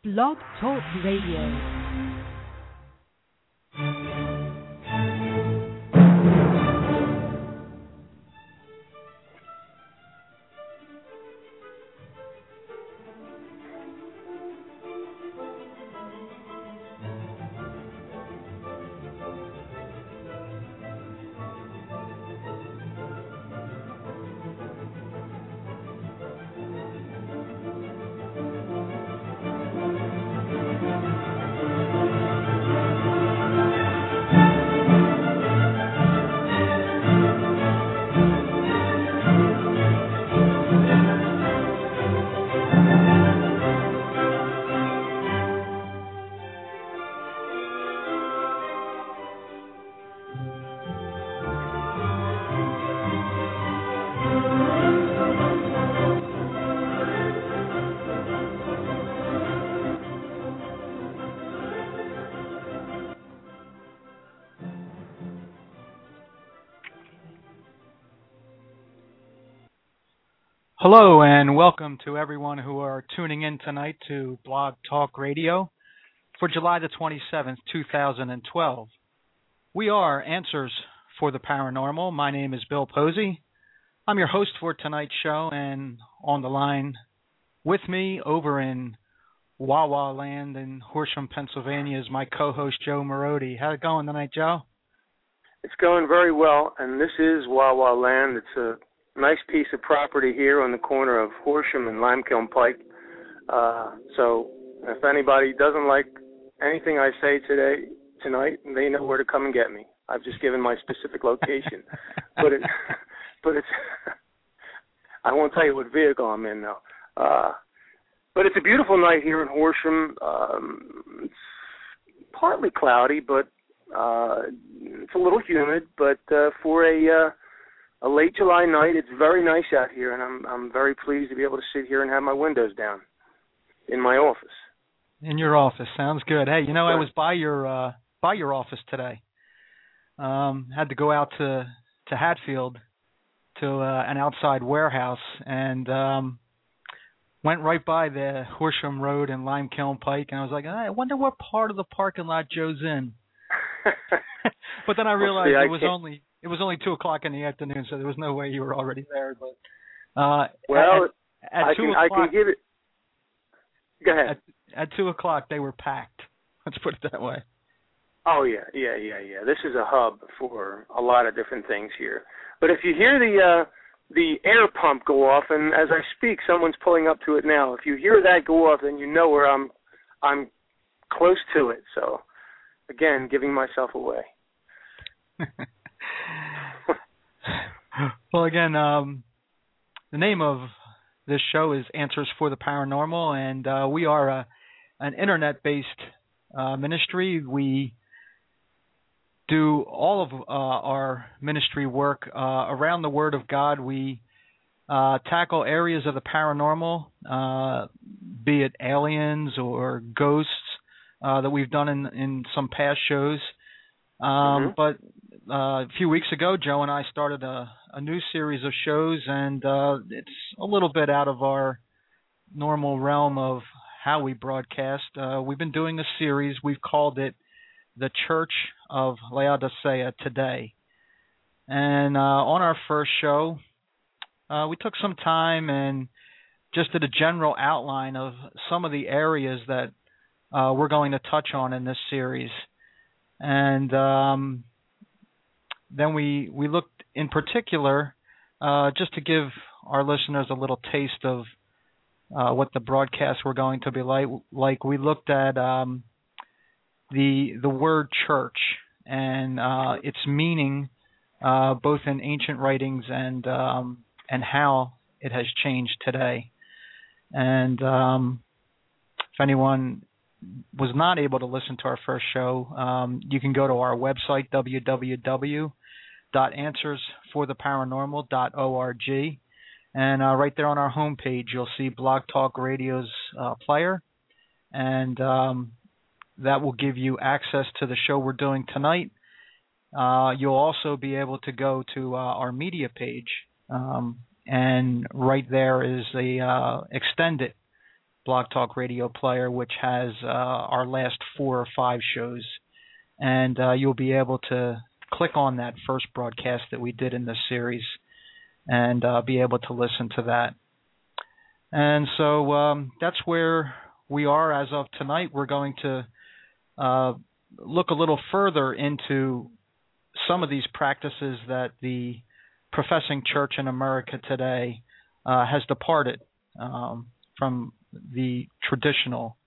Blog Talk Radio. Hello and welcome to everyone who are tuning in tonight to Blog Talk Radio for July the 27th, 2012. We are Answers for the Paranormal. My name is Bill Posey. I'm your host for tonight's show, and on the line with me over in Wawa Land in Horsham, Pennsylvania is my co-host Joe Marodi. How's it going tonight, Joe? It's going very well, and this is Wawa Land. It's a nice piece of property here on the corner of Horsham and Limekiln Pike. So if anybody doesn't like anything I say tonight, they know where to come and get me. I've just given my specific location. but it's I won't tell you what vehicle I'm in though. But it's a beautiful night here in Horsham. It's partly cloudy, but it's a little humid. But for a late July night, it's very nice out here, and I'm very pleased to be able to sit here and have my windows down in my office. In your office, sounds good. Hey, I was by your office today. Had to go out to Hatfield to an outside warehouse, and went right by the Horsham Road and Limekiln Pike, and I was like, I wonder what part of the parking lot Joe's in. But then I realized it was only 2:00 in the afternoon, so there was no way you were already there. But at 2:00, I can give it. Go ahead. At 2:00, they were packed. Let's put it that way. Oh yeah. This is a hub for a lot of different things here. But if you hear the air pump go off, and as I speak, someone's pulling up to it now. If you hear that go off, then you know where I'm close to it. So again, giving myself away. Well, again, the name of this show is Answers for the Paranormal, and we are an internet-based ministry. We do all of our ministry work around the Word of God. We tackle areas of the paranormal, be it aliens or ghosts that we've done in some past shows. But a few weeks ago, Joe and I started a new series of shows, and it's a little bit out of our normal realm of how we broadcast. We've been doing a series. We've called it The Church of Laodicea Today. And on our first show, we took some time and just did a general outline of some of the areas that we're going to touch on in this series. And then we looked in particular, just to give our listeners a little taste of what the broadcasts were going to be like. We looked at the word church and its meaning, both in ancient writings and how it has changed today. And if anyone was not able to listen to our first show, you can go to our website, www.answersfortheparanormal.org, and right there on our homepage, you'll see Blog Talk Radio's player, and that will give you access to the show we're doing tonight. You'll also be able to go to our media page, and right there is a extended Blog Talk Radio player, which has our last 4 or 5 shows. And you'll be able to click on that first broadcast that we did in this series and be able to listen to that. And so that's where we are as of tonight. We're going to look a little further into some of these practices that the professing church in America today has departed from the traditional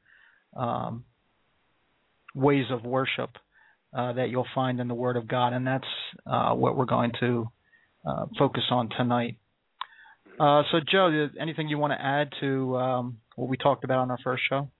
ways of worship that you'll find in the Word of God, and that's what we're going to focus on tonight. So, Joe, anything you want to add to what we talked about on our first show?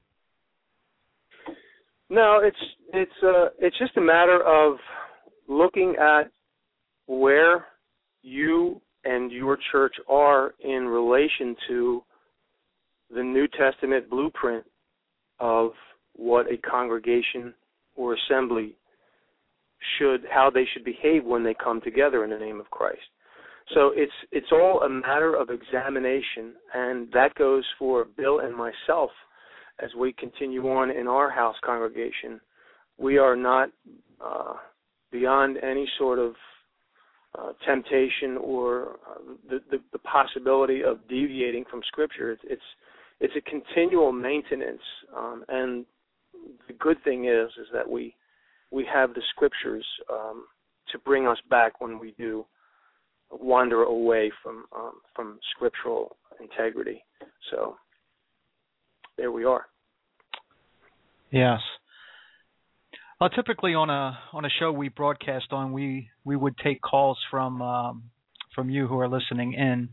No, it's just a matter of looking at where you and your church are in relation to the New Testament blueprint of what a congregation or assembly how they should behave when they come together in the name of Christ. So it's all a matter of examination, and that goes for Bill and myself as we continue on in our house congregation. We are not beyond any sort of temptation or the possibility of deviating from Scripture. It's a continual maintenance, and the good thing is that we have the Scriptures to bring us back when we do wander away from scriptural integrity. So there we are. Yes. Typically on a show we broadcast on, we would take calls from you who are listening in.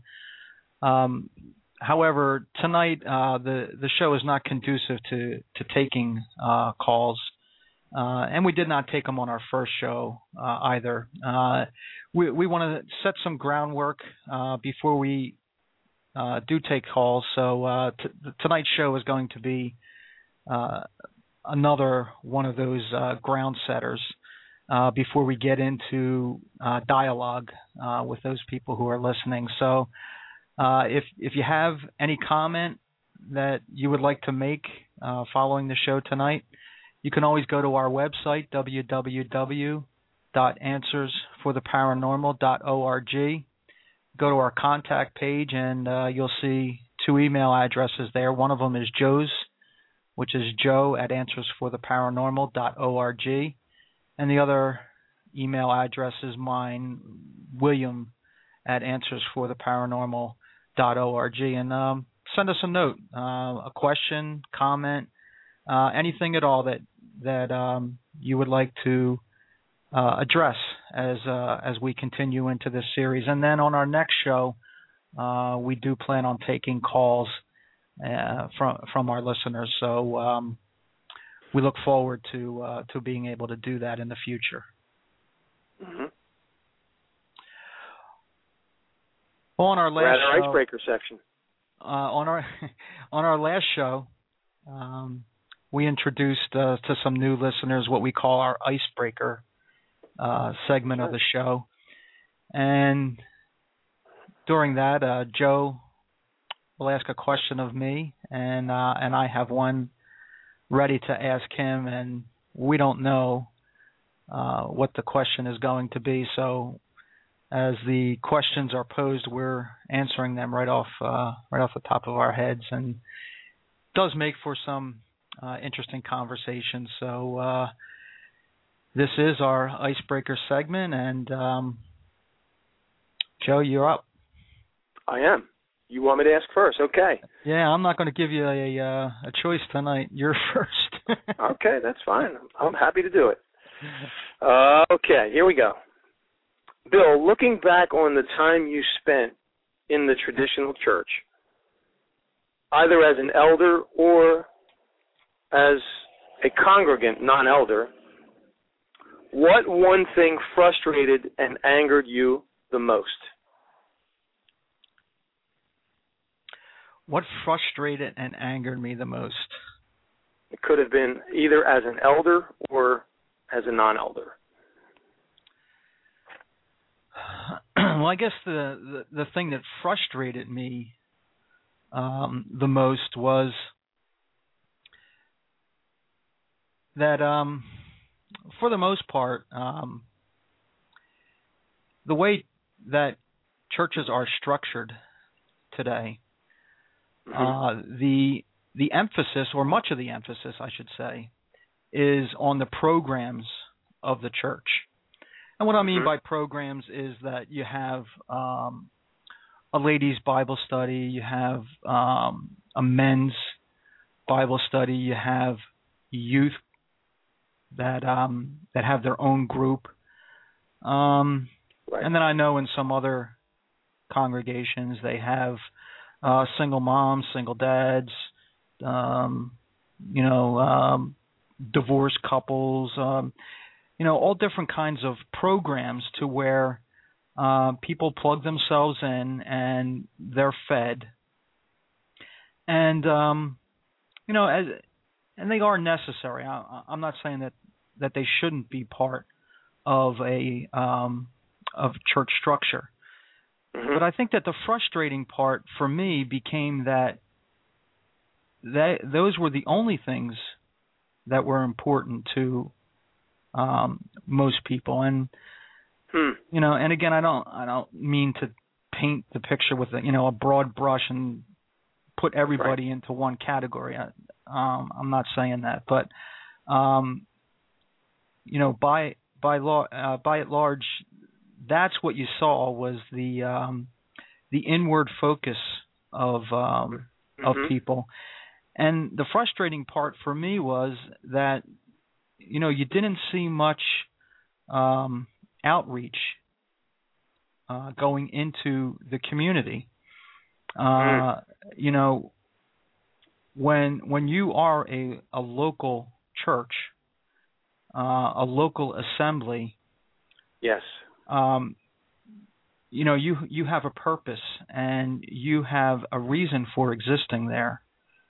However, tonight the show is not conducive to taking calls, and we did not take them on our first show either. We want to set some groundwork before we do take calls. So tonight's show is going to be another one of those ground setters before we get into dialogue with those people who are listening. So if you have any comment that you would like to make following the show tonight, you can always go to our website, www.answersfortheparanormal.org. Go to our contact page, and you'll see 2 email addresses there. One of them is Joe's, which is joe@answersfortheparanormal.org. And the other email address is mine, william@answersfortheparanormal.org. And send us a note, a question, comment, anything at all that you would like to address as we continue into this series. And then on our next show, we do plan on taking calls from our listeners. So we look forward to being able to do that in the future. Mm-hmm. On our last We're at our show, icebreaker section. On our last show, we introduced to some new listeners what we call our icebreaker segment of the show, and during that, Joe will ask a question of me, and I have one ready to ask him, and we don't know what the question is going to be. So, as the questions are posed, we're answering them right off the top of our heads, and it does make for some interesting conversation. So this is our icebreaker segment, and Joe, you're up. I am. You want me to ask first? Okay. Yeah, I'm not going to give you a choice tonight. You're first. Okay, that's fine. I'm happy to do it. Okay, here we go. Bill, looking back on the time you spent in the traditional church, either as an elder or as a congregant, non-elder, what one thing frustrated and angered you the most? What frustrated and angered me the most? It could have been either as an elder or as a non-elder. Well, I guess the thing that frustrated me the most was that for the most part, the way that churches are structured today, the emphasis, or much of the emphasis, I should say, is on the programs of the church. And what I mean by programs is that you have a ladies' Bible study, you have a men's Bible study, you have youth that have their own group, and then I know in some other congregations they have single moms, single dads, divorced couples, all different kinds of programs to where people plug themselves in and they're fed, and and they are necessary. I'm not saying that they shouldn't be part of a of church structure, but I think that the frustrating part for me became that those were the only things that were important to most people, and and again, I don't mean to paint the picture with a broad brush and put everybody into one category. I'm not saying that, but by and large, that's what you saw was the inward focus of people. And the frustrating part for me was that you didn't see much outreach going into the community. When you are a local church, a local assembly, yes, you have a purpose and you have a reason for existing there.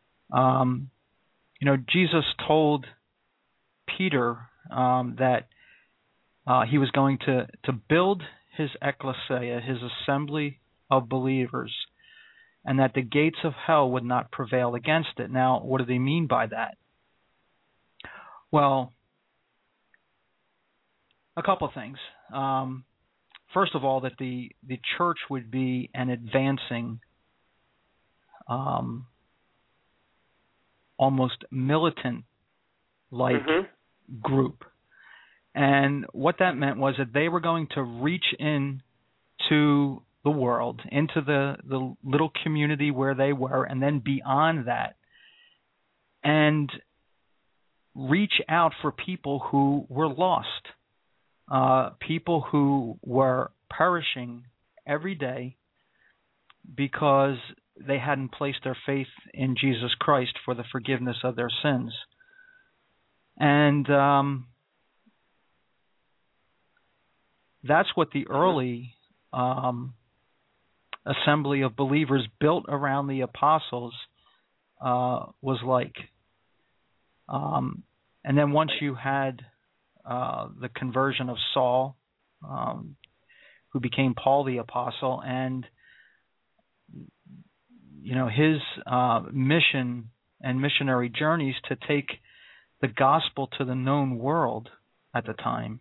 Jesus told Peter that he was going to build his ecclesia, his assembly of believers, and that the gates of hell would not prevail against it. Now, what do they mean by that? Well, a couple of things. First of all, that the church would be an advancing, almost militant-like group. And what that meant was that they were going to reach in to the world, into the little community where they were, and then beyond that, and reach out for people who were lost, people who were perishing every day because they hadn't placed their faith in Jesus Christ for the forgiveness of their sins. And that's what the early assembly of believers built around the apostles was like. And then once you had the conversion of Saul, who became Paul the Apostle, and his mission and missionary journeys to take the gospel to the known world at the time,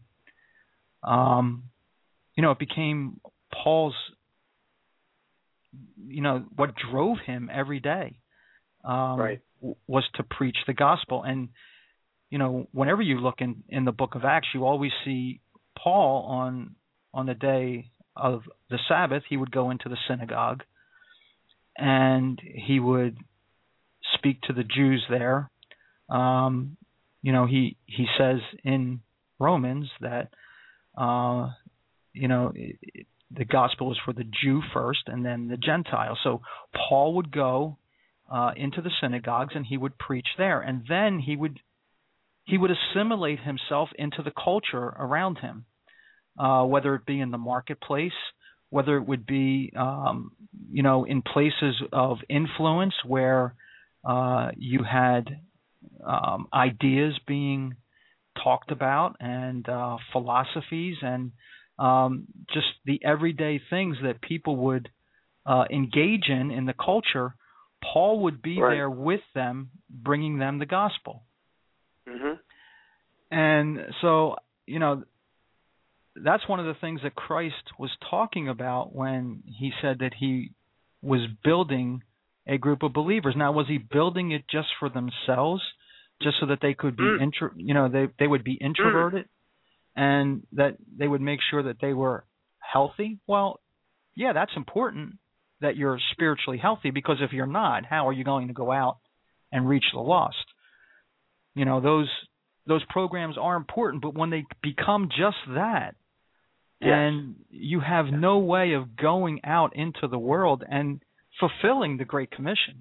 it became Paul's, what drove him every day was to preach the gospel. And whenever you look in the book of Acts, you always see Paul on the day of the Sabbath. He would go into the synagogue and he would speak to the Jews there. He says in Romans that the gospel is for the Jew first and then the Gentile. So Paul would go into the synagogues and he would preach there, and then he would assimilate himself into the culture around him, whether it be in the marketplace, whether it would be in places of influence where you had ideas being talked about and philosophies and just the everyday things that people would engage in the culture. Paul would be there with them, bringing them the gospel. And so, that's one of the things that Christ was talking about when he said that he was building a group of believers. Now, was he building it just for themselves, just so that they could be, they would be introverted and that they would make sure that they were healthy? Well, yeah, that's important that you're spiritually healthy, because if you're not, how are you going to go out and reach the lost? Those programs are important, but when they become just that, yes, and you have no way of going out into the world and fulfilling the Great Commission,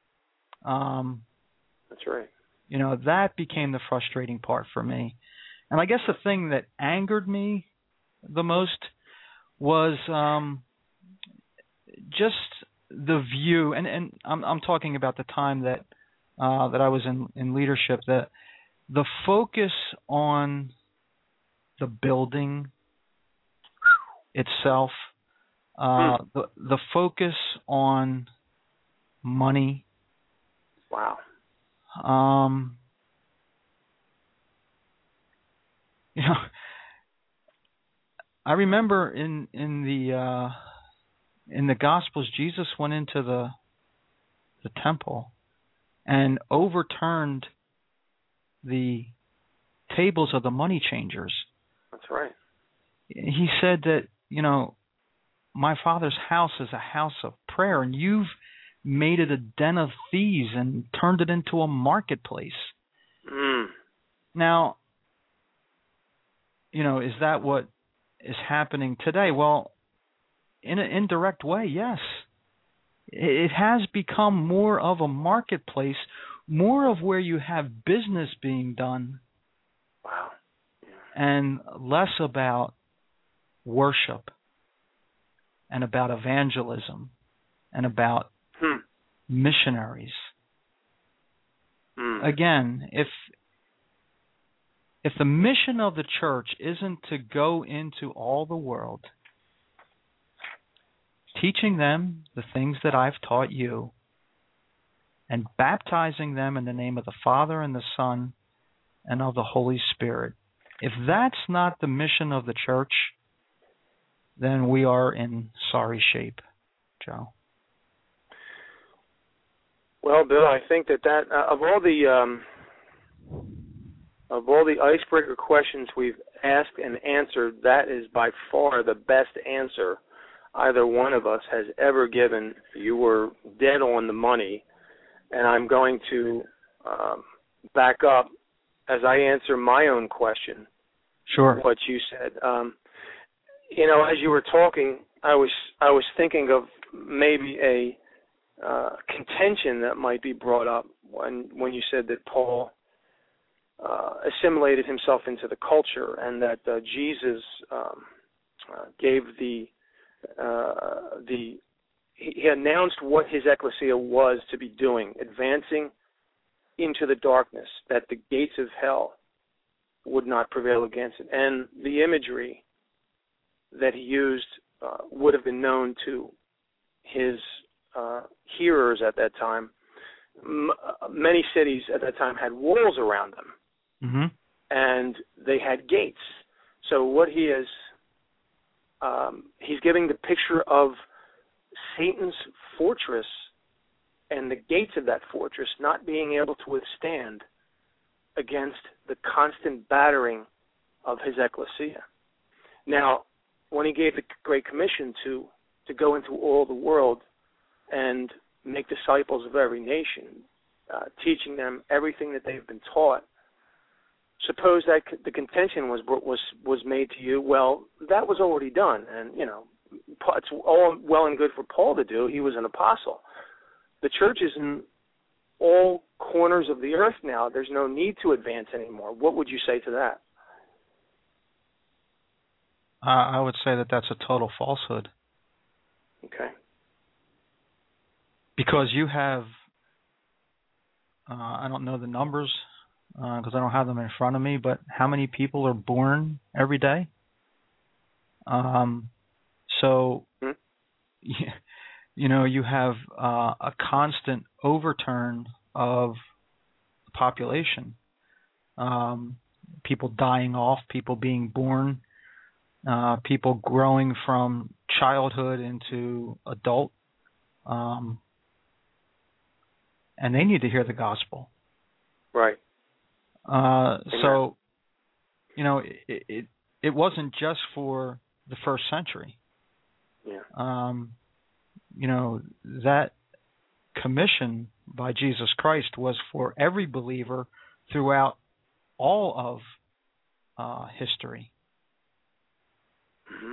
that's right. That became the frustrating part for me. And I guess the thing that angered me the most was just the view, and I'm talking about the time that I was in leadership, that the focus on the building itself, the focus on money. Wow. I remember in the Gospels, Jesus went into the temple and overturned the tables of the money changers. That's right. He said that, my Father's house is a house of prayer, and you've made it a den of thieves and turned it into a marketplace. Now, is that what is happening today? Well, in an indirect way, yes. It has become more of a marketplace, more of where you have business being done. Wow. And less about worship and about evangelism and about missionaries. Again, if the mission of the church isn't to go into all the world, teaching them the things that I've taught you, and baptizing them in the name of the Father and the Son and of the Holy Spirit, if that's not the mission of the church, then we are in sorry shape, Joe. Well, Bill, I think that of all the icebreaker questions we've asked and answered, that is by far the best answer either one of us has ever given. You were dead on the money, and I'm going to back up as I answer my own question. Sure. What you said. As you were talking, I was thinking of maybe a contention that might be brought up when you said that Paul assimilated himself into the culture, and that Jesus gave he announced what his ecclesia was to be doing, advancing into the darkness, that the gates of hell would not prevail against it. And the imagery that he used would have been known to his hearers at that time. Many cities at that time had walls around them, and they had gates. So what he is, he's giving the picture of Satan's fortress and the gates of that fortress not being able to withstand against the constant battering of his ecclesia. Now, when he gave the Great Commission to go into all the world and make disciples of every nation, teaching them everything that they've been taught, suppose that the contention was made to you, well, that was already done, and it's all well and good for Paul to do. He was an apostle. The church is in all corners of the earth now. There's no need to advance anymore. What would you say to that? I would say that that's a total falsehood. Okay. Because you have, I don't know the numbers because I don't have them in front of me, but how many people are born every day? You have a constant overturn of the population. people dying off, people being born, people growing from childhood into adult, and they need to hear the gospel. Right. So, it wasn't just for the first century. Yeah. That commission by Jesus Christ was for every believer throughout all of history. Mm-hmm.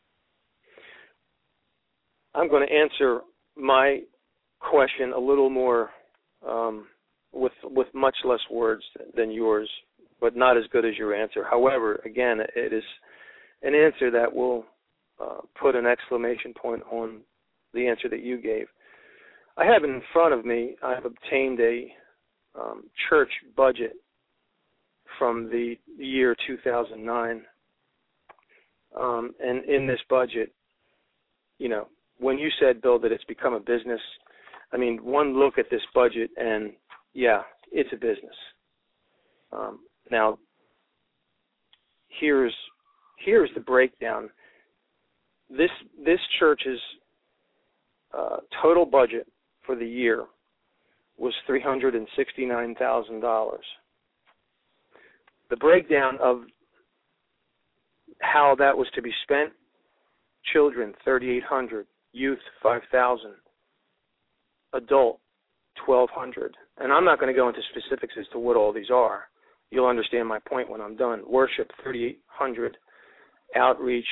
I'm going to answer my question a little more with much less words than yours, but not as good as your answer. However, again, it is an answer that will put an exclamation point on the answer that you gave. I have in front of me, I've obtained a church budget from the year 2009. And in this budget, when you said, Bill, that it's become a business, I mean, one look at this budget and, yeah, it's a business. Now, here's the breakdown. This church's total budget for the year was $369,000. The breakdown of how that was to be spent: children, $3,800, youth, $5,000, adult, $1,200. And I'm not going to go into specifics as to what all these are. You'll understand my point when I'm done. Worship, $3,800, outreach,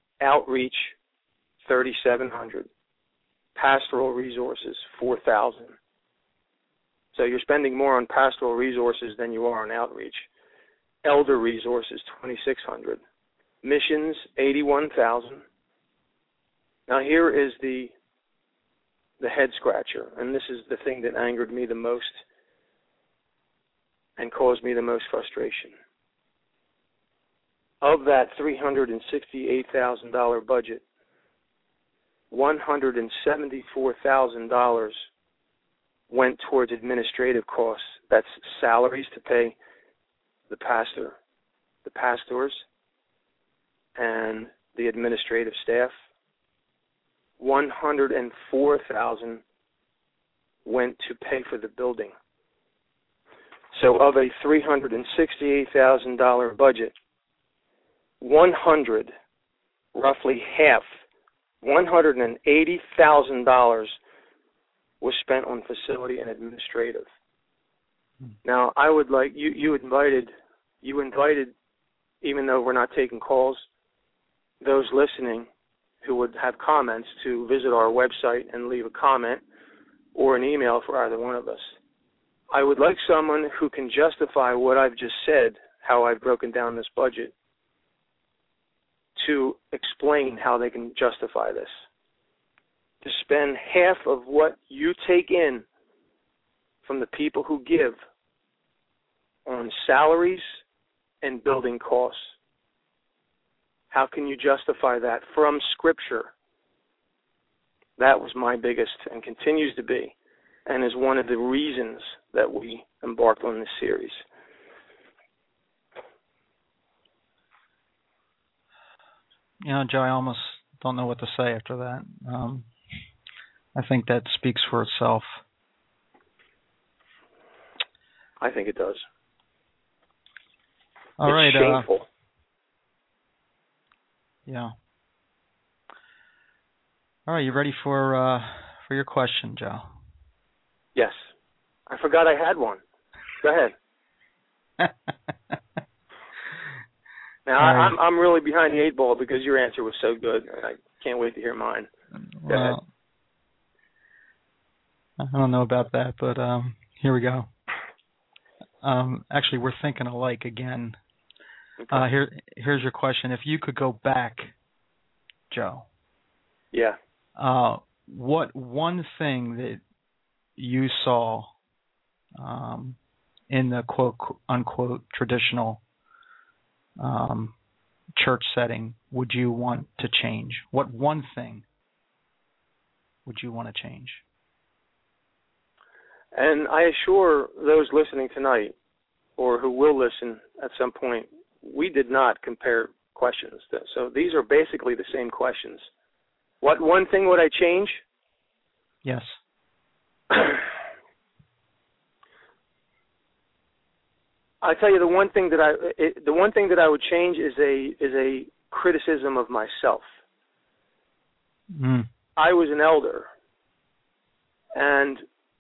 $3,700, pastoral resources, $4,000. So you're spending more on pastoral resources than you are on outreach. Elder resources, $2,600. Missions, $81,000. Now here is the head scratcher, and this is the thing that angered me the most and caused me the most frustration. Of that $368,000 budget, $174,000 went towards administrative costs. That's salaries to pay the pastor, the pastors, and the administrative staff. $104,000 went to pay for the building. So of a $368,000 budget, roughly half, $180,000 was spent on facility and administrative. Now, I would like you invited, even though we're not taking calls, those listening who would have comments to visit our website and leave a comment or an email for either one of us. I would like someone who can justify what I've just said, how I've broken down this budget, to explain how they can justify this. To spend half of what you take in from the people who give on salaries and building costs. How can you justify that from Scripture? That was my biggest, and continues to be, and is one of the reasons that we embarked on this series. Joe, I almost don't know what to say after that. I think that speaks for itself. I think it does. All right. It's shameful. Yeah. All right, you ready for your question, Joe? Yes. I forgot I had one. Go ahead. Now, I'm really behind the eight ball because your answer was so good, and I can't wait to hear mine. Go ahead. I don't know about that, but here we go. Actually, we're thinking alike again. Okay. Here's your question. If you could go back, Joe. Yeah. What one thing that you saw in the quote unquote traditional church setting would you want to change? What one thing would you want to change? And I assure those listening tonight or who will listen at some point, we did not compare questions. So these are basically the same questions. What one thing would I change? Yes. I tell you, the one thing that I would change is a criticism of myself. I was an elder, and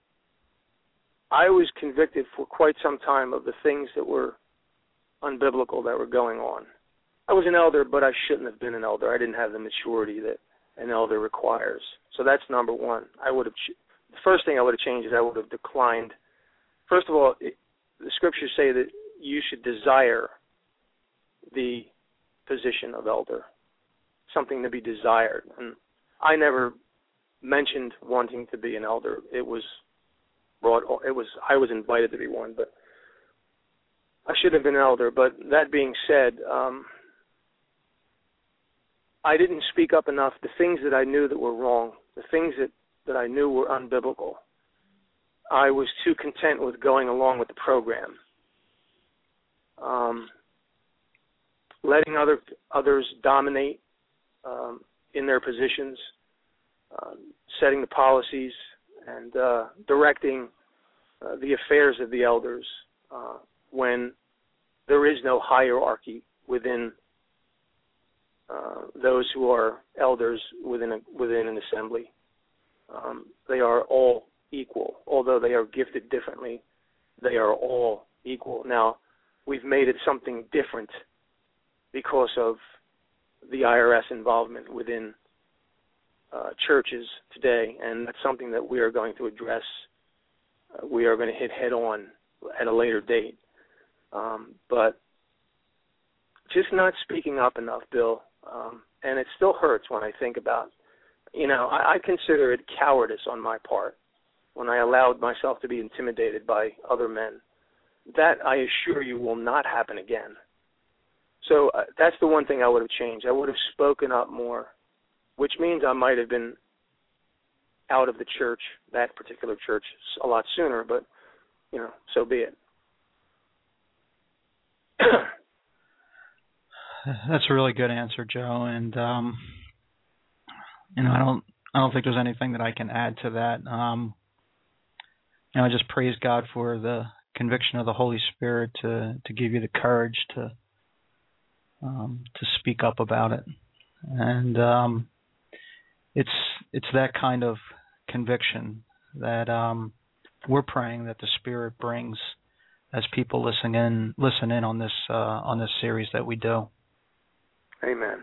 I was convicted for quite some time of the things that were unbiblical that were going on. I was an elder, but I shouldn't have been an elder. I didn't have the maturity that an elder requires. So that's number one. The first thing I would have changed is I would have declined. First of all, the scriptures say that you should desire the position of elder, something to be desired. And I never mentioned wanting to be an elder. I was invited to be one, but I should have been an elder. But that being said, I didn't speak up enough. The things that I knew that were wrong, the things that I knew were unbiblical, I was too content with going along with the program. Letting others dominate in their positions, setting the policies, and directing the affairs of the elders when there is no hierarchy within those who are elders within an assembly. They are all equal. Although they are gifted differently, they are all equal. Now, we've made it something different because of the IRS involvement within churches today, and that's something that we are going to address. We are going to hit head on at a later date. But just not speaking up enough, Bill, and it still hurts when I think about, I consider it cowardice on my part when I allowed myself to be intimidated by other men. That, I assure you, will not happen again. So that's the one thing I would have changed. I would have spoken up more, which means I might have been out of the church, that particular church, a lot sooner, but, so be it. That's a really good answer, Joe, and I don't think there's anything that I can add to that. I just praise God for the conviction of the Holy Spirit to give you the courage to speak up about it, and it's that kind of conviction that we're praying that the Spirit brings as people listen in on this series that we do. Amen.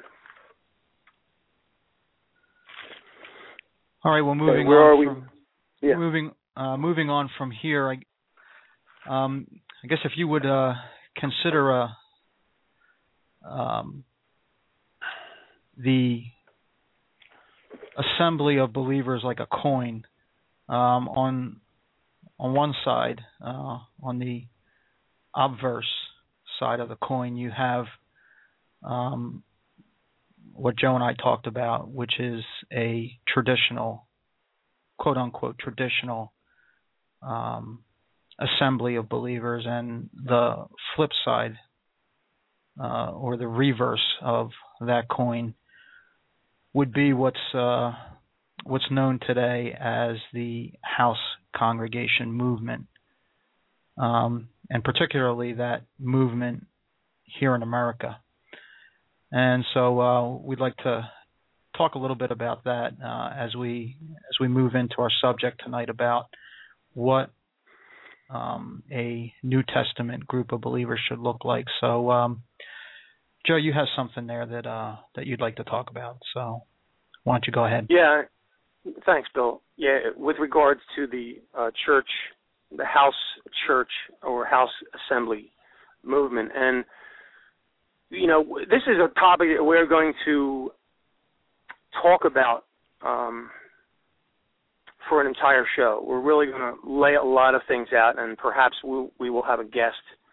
All right. Well, moving on from here, I guess if you would consider the assembly of believers like a coin. On one side, on the obverse side of the coin, you have what Joe and I talked about, which is a traditional, quote-unquote, traditional assembly of believers, and the flip side, or the reverse of that coin, would be what's known today as the house congregation movement, and particularly that movement here in America. And so we'd like to talk a little bit about that as we move into our subject tonight about what a New Testament group of believers should look like. So, Joe, you have something there that you'd like to talk about. So, why don't you go ahead? Yeah, thanks, Bill. Yeah, with regards to the church, the house church or house assembly movement, and this is a topic that we're going to talk about for an entire show. We're really going to lay a lot of things out, and perhaps we will have a guest.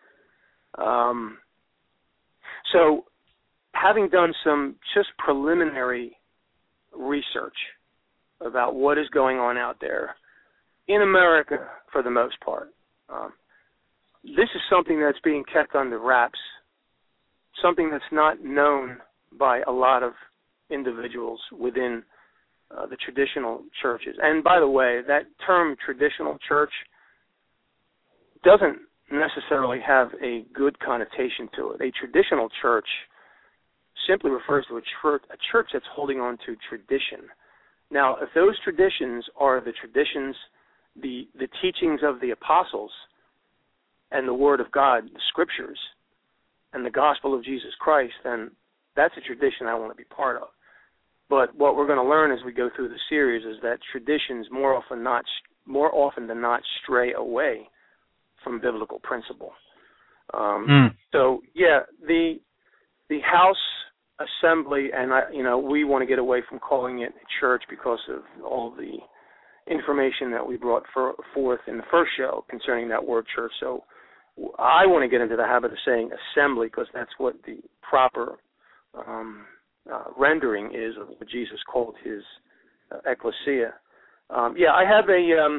So, having done some just preliminary research about what is going on out there in America, for the most part, this is something that's being kept under wraps, something that's not known by a lot of individuals within the traditional churches. And by the way, that term traditional church doesn't necessarily have a good connotation to it. A traditional church simply refers to a church that's holding on to tradition. Now, if those traditions are the traditions, the teachings of the apostles and the Word of God, the Scriptures, and the gospel of Jesus Christ, then that's a tradition I want to be part of. But what we're going to learn as we go through the series is that traditions more often than not stray away from biblical principle. So yeah, the House Assembly, and we want to get away from calling it church because of all the information that we brought forth in the first show concerning that word church. So I want to get into the habit of saying assembly because that's what the proper rendering is of what Jesus called his ecclesia. I have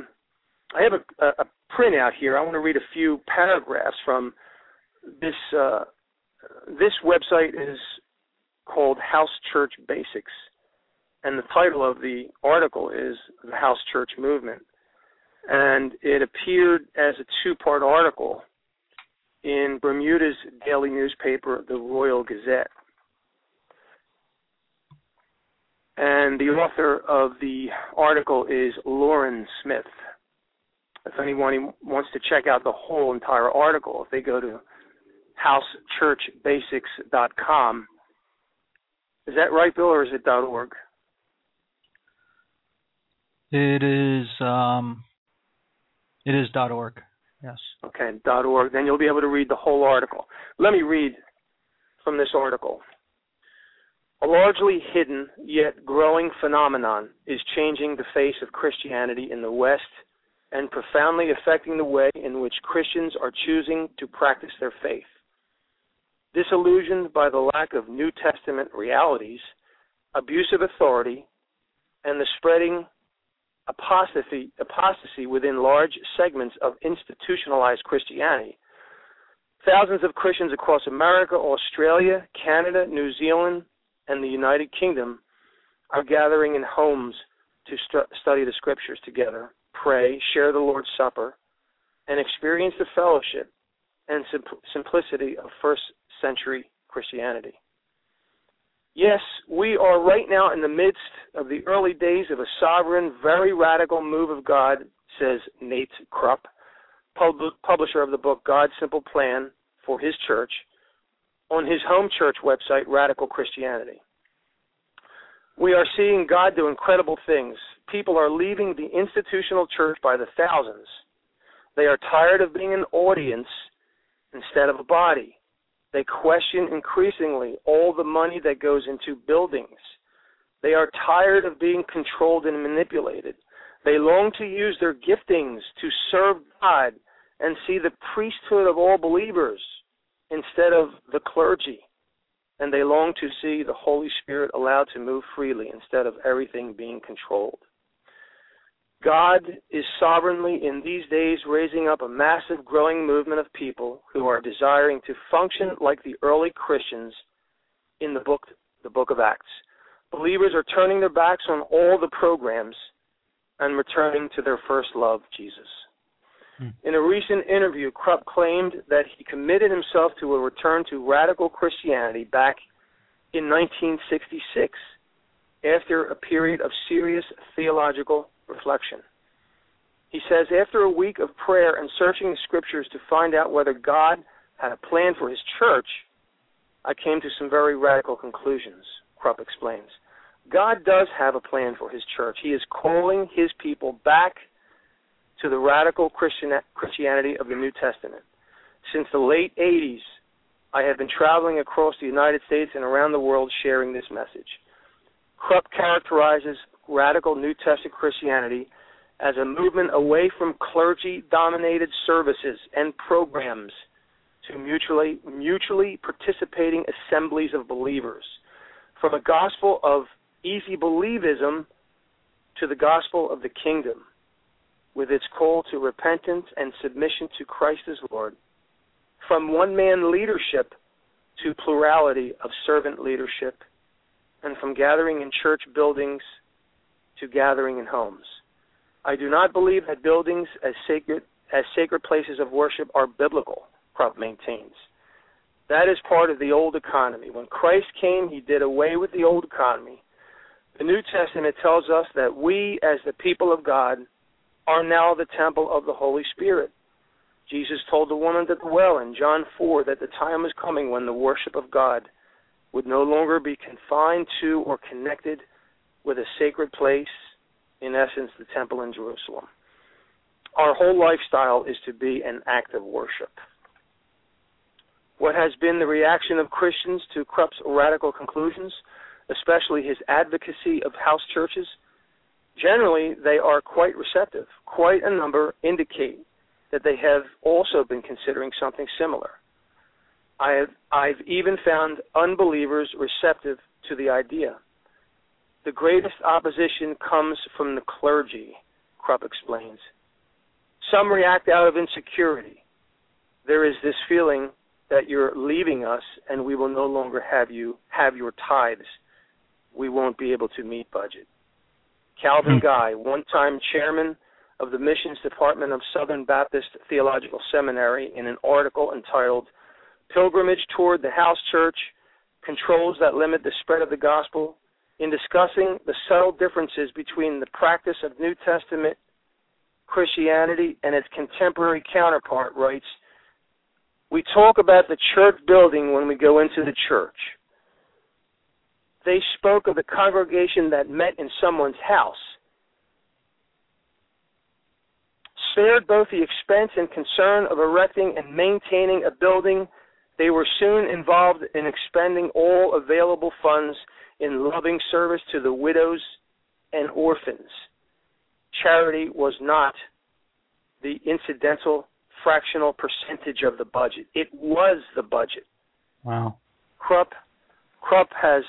a printout here. I want to read a few paragraphs from this. This website is called House Church Basics, and the title of the article is The House Church Movement, and it appeared as a two-part article in Bermuda's daily newspaper, the Royal Gazette. And the author of the article is Lauren Smith. If anyone wants to check out the whole entire article, if they go to housechurchbasics.com. Is that right, Bill, or is it .org? It is .org. Yes. Okay, .org. Then you'll be able to read the whole article. Let me read from this article. A largely hidden yet growing phenomenon is changing the face of Christianity in the West and profoundly affecting the way in which Christians are choosing to practice their faith. Disillusioned by the lack of New Testament realities, abusive authority, and the spreading apostasy within large segments of institutionalized Christianity, thousands of Christians across America, Australia, Canada, New Zealand, and the United Kingdom are gathering in homes to study the Scriptures together, pray, share the Lord's Supper, and experience the fellowship and simplicity of first-century Christianity. Yes, we are right now in the midst of the early days of a sovereign, very radical move of God, says Nate Krupp, publisher of the book God's Simple Plan for His Church, on his home church website, Radical Christianity. We are seeing God do incredible things. People are leaving the institutional church by the thousands. They are tired of being an audience instead of a body. They question increasingly all the money that goes into buildings. They are tired of being controlled and manipulated. They long to use their giftings to serve God and see the priesthood of all believers instead of the clergy. And they long to see the Holy Spirit allowed to move freely instead of everything being controlled. God is sovereignly in these days raising up a massive growing movement of people who are desiring to function like the early Christians in the book of Acts. Believers are turning their backs on all the programs and returning to their first love, Jesus. In a recent interview, Krupp claimed that he committed himself to a return to radical Christianity back in 1966 after a period of serious theological reflection. He says, after a week of prayer and searching the Scriptures to find out whether God had a plan for His church, I came to some very radical conclusions, Krupp explains. God does have a plan for His church. He is calling His people back to the radical Christianity of the New Testament. Since the late 80s, I have been traveling across the United States and around the world sharing this message. Krupp characterizes radical New Testament Christianity as a movement away from clergy-dominated services and programs to mutually participating assemblies of believers, from a gospel of easy believism to the gospel of the kingdom, with its call to repentance and submission to Christ as Lord from one-man leadership to plurality of servant leadership, and from gathering in church buildings to gathering in homes. I do not believe that buildings as sacred places of worship are biblical, Krupp maintains. That is part of the old economy. When Christ came, he did away with the old economy. The New Testament tells us that we, as the people of God, are now the temple of the Holy Spirit. Jesus told the woman at the well in John 4 that the time is coming when the worship of God would no longer be confined to or connected with a sacred place, in essence, the temple in Jerusalem. Our whole lifestyle is to be an act of worship. What has been the reaction of Christians to Krupp's radical conclusions, especially his advocacy of house churches? Generally, they are quite receptive. Quite a number indicate that they have also been considering something similar. I've even found unbelievers receptive to the idea. The greatest opposition comes from the clergy, Krupp explains. Some react out of insecurity. There is this feeling that you're leaving us and we will no longer have your tithes. We won't be able to meet budget. Calvin Guy, one-time chairman of the Missions Department of Southern Baptist Theological Seminary, in an article entitled Pilgrimage Toward the House Church, Controls That Limit the Spread of the Gospel, in discussing the subtle differences between the practice of New Testament Christianity and its contemporary counterpart, writes, "We talk about the church building when we go into the church. They spoke of the congregation that met in someone's house. Spared both the expense and concern of erecting and maintaining a building, they were soon involved in expending all available funds in loving service to the widows and orphans. Charity was not the incidental fractional percentage of the budget. It was the budget." Wow. Krupp has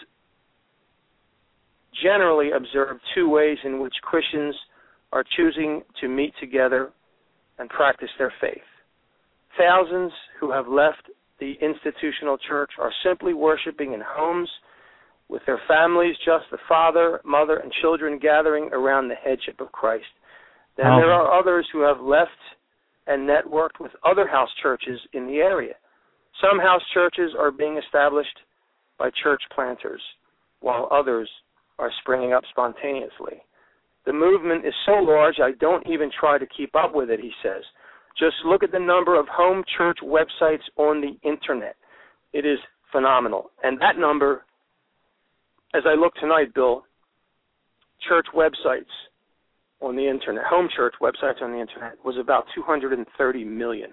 generally observed two ways in which Christians are choosing to meet together and practice their faith. Thousands who have left the institutional church are simply worshiping in homes with their families, just the father, mother, and children gathering around the headship of Christ. Then there are others who have left and networked with other house churches in the area. Some house churches are being established by church planters, while others are springing up spontaneously. The movement is so large I don't even try to keep up with it, he says. Just look at the number of home church websites on the Internet. It is phenomenal. And that number, as I look tonight, Bill, church websites on the Internet, home church websites on the Internet, was about 230 million.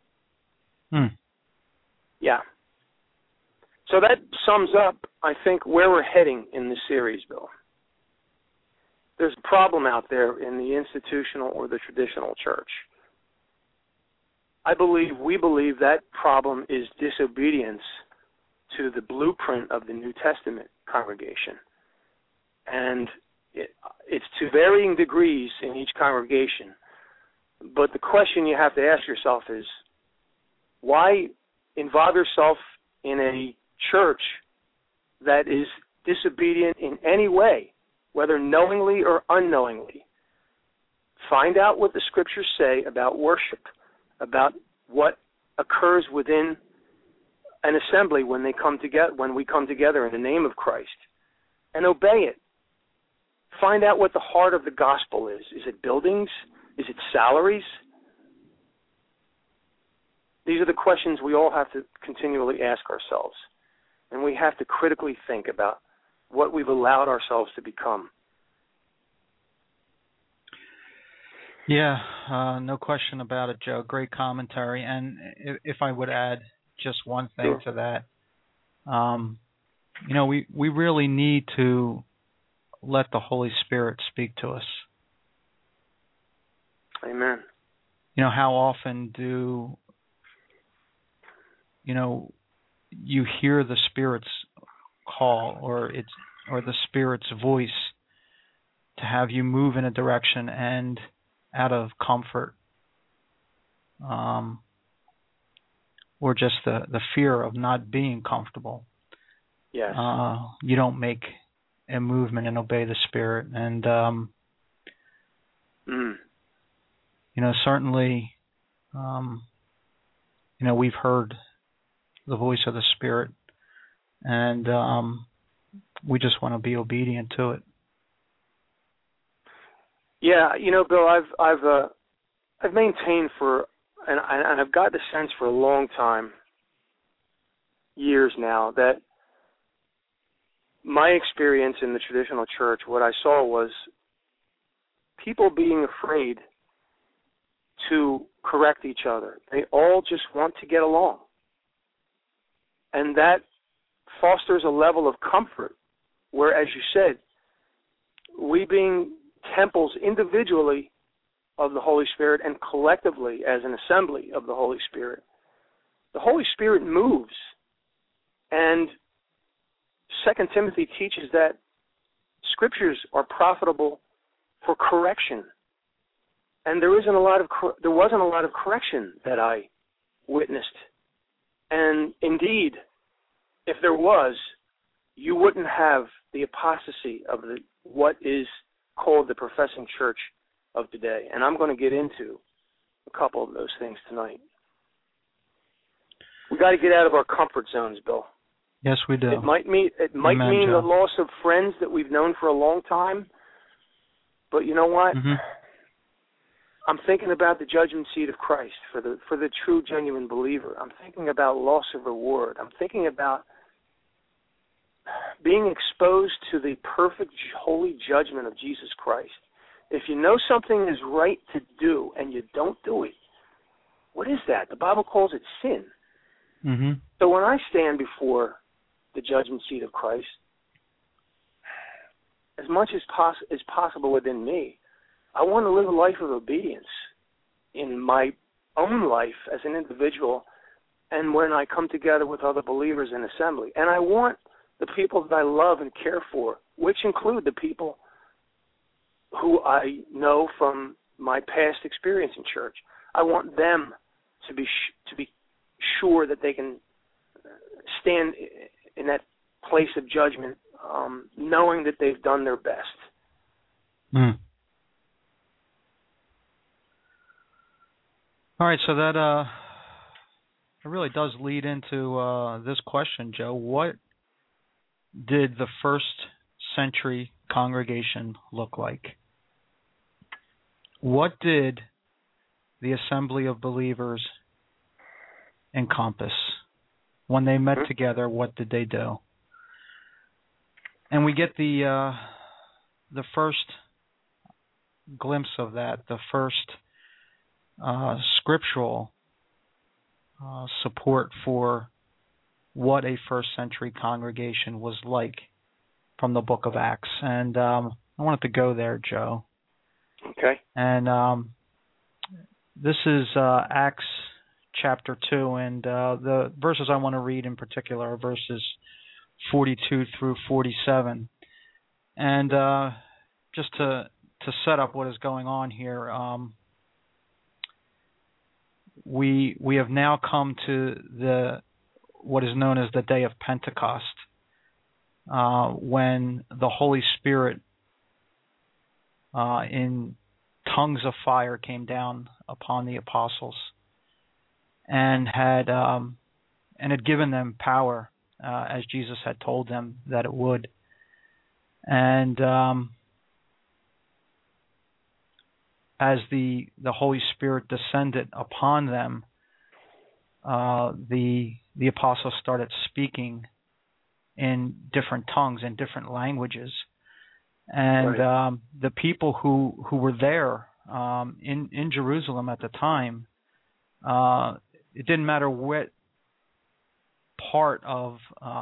Yeah. So that sums up, I think, where we're heading in this series, Bill. There's a problem out there in the institutional or the traditional church. We believe that problem is disobedience to the blueprint of the New Testament congregation. And it's to varying degrees in each congregation. But the question you have to ask yourself is, why involve yourself in a church that is disobedient in any way, whether knowingly or unknowingly? Find out what the Scriptures say about worship, about what occurs within an assembly when we come together in the name of Christ, and obey it. Find out what the heart of the gospel is. Is it buildings? Is it salaries? These are the questions we all have to continually ask ourselves, and we have to critically think about what we've allowed ourselves to become. Yeah, no question about it, Joe. Great commentary. And if I would add just one thing to that, we really need to let the Holy Spirit speak to us. Amen. How often do you hear the Spirit's call or the Spirit's voice to have you move in a direction, and out of comfort, or just the fear of not being comfortable, Yes. You don't make a movement and obey the Spirit. And certainly, we've heard the voice of the Spirit, and we just want to be obedient to it. Yeah, Bill, I've maintained and I've got the sense for a long time, years now, that my experience in the traditional church, what I saw was people being afraid to correct each other. They all just want to get along. And that fosters a level of comfort where, as you said, we being temples individually of the Holy Spirit and collectively as an assembly of the Holy Spirit moves. And 2 Timothy teaches that scriptures are profitable for correction. And there wasn't a lot of correction that I witnessed. And indeed, if there was, you wouldn't have the apostasy of what is called the professing church of today. And I'm going to get into a couple of those things tonight. We got to get out of our comfort zones, Bill. Yes, we do. It might mean the loss of friends that we've known for a long time. But you know what? Mm-hmm. I'm thinking about the judgment seat of Christ for the true, genuine believer. I'm thinking about loss of reward. I'm thinking about being exposed to the perfect, holy judgment of Jesus Christ. If you know something is right to do and you don't do it, what is that? The Bible calls it sin. Mm-hmm. So when I stand before the judgment seat of Christ, as much as possible within me, I want to live a life of obedience in my own life as an individual and when I come together with other believers in assembly. And I want the people that I love and care for, which include the people who I know from my past experience in church, I want them to be sure that they can stand in that place of judgment, knowing that they've done their best. Mm. All right, so that it really does lead into this question, Joe. What did the first century congregation look like? What did the assembly of believers encompass? When they met together, what did they do? And we get the first glimpse of that, the first scriptural support for what a first century congregation was like from the book of Acts. And I wanted to go there, Joe. Okay. And this is Acts chapter 2, and the verses I want to read in particular are verses 42 through 47. And just to set up what is going on here, we have now come to what is known as the day of Pentecost, when the Holy Spirit in tongues of fire came down upon the apostles and had given them power, as Jesus had told them that it would. And as the Holy Spirit descended upon them, the apostles started speaking in different tongues and different languages. And right. The people who were there in Jerusalem at the time, it didn't matter what part of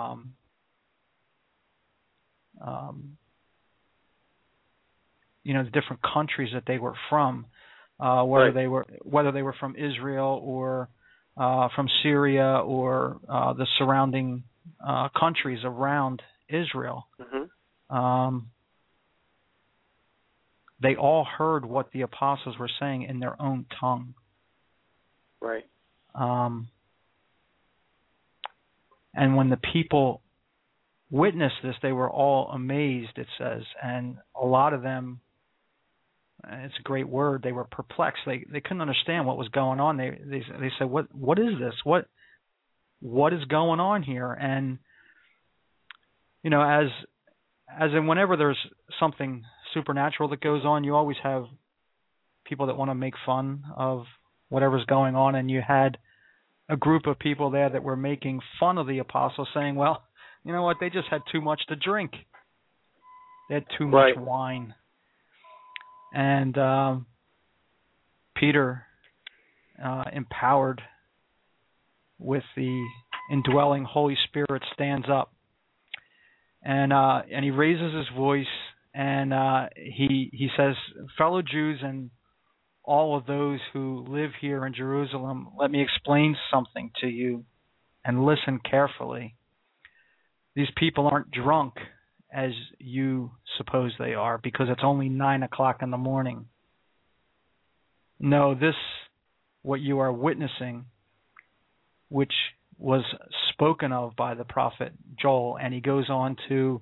the different countries that they were from, whether they were from Israel or from Syria or the surrounding countries around Israel. Mm-hmm. They all heard what the apostles were saying in their own tongue. Right. And when the people witnessed this, they were all amazed, it says. And a lot of them, it's a great word, they were perplexed. They couldn't understand what was going on. They said, what is this? What is going on here? And, you know, as in whenever there's something supernatural that goes on, you always have people that want to make fun of whatever's going on. And you had a group of people there that were making fun of the apostles, saying, well, you know what, they just had too much to drink. They had too much wine. And Peter, empowered with the indwelling Holy Spirit, stands up. And he raises his voice, and he says, fellow Jews and all of those who live here in Jerusalem, let me explain something to you, and listen carefully. These people aren't drunk as you suppose they are, because it's only 9 o'clock in the morning. No, this, what you are witnessing, which was spoken of by the prophet Joel, and he goes on to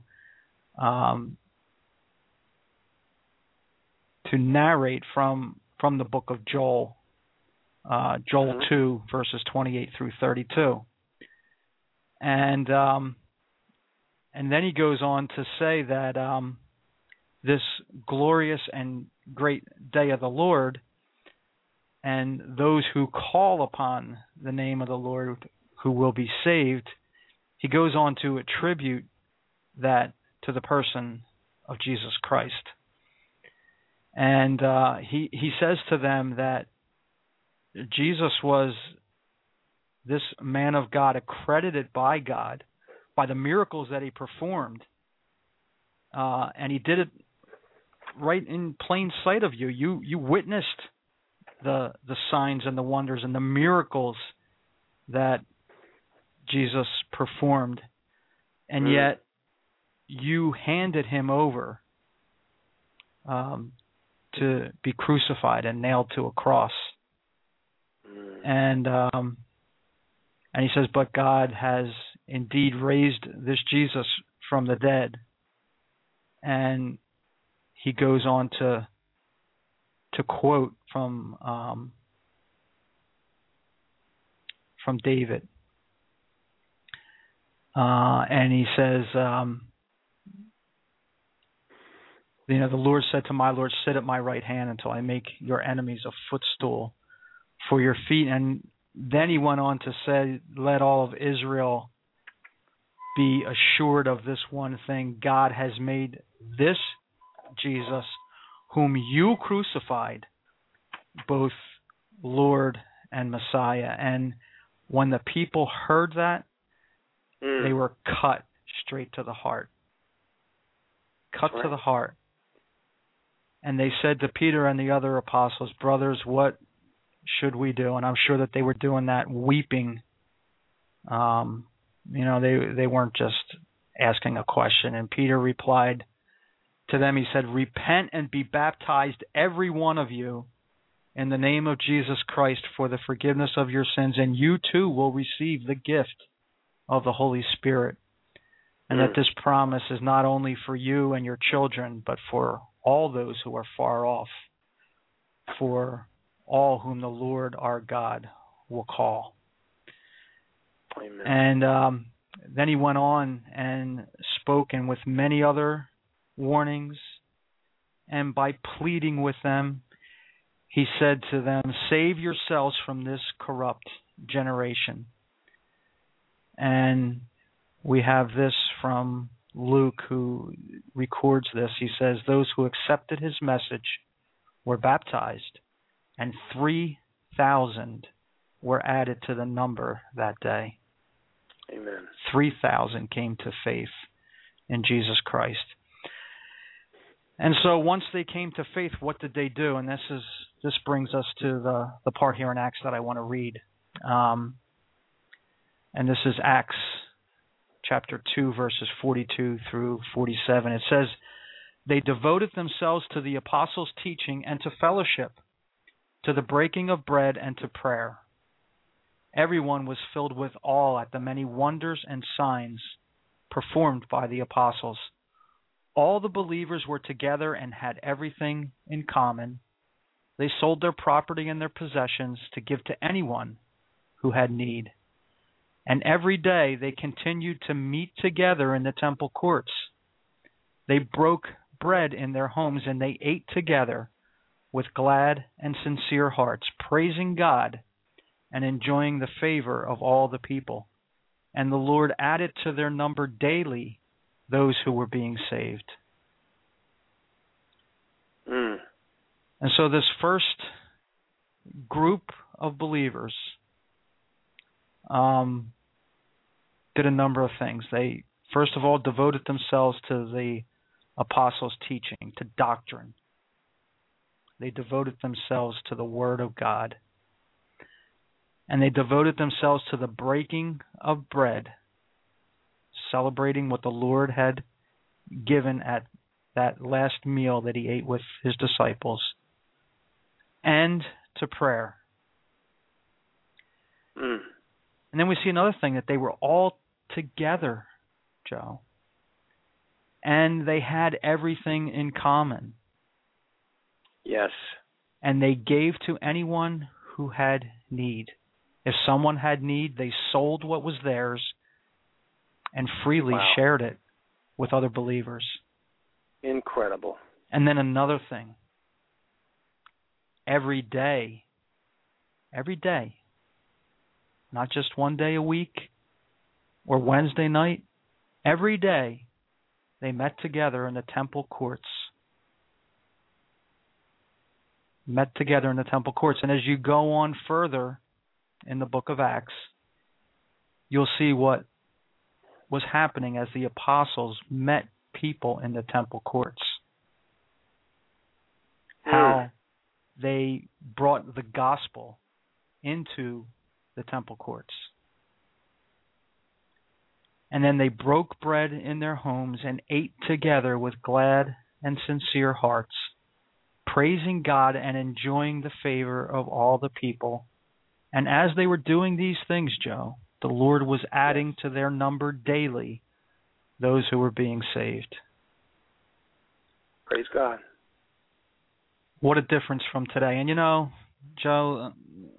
narrate from the book of Joel, Joel 2, verses 28 through 32. And then he goes on to say that this glorious and great day of the Lord, and those who call upon the name of the Lord who will be saved, he goes on to attribute that to the person of Jesus Christ. And he says to them that Jesus was this man of God, accredited by God, by the miracles that he performed. And he did it right in plain sight of you. You witnessed the signs and the wonders and the miracles that Jesus performed. And yet you handed him over to be crucified and nailed to a cross. And he says, but God has indeed raised this Jesus from the dead. And he goes on to quote from David. And he says, the Lord said to my Lord, sit at my right hand until I make your enemies a footstool for your feet. And then he went on to say, let all of Israel be assured of this one thing: God has made this Jesus, whom you crucified, both Lord and Messiah. And when the people heard that, they were cut straight to the heart. Cut to the heart. And they said to Peter and the other apostles, brothers, what should we do? And I'm sure that they were doing that weeping. They weren't just asking a question. And Peter replied to them, he said, repent and be baptized, every one of you, in the name of Jesus Christ for the forgiveness of your sins, and you too will receive the gift of the Holy Spirit. And that this promise is not only for you and your children, but for all those who are far off, for all whom the Lord our God will call. Amen. And then he went on and spoke, and with many other warnings, and by pleading with them, he said to them, save yourselves from this corrupt generation. And we have this from Luke, who records this. He says, those who accepted his message were baptized, and 3,000 were added to the number that day. Amen. 3,000 came to faith in Jesus Christ. And so once they came to faith, what did they do? And this brings us to the part here in Acts that I want to read. And this is Acts chapter 2, verses 42 through 47. It says, they devoted themselves to the apostles' teaching and to fellowship, to the breaking of bread and to prayer. everyone was filled with awe at the many wonders and signs performed by the apostles. All the believers were together and had everything in common. They sold their property and their possessions to give to anyone who had need. And every day they continued to meet together in the temple courts. They broke bread in their homes and they ate together with glad and sincere hearts, praising God and enjoying the favor of all the people. And the Lord added to their number daily those who were being saved. And so this first group of believers did a number of things. They, first of all, devoted themselves to the apostles' teaching, to doctrine. They devoted themselves to the Word of God. And they devoted themselves to the breaking of bread, celebrating what the Lord had given at that last meal that he ate with his disciples, and to prayer. And then we see another thing, that they were all together, Joe, and they had everything in common. Yes. And they gave to anyone who had need. If someone had need, they sold what was theirs and freely shared it with other believers. Incredible. And then another thing. Every day, not just one day a week or Wednesday night, every day they met together in the temple courts. And as you go on further in the book of Acts, you'll see what was happening as the apostles met people in the temple courts. How they brought the gospel into the temple courts. And then they broke bread in their homes and ate together with glad and sincere hearts, praising God and enjoying the favor of all the people. And as they were doing these things, Joe, the Lord was adding to their number daily those who were being saved. Praise God. What a difference from today. And you know, Joe,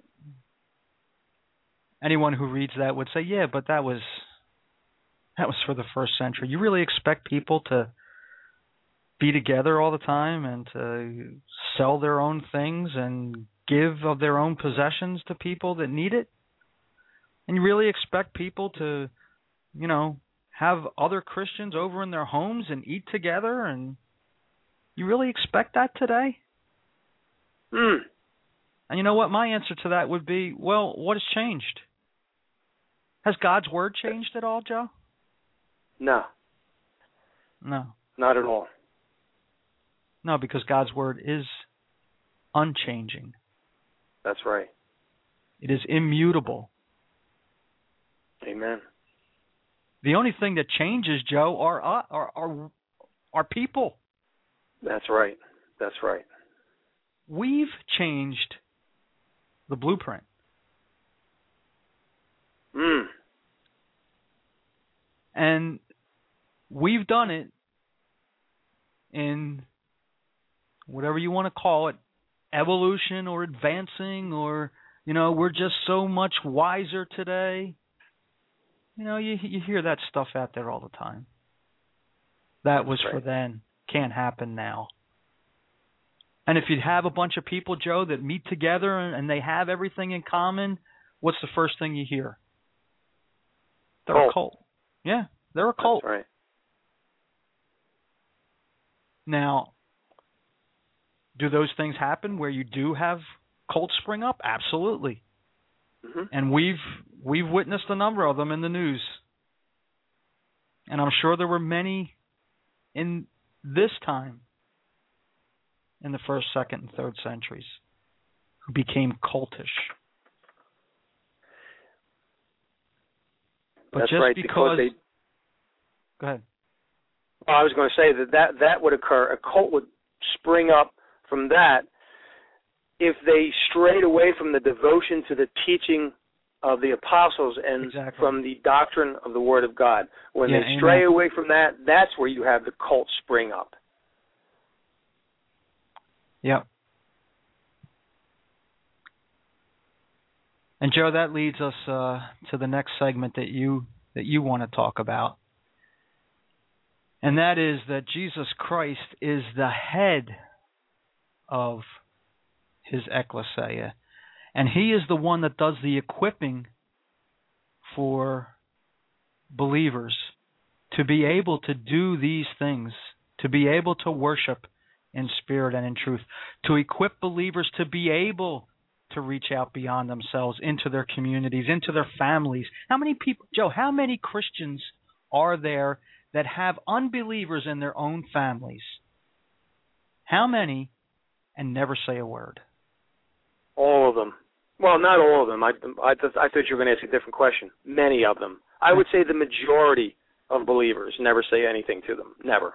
anyone who reads that would say, yeah, but that was for the first century. You really expect people to be together all the time and to sell their own things and give of their own possessions to people that need it? And you really expect people to, you know, have other Christians over in their homes and eat together? And you really expect that today? And you know what? My answer to that would be, well, what has changed? Has God's word changed at all, Joe? No. No. Not at all. No, because God's word is unchanging. That's right. It is immutable. Amen. The only thing that changes, Joe, are people. That's right. That's right. We've changed the blueprint. And we've done it in whatever you want to call it, evolution or advancing, or, you know, we're just so much wiser today. You know, you hear that stuff out there all the time. That was for then. Can't happen now. And if you have a bunch of people, Joe, that meet together and they have everything in common, what's the first thing you hear? They're a cult. Yeah, they're a cult. That's right. Now, do those things happen where you do have cults spring up? Absolutely. And we've witnessed a number of them in the news. And I'm sure there were many in this time, in the first, second, and third centuries, who became cultish. But That's just right, because they... Go ahead. Well, I was going to say that would occur. A cult would spring up from that if they strayed away from the devotion to the teaching of the apostles and Exactly. from the doctrine of the Word of God. When Yeah, they stray amen. away from that, that's where you have the cult spring up. Yep. And Joe, that leads us to the next segment that you want to talk about. And that is that Jesus Christ is the head of his ecclesia. And he is the one that does the equipping for believers to be able to do these things, to be able to worship in spirit and in truth, to equip believers to be able to reach out beyond themselves into their communities, into their families. How many people, Joe, how many Christians are there that have unbelievers in their own families? How many, and never say a word? All of them. Well, not all of them. I thought you were going to ask a different question. Many of them. I would say the majority of believers never say anything to them. Never.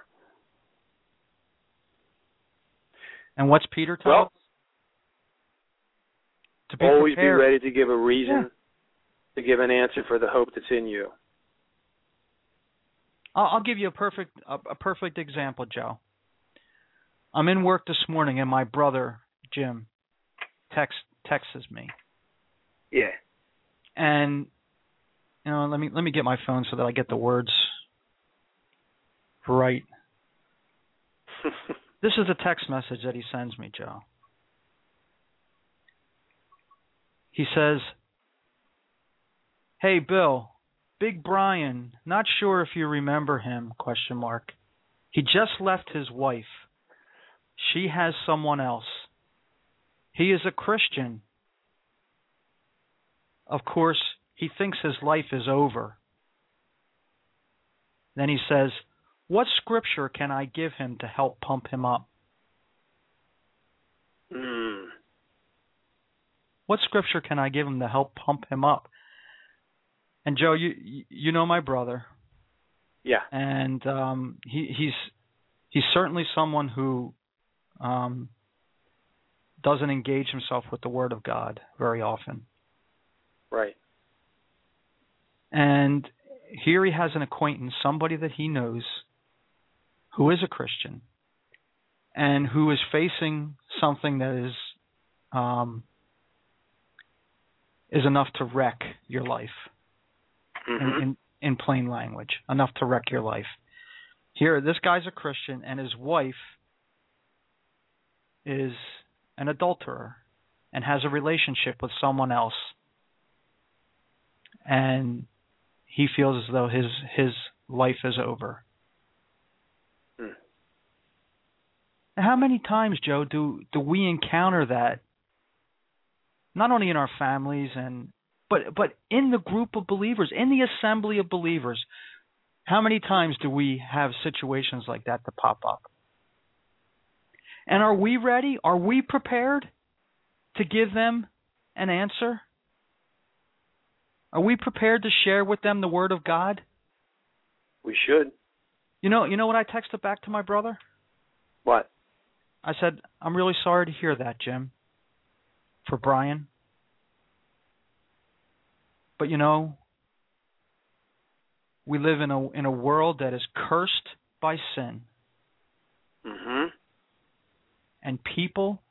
And what's Peter tell us? To be always prepared. be ready to give a reason, to give an answer for the hope that's in you. I'll give you a perfect example, Joe. I'm in work this morning, and my brother Jim texts me. Yeah. And let me get my phone so that I get the words right. This is a text message that he sends me, Joe. He says, "Hey Bill, Big Brian, not sure if you remember him, ? He just left his wife. She has someone else. He is a Christian. Of course, he thinks his life is over." Then he says, "What scripture can I give him to help pump him up?" What scripture can I give him to help pump him up? And Joe, you know my brother. Yeah. And he's certainly someone who doesn't engage himself with the Word of God very often. Right. And here he has an acquaintance, somebody that he knows, who is a Christian, and who is facing something that is enough to wreck your life. In plain language, enough to wreck your life. Here, this guy's a Christian, and his wife is an adulterer and has a relationship with someone else. And he feels as though his life is over. How many times, Joe, do we encounter that? Not only in our families but in the group of believers, in the assembly of believers. How many times do we have situations like that to pop up? And are we ready? Are we prepared to give them an answer? Are we prepared to share with them the Word of God? We should. You know what I texted back to my brother? What? I said, "I'm really sorry to hear that, Jim, for Brian. But we live in a world that is cursed by sin. And people,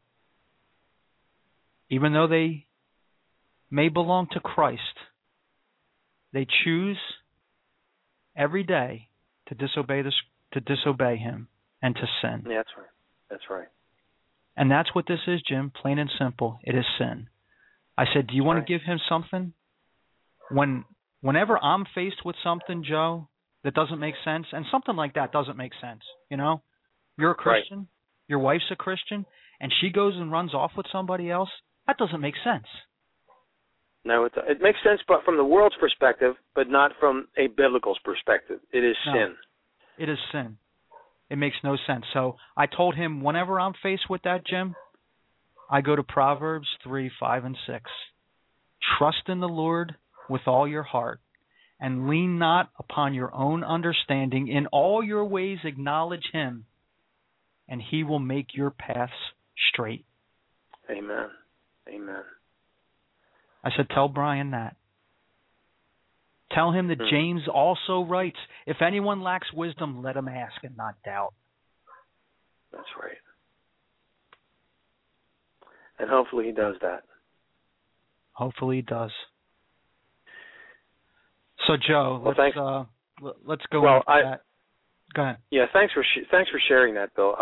even though they may belong to Christ, they choose every day to disobey Him and to sin." Yeah, that's right. That's right. And that's what this is, Jim. Plain and simple, it is sin. I said, "Do you want to give him something?" Whenever I'm faced with something, Joe, that doesn't make sense, and something like that doesn't make sense, you're a Christian, right. Your wife's a Christian, and she goes and runs off with somebody else, that doesn't make sense. No, it makes sense, but from the world's perspective, but not from a biblical perspective. It is sin. It is sin. It makes no sense. So I told him, whenever I'm faced with that, Jim, I go to Proverbs 3, 5, and 6. Trust in the Lord with all your heart, and lean not upon your own understanding. In all your ways acknowledge Him, and He will make your paths straight. Amen. Amen. I said, tell Brian that. Tell him that James also writes, if anyone lacks wisdom, let him ask and not doubt. That's right. And hopefully he does that. Hopefully he does. So, Joe, let's go into that. Go ahead. Yeah, thanks for sharing that, Bill.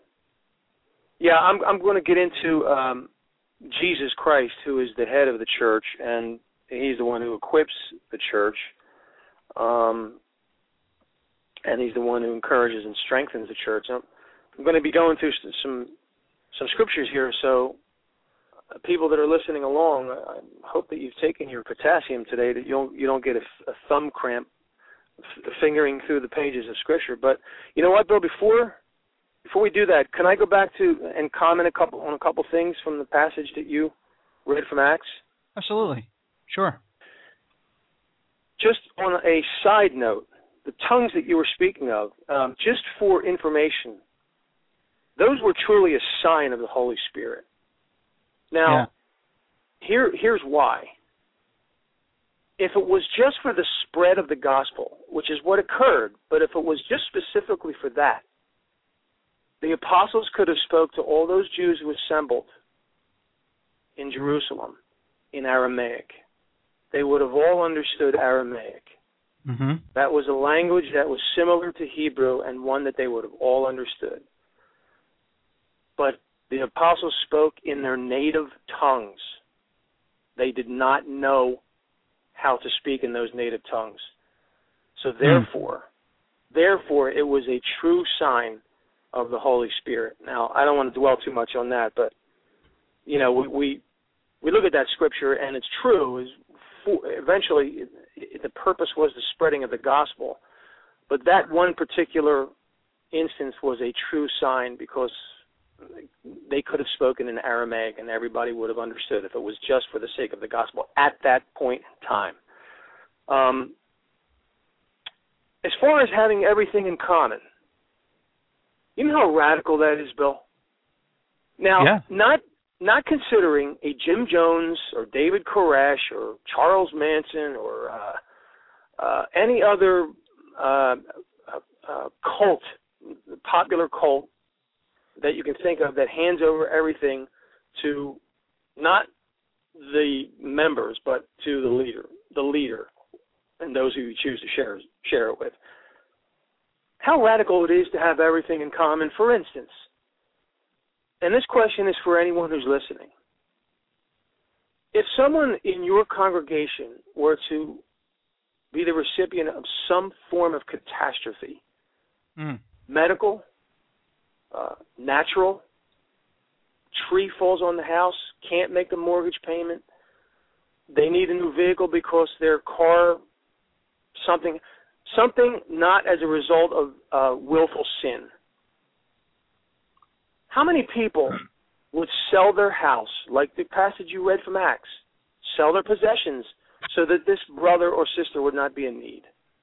I'm going to get into Jesus Christ, who is the head of the church, and he's the one who equips the church, and he's the one who encourages and strengthens the church. I'm going to be going through some scriptures here, so people that are listening along, I hope that you've taken your potassium today, that you don't get a thumb cramp fingering through the pages of Scripture. But you know what, Bill? Before we do that, can I go back to and comment on a couple things from the passage that you read from Acts? Absolutely. Sure. Just on a side note, the tongues that you were speaking of, just for information, those were truly a sign of the Holy Spirit. Now, here's why. If it was just for the spread of the gospel, which is what occurred, but if it was just specifically for that, the apostles could have spoke to all those Jews who assembled in Jerusalem in Aramaic. They would have all understood Aramaic. Mm-hmm. That was a language that was similar to Hebrew and one that they would have all understood. But the apostles spoke in their native tongues. They did not know how to speak in those native tongues. So therefore, it was a true sign of the Holy Spirit. Now, I don't want to dwell too much on that, but we look at that scripture, and it's true. Eventually, the purpose was the spreading of the gospel, but that one particular instance was a true sign because they could have spoken in Aramaic and everybody would have understood if it was just for the sake of the gospel at that point in time. As far as having everything in common, you know how radical that is, Bill? Now, not considering a Jim Jones or David Koresh or Charles Manson or any other cult, popular cult that you can think of that hands over everything to not the members, but to the leader, and those who you choose to share it with. How radical it is to have everything in common. For instance, and this question is for anyone who's listening. If someone in your congregation were to be the recipient of some form of catastrophe, medical, natural, tree falls on the house, can't make the mortgage payment, they need a new vehicle because their car, something not as a result of willful sin. How many people would sell their house, like the passage you read from Acts, sell their possessions so that this brother or sister would not be in need?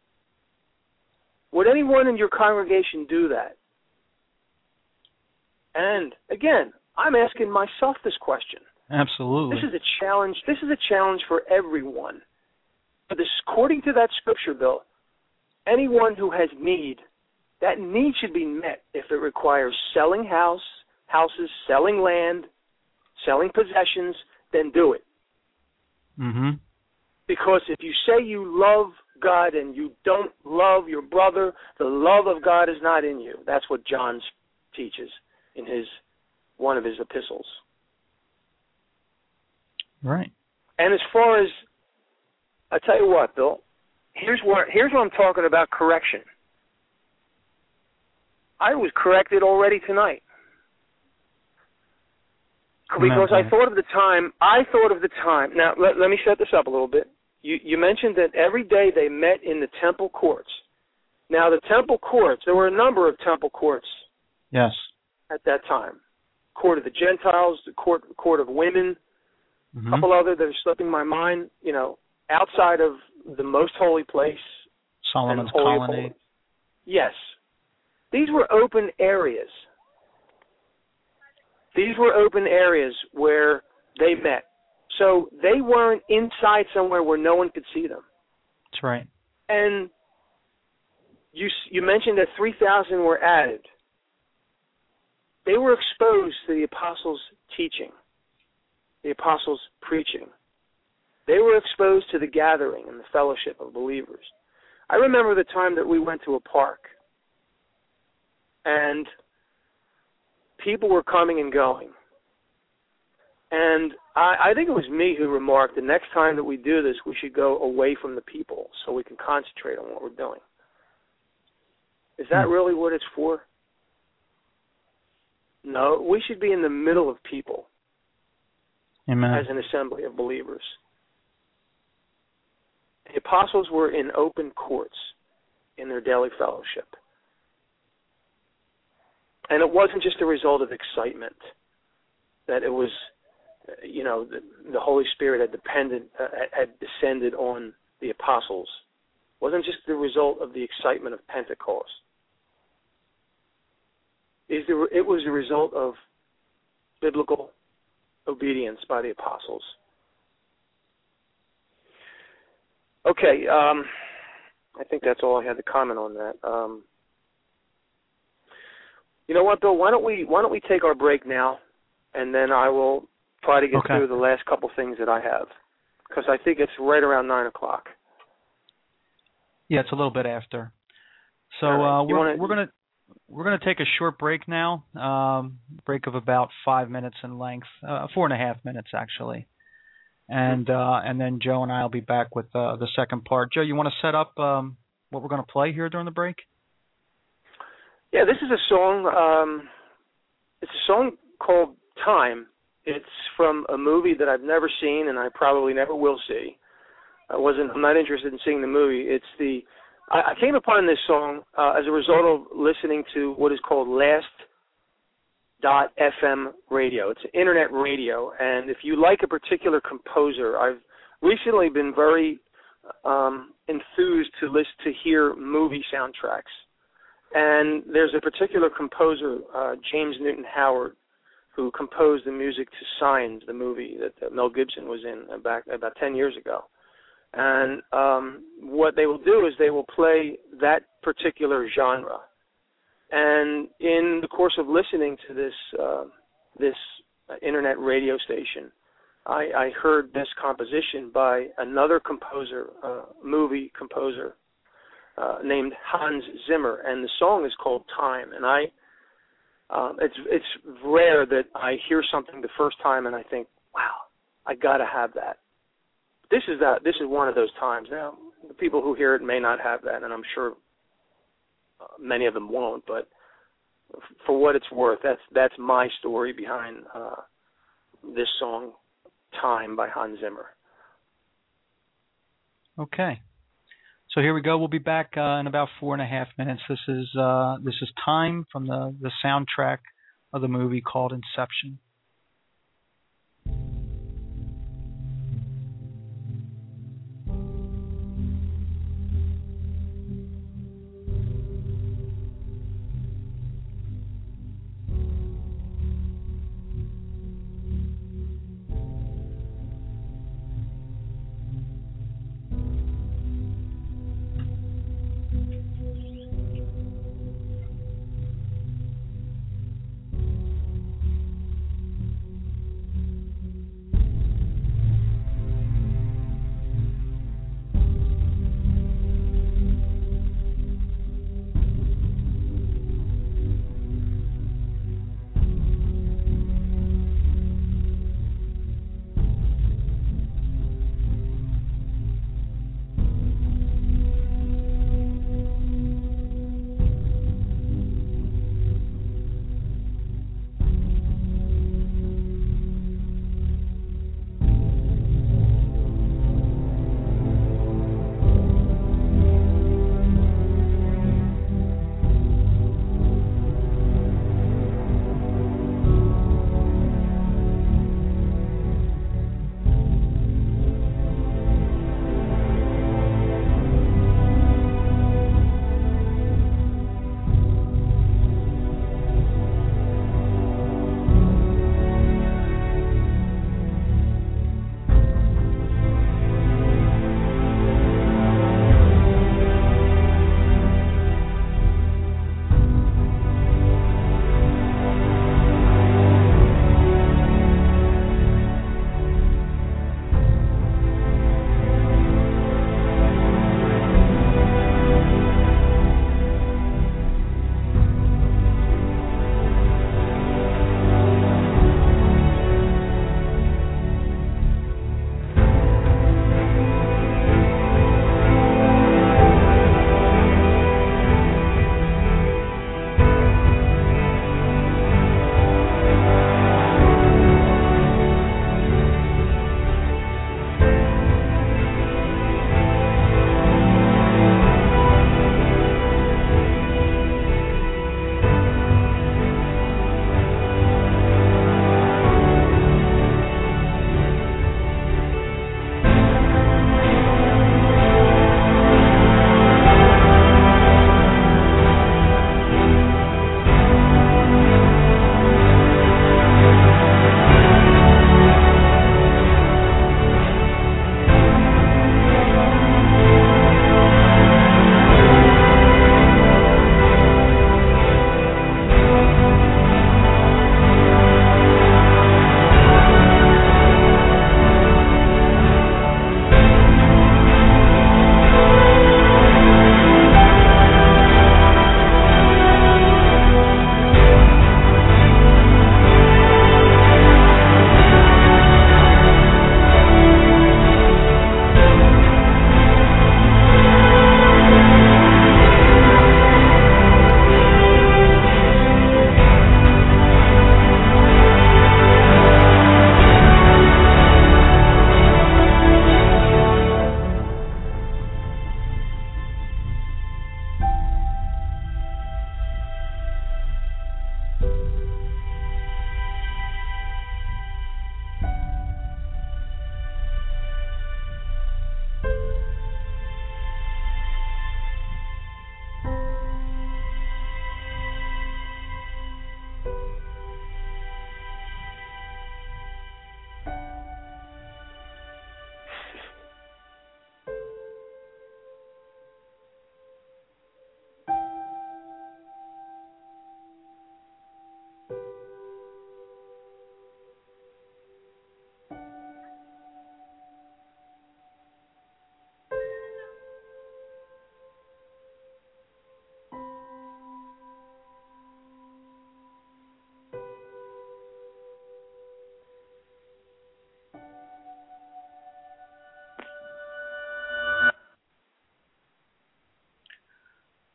Would anyone in your congregation do that? And again, I'm asking myself this question. Absolutely. This is a challenge. This is a challenge for everyone. But according to that scripture, Bill, anyone who has need, that need should be met. If it requires selling houses, selling land, selling possessions, then do it. Mm-hmm. Because if you say you love God and you don't love your brother, the love of God is not in you. That's what John teaches in one of his epistles. Right. And as far as, I tell you what, Bill, here's what I'm talking about correction. I was corrected already tonight. Because I thought of the time. Now, let me set this up a little bit. You mentioned that every day they met in the temple courts. Now, the temple courts, there were a number of temple courts. Yes. At that time. Court of the Gentiles, the court of women, a couple other that are slipping my mind, outside of the most holy place. Solomon's colonnade. Yes. These were open areas. These were open areas where they met. So they weren't inside somewhere where no one could see them. That's right. And you mentioned that 3,000 were added. They were exposed to the apostles' teaching, the apostles' preaching. They were exposed to the gathering and the fellowship of believers. I remember the time that we went to a park, and people were coming and going. And I think it was me who remarked, the next time that we do this, we should go away from the people so we can concentrate on what we're doing. Is that really what it's for? No, we should be in the middle of people. Amen. As an assembly of believers. The apostles were in open courts in their daily fellowship. And it wasn't just a result of excitement, that it was, the Holy Spirit had descended on the apostles. It wasn't just the result of the excitement of Pentecost. It was the result of biblical obedience by the apostles. Okay, I think that's all I had to comment on that. You know what, Bill? Why don't we take our break now, and then I will try to get through the last couple things that I have, because I think it's right around 9 o'clock. Yeah, it's a little bit after. So we're gonna take a short break now. Break of about 5 minutes in length, 4.5 minutes actually, and then Joe and I will be back with the second part. Joe, you want to set up what we're going to play here during the break? Yeah, this is a song. It's a song called "Time." It's from a movie that I've never seen, and I probably never will see. I'm not interested in seeing the movie. I came upon this song as a result of listening to what is called Last.fm radio. It's an internet radio, and if you like a particular composer, I've recently been very enthused to hear movie soundtracks. And there's a particular composer, James Newton Howard, who composed the music to Signs, the movie that Mel Gibson was in about 10 years ago. And what they will do is they will play that particular genre. And in the course of listening to this internet radio station, I heard this composition by another composer, movie composer, named Hans Zimmer, and the song is called "Time." And it's rare that I hear something the first time and I think, "Wow, I got to have that." This is one of those times. Now, the people who hear it may not have that, and I'm sure many of them won't. But for what it's worth, that's my story behind this song, "Time" by Hans Zimmer. Okay. So here we go. We'll be back in about 4.5 minutes. This is "Time" from the soundtrack of the movie called Inception.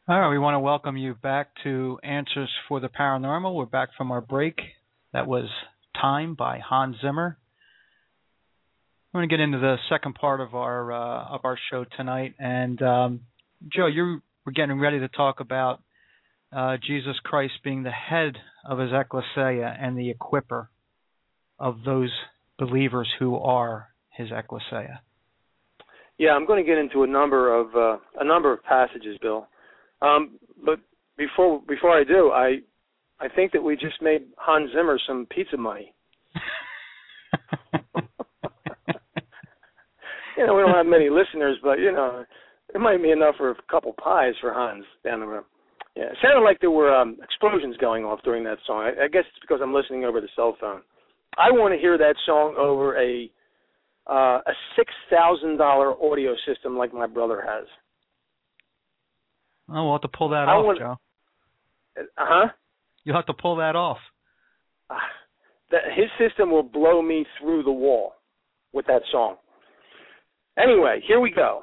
All right, we want to welcome you back to Answers for the Paranormal. We're back from our break. That was Time by Hans Zimmer. We're going to get into the second part of our show tonight. And Joe, you were getting ready to talk about Jesus Christ being the head of his ecclesia and the equipper of those believers who are his ecclesia. Yeah, I'm going to get into a number of passages, Bill. But before I do, I think that we just made Hans Zimmer some pizza money. We don't have many listeners, but it might be enough for a couple pies for Hans down the road. Yeah, it sounded like there were explosions going off during that song. I guess it's because I'm listening over the cell phone. I want to hear that song over a $6,000 audio system like my brother has. Oh, we'll have to pull that off, Joe. You'll have to pull that off. His system will blow me through the wall with that song. Anyway, here we go.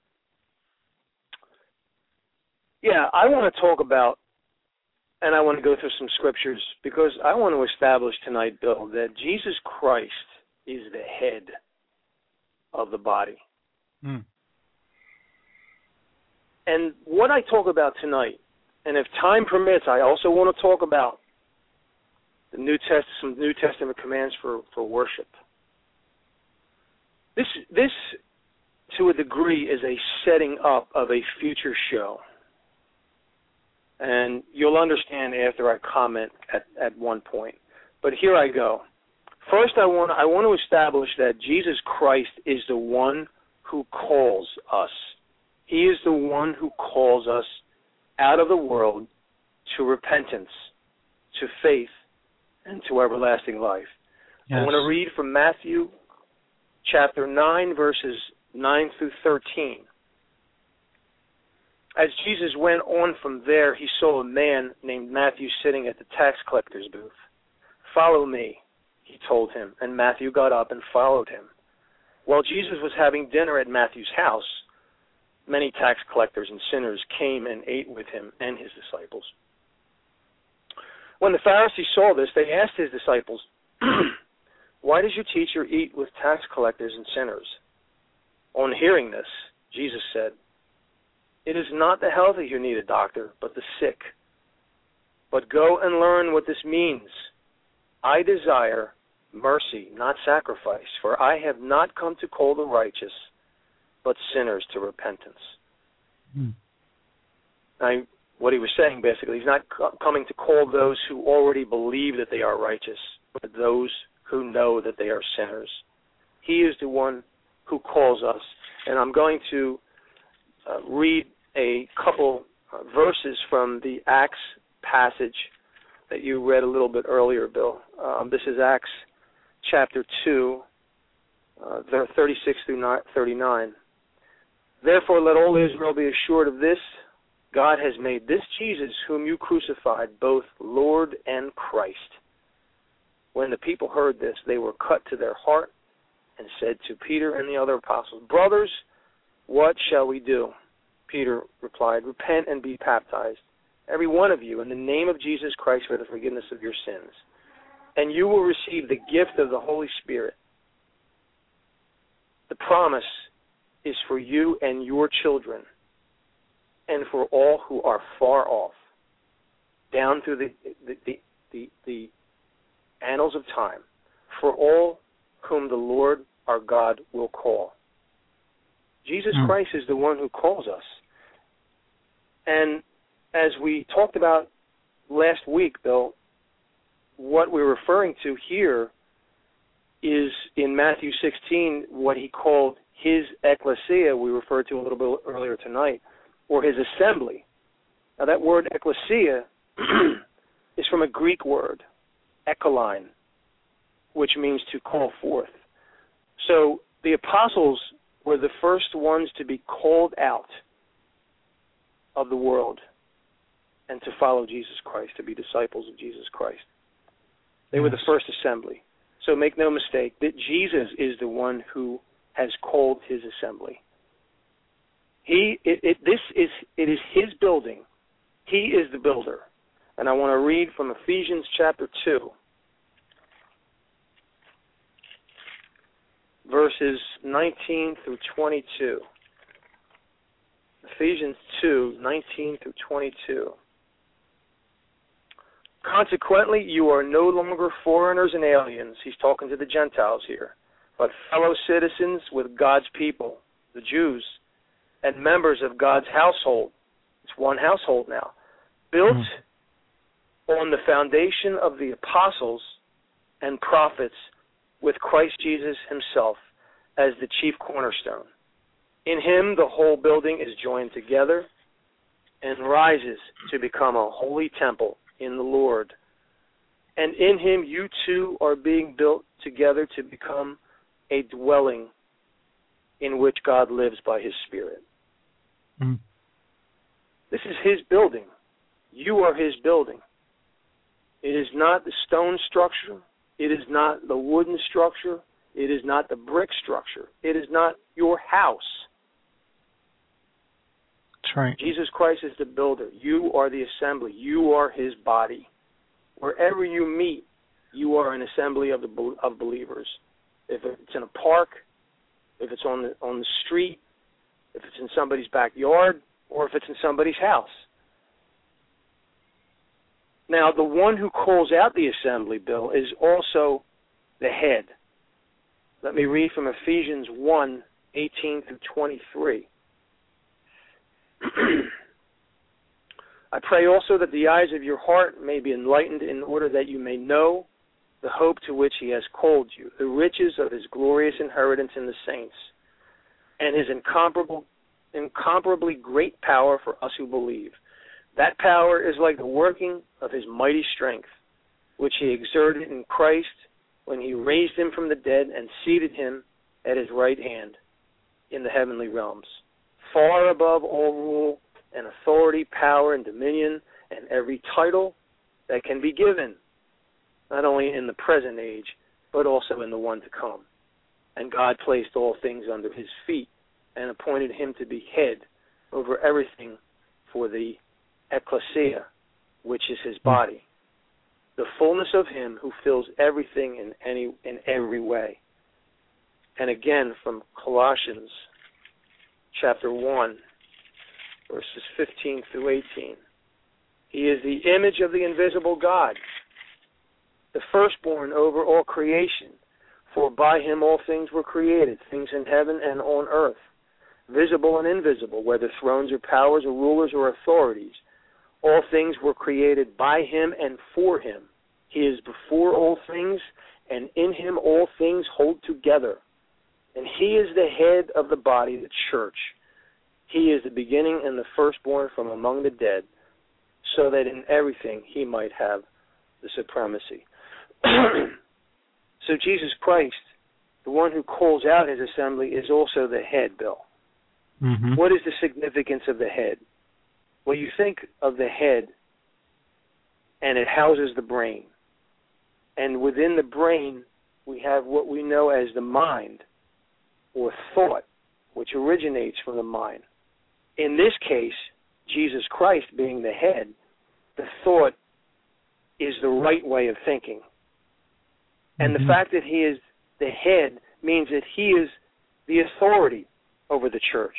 Yeah, I want to talk about, and I want to go through some scriptures, because I want to establish tonight, Bill, that Jesus Christ is the head of the body. Mm. And what I talk about tonight, and if time permits, I also want to talk about some New Testament commands for worship. This, to a degree, is a setting up of a future show. And you'll understand after I comment at one point. But here I go. First, I want to establish that Jesus Christ is the one who calls us. He is the one who calls us out of the world to repentance, to faith, and to everlasting life. Yes. I want to read from Matthew chapter 9, verses 9 through 13. As Jesus went on from there, he saw a man named Matthew sitting at the tax collector's booth. "Follow me," he told him, and Matthew got up and followed him. While Jesus was having dinner at Matthew's house, many tax collectors and sinners came and ate with him and his disciples. When the Pharisees saw this, they asked his disciples, "Why does your teacher eat with tax collectors and sinners?" On hearing this, Jesus said, "It is not the healthy who need a doctor, but the sick. But go and learn what this means. I desire mercy, not sacrifice, for I have not come to call the righteous, but sinners to repentance." Now, what he was saying, basically, he's not coming to call those who already believe that they are righteous, but those who know that they are sinners. He is the one who calls us. And I'm going to read a couple verses from the Acts passage that you read a little bit earlier, Bill. This is Acts chapter 2, 36 through 39. "Therefore let all Israel be assured of this, God has made this Jesus, whom you crucified, both Lord and Christ." When the people heard this, they were cut to their heart and said to Peter and the other apostles, "Brothers, what shall we do?" Peter replied, "Repent and be baptized, every one of you, in the name of Jesus Christ for the forgiveness of your sins, and you will receive the gift of the Holy Spirit. The promise is for you and your children, and for all who are far off, down through the annals of time, for all whom the Lord our God will call." Jesus Christ is the one who calls us. And as we talked about last week, Bill, what we're referring to here is in Matthew 16, what he called his ecclesia, we referred to a little bit earlier tonight, or his assembly. Now that word ecclesia is from a Greek word, ekkoline, which means to call forth. So the apostles were the first ones to be called out of the world and to follow Jesus Christ, to be disciples of Jesus Christ. They were the first assembly. So make no mistake that Jesus is the one who has called his assembly. It is his building He is the builder. And I want to read from Ephesians chapter 2, verses 19 through 22. Ephesians 2, 19 through 22. Consequently, you are no longer foreigners and aliens. He's talking to the Gentiles here, but fellow citizens with God's people, the Jews, and members of God's household. It's one household now. Built on the foundation of the apostles and prophets, with Christ Jesus himself as the chief cornerstone. In him the whole building is joined together and rises to become a holy temple in the Lord. And in him you two are being built together to become a dwelling in which God lives by his Spirit. This is his building. You are his building. It is not the stone structure. It is not the wooden structure. It is not the brick structure. It is not your house. That's right. Jesus Christ is the builder. You are the assembly. You are his body. Wherever you meet, you are an assembly of believers. If it's in a park, if it's on the street, if it's in somebody's backyard, or if it's in somebody's house. Now, the one who calls out the assembly, Bill, is also the head. Let me read from Ephesians 1, 18 through 23. I pray also that the eyes of your heart may be enlightened, in order that you may know the hope to which he has called you, the riches of his glorious inheritance in the saints, and his incomparably great power for us who believe. That power is like the working of his mighty strength, which he exerted in Christ when he raised him from the dead and seated him at his right hand in the heavenly realms, far above all rule and authority, power and dominion, and every title that can be given, not only in the present age, but also in the one to come. And God placed all things under his feet and appointed him to be head over everything for the ecclesia, which is his body, the fullness of him who fills everything in every way. And again from Colossians chapter 1, verses 15 through 18. He is the image of the invisible God, the firstborn over all creation, for by him all things were created, things in heaven and on earth, visible and invisible, whether thrones or powers or rulers or authorities. All things were created by him and for him. He is before all things, and in him all things hold together. And he is the head of the body, the church. He is the beginning and the firstborn from among the dead, so that in everything he might have the supremacy. So Jesus Christ, the one who calls out his assembly, is also the head, Bill. Mm-hmm. What is the significance of the head? Well, you think of the head, and it houses the brain. And within the brain, we have what we know as the mind, or thought, which originates from the mind. In this case, Jesus Christ being the head, the thought is the right way of thinking. And the fact that he is the head means that he is the authority over the church,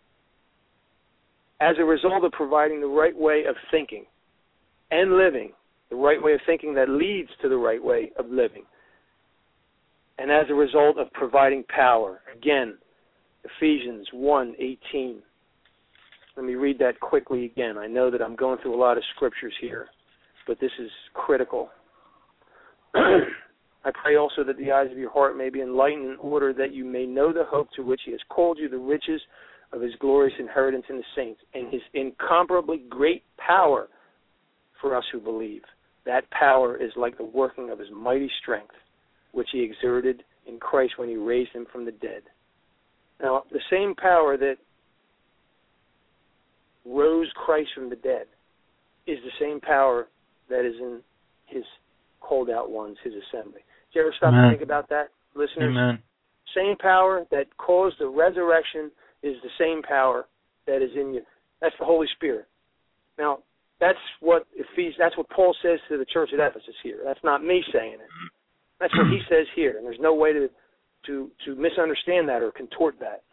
as a result of providing the right way of thinking and living, the right way of thinking that leads to the right way of living, and as a result of providing power. Again, Ephesians 1:18. Let me read that quickly again. I know that I'm going through a lot of scriptures here, but this is critical. I pray also that the eyes of your heart may be enlightened, in order that you may know the hope to which he has called you, the riches of his glorious inheritance in the saints, and his incomparably great power for us who believe. That power is like the working of his mighty strength, which he exerted in Christ when he raised him from the dead. Now, the same power that rose Christ from the dead is the same power that is in his called out ones, his assembly. Did you ever stop Amen. to think about that, listeners? Amen. Same power that caused the resurrection is the same power that is in you. That's the Holy Spirit. Now, That's what Paul says to the church at Ephesus here. That's not me saying it. That's what he says here, and there's no way to misunderstand that or contort that.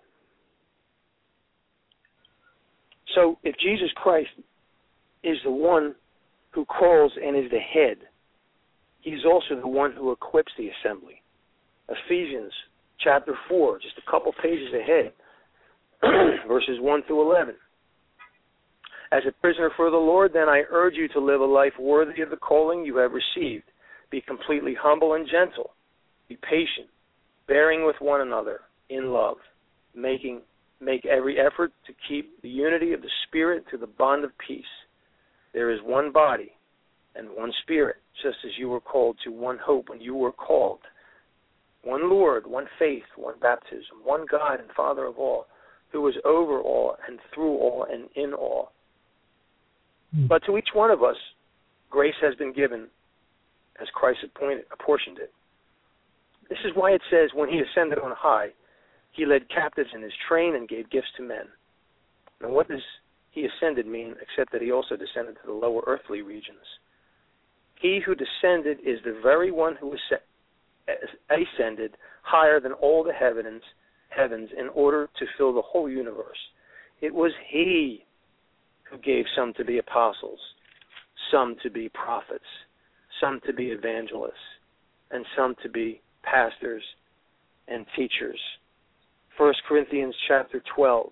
So if Jesus Christ is the one who calls and is the head, he's also the one who equips the assembly. Ephesians chapter 4, just a couple pages ahead, verses 1 through 11. As a prisoner for the Lord, then I urge you to live a life worthy of the calling you have received. Be completely humble and gentle. Be patient, bearing with one another in love. Make every effort to keep the unity of the Spirit to the bond of peace. There is one body and one Spirit, just as you were called to one hope when you were called. One Lord, one faith, one baptism, one God and Father of all, who is over all and through all and in all. But to each one of us, grace has been given as Christ apportioned it. This is why it says, when he ascended on high, he led captives in his train and gave gifts to men. Now what does he ascended mean, except that he also descended to the lower earthly regions? He who descended is the very one who ascended higher than all the heavens in order to fill the whole universe. It was he who gave some to be apostles, some to be prophets, some to be evangelists, and some to be pastors and teachers. 1 Corinthians chapter 12.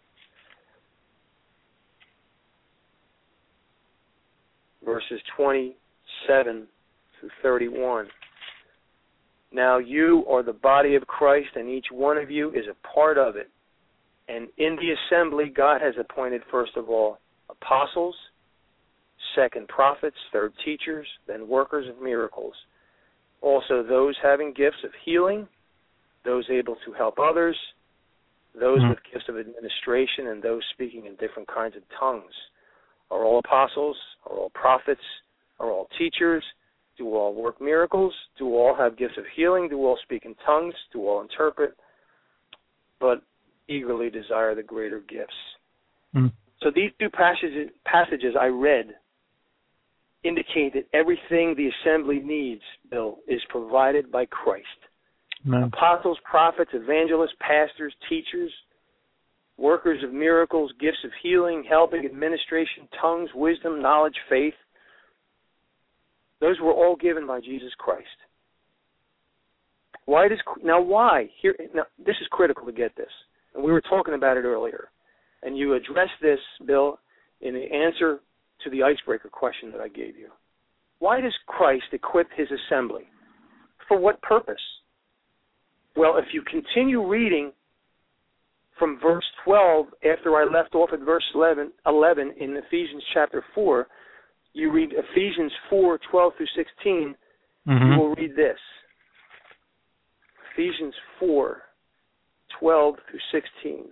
Verses 27 through 31. Now you are the body of Christ, and each one of you is a part of it. And in the assembly, God has appointed, first of all, apostles, second, prophets, third, teachers, then workers of miracles. Also those having gifts of healing, those able to help others, those with gifts of administration, and those speaking in different kinds of tongues. Are all apostles? Are all prophets? Are all teachers? Do all work miracles? Do all have gifts of healing? Do all speak in tongues? Do all interpret? But eagerly desire the greater gifts. So these two passages I read indicate that everything the assembly needs, Bill, is provided by Christ. Amen. Apostles, prophets, evangelists, pastors, teachers, workers of miracles, gifts of healing, helping, administration, tongues, wisdom, knowledge, faith. Those were all given by Jesus Christ. Why? Here, this is critical to get this. And we were talking about it earlier. And you addressed this, Bill, in the answer to the icebreaker question that I gave you. Why does Christ equip his assembly? For what purpose? Well, if you continue reading from verse 12, after I left off at verse 11 in Ephesians chapter 4, you read Ephesians 4, 12 through 16, you will read this. Ephesians 4, 12 through 16.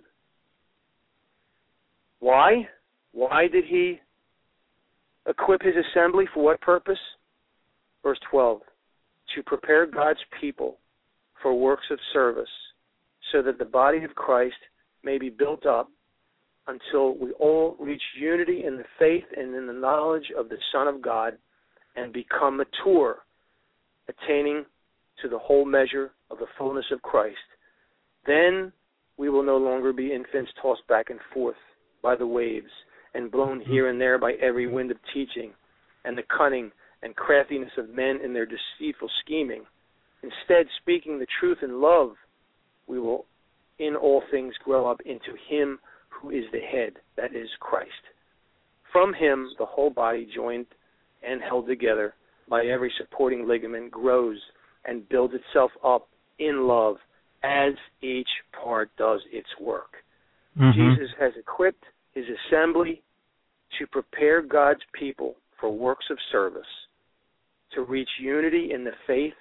Why? Why did he equip his assembly? For what purpose? Verse 12. To prepare God's people for works of service, so that the body of Christ may be built up until we all reach unity in the faith and in the knowledge of the Son of God and become mature, attaining to the whole measure of the fullness of Christ. Then we will no longer be infants tossed back and forth by the waves and blown here and there by every wind of teaching and the cunning and craftiness of men in their deceitful scheming. Instead, speaking the truth in love, we will in all things grow up into him who is the head, that is Christ. From him, the whole body, joined and held together by every supporting ligament, grows and builds itself up in love as each part does its work. Jesus has equipped his assembly to prepare God's people for works of service, to reach unity in the faith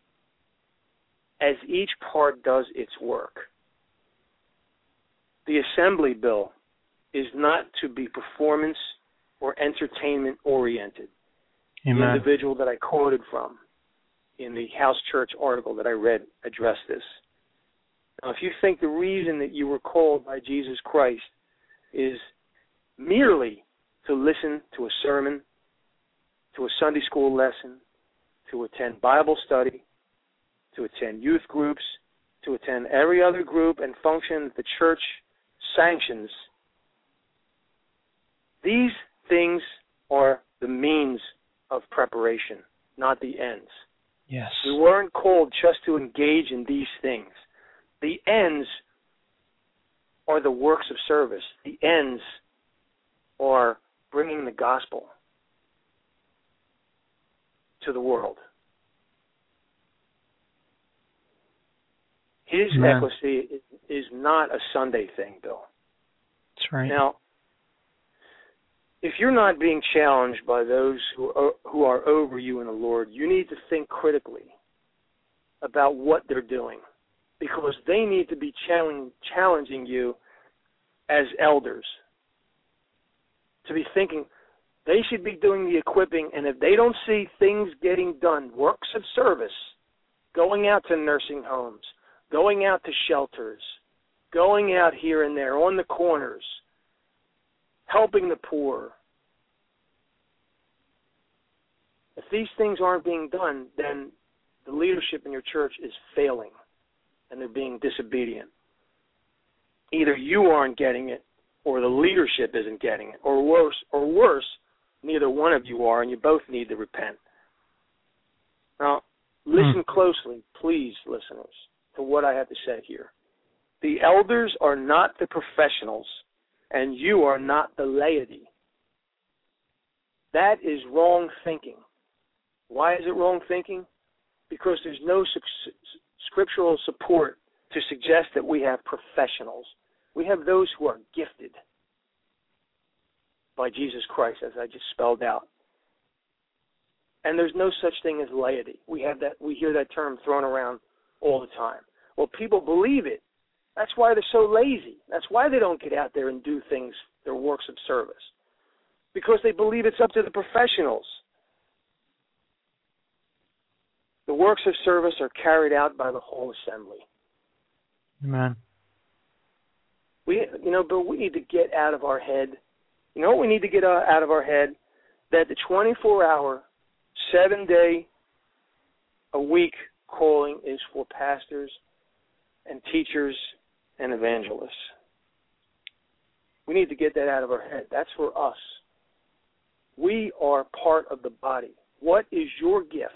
as each part does its work. The assembly, Bill, is not to be performance or entertainment oriented. Amen. The individual that I quoted from in the House Church article that I read addressed this. Now, if you think the reason that you were called by Jesus Christ is merely to listen to a sermon, to a Sunday school lesson, to attend Bible study, to attend youth groups, to attend every other group and function that the church sanctions. These things are the means of preparation, not the ends. Yes. We weren't called just to engage in these things. The ends are the works of service. The ends are bringing the gospel to the world. His ecclesia is not a Sunday thing, Bill. That's right. Now, if you're not being challenged by those who are over you in the Lord, you need to think critically about what they're doing, because they need to be challenging you as elders, to be thinking they should be doing the equipping, and if they don't see things getting done, works of service, going out to nursing homes, going out to shelters, going out here and there on the corners, helping the poor. If these things aren't being done, then the leadership in your church is failing and they're being disobedient. Either you aren't getting it or the leadership isn't getting it, or worse, neither one of you are, and you both need to repent. Now, listen closely, please, listeners, to what I have to say here. The elders are not the professionals, and you are not the laity. That is wrong thinking. Why is it wrong thinking? Because there's no scriptural support to suggest that we have professionals. We have those who are gifted by Jesus Christ, as I just spelled out. And there's no such thing as laity. We hear that term thrown around all the time. Well, people believe it. That's why they're so lazy. That's why they don't get out there and do things, their works of service. Because they believe it's up to the professionals. The works of service are carried out by the whole assembly. Amen. But we need to get out of our head. You know what we need to get out of our head? That the 24-hour, 7-day-a-week calling is for pastors and teachers and evangelists. We need to get that out of our head. That's for us. We are part of the body. What is your gift?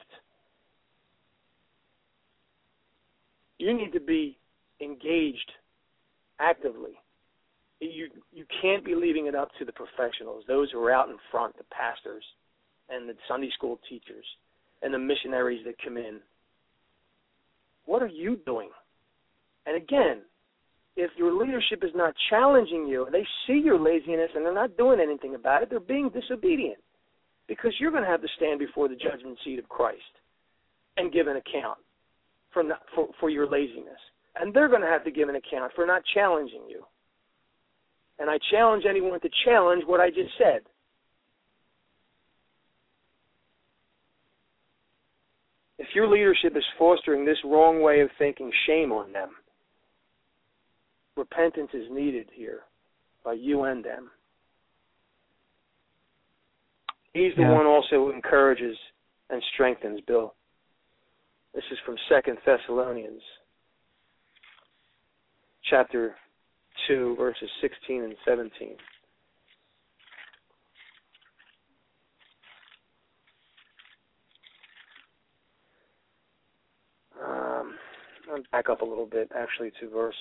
You need to be engaged actively. You can't be leaving it up to the professionals, those who are out in front, the pastors and the Sunday school teachers and the missionaries that come in. What are you doing? And again, if your leadership is not challenging you, they see your laziness and they're not doing anything about it, they're being disobedient, because you're going to have to stand before the judgment seat of Christ and give an account for your laziness. And they're going to have to give an account for not challenging you. And I challenge anyone to challenge what I just said. If your leadership is fostering this wrong way of thinking, shame on them. Repentance is needed here by you and them. He's the one also who encourages and strengthens, Bill. This is from 2 Thessalonians, chapter 2, verses 16 and 17. I'll back up a little bit, actually, to verse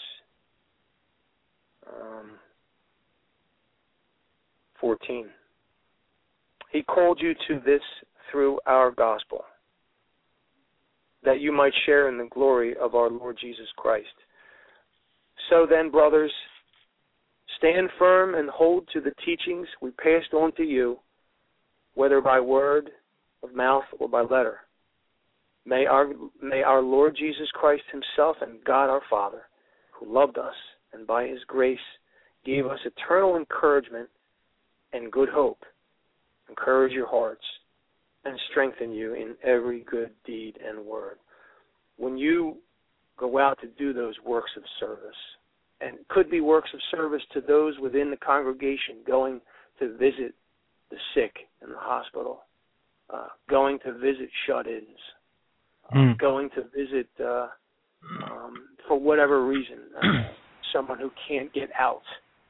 14. He called you to this through our gospel, that you might share in the glory of our Lord Jesus Christ. So then, brothers, stand firm and hold to the teachings we passed on to you, whether by word of mouth or by letter. May our Lord Jesus Christ himself and God our Father, who loved us and by his grace gave us eternal encouragement and good hope, encourage your hearts and strengthen you in every good deed and word. When you go out to do those works of service, and it could be works of service to those within the congregation, going to visit the sick in the hospital, going to visit shut-ins, going to visit, for whatever reason, someone who can't get out.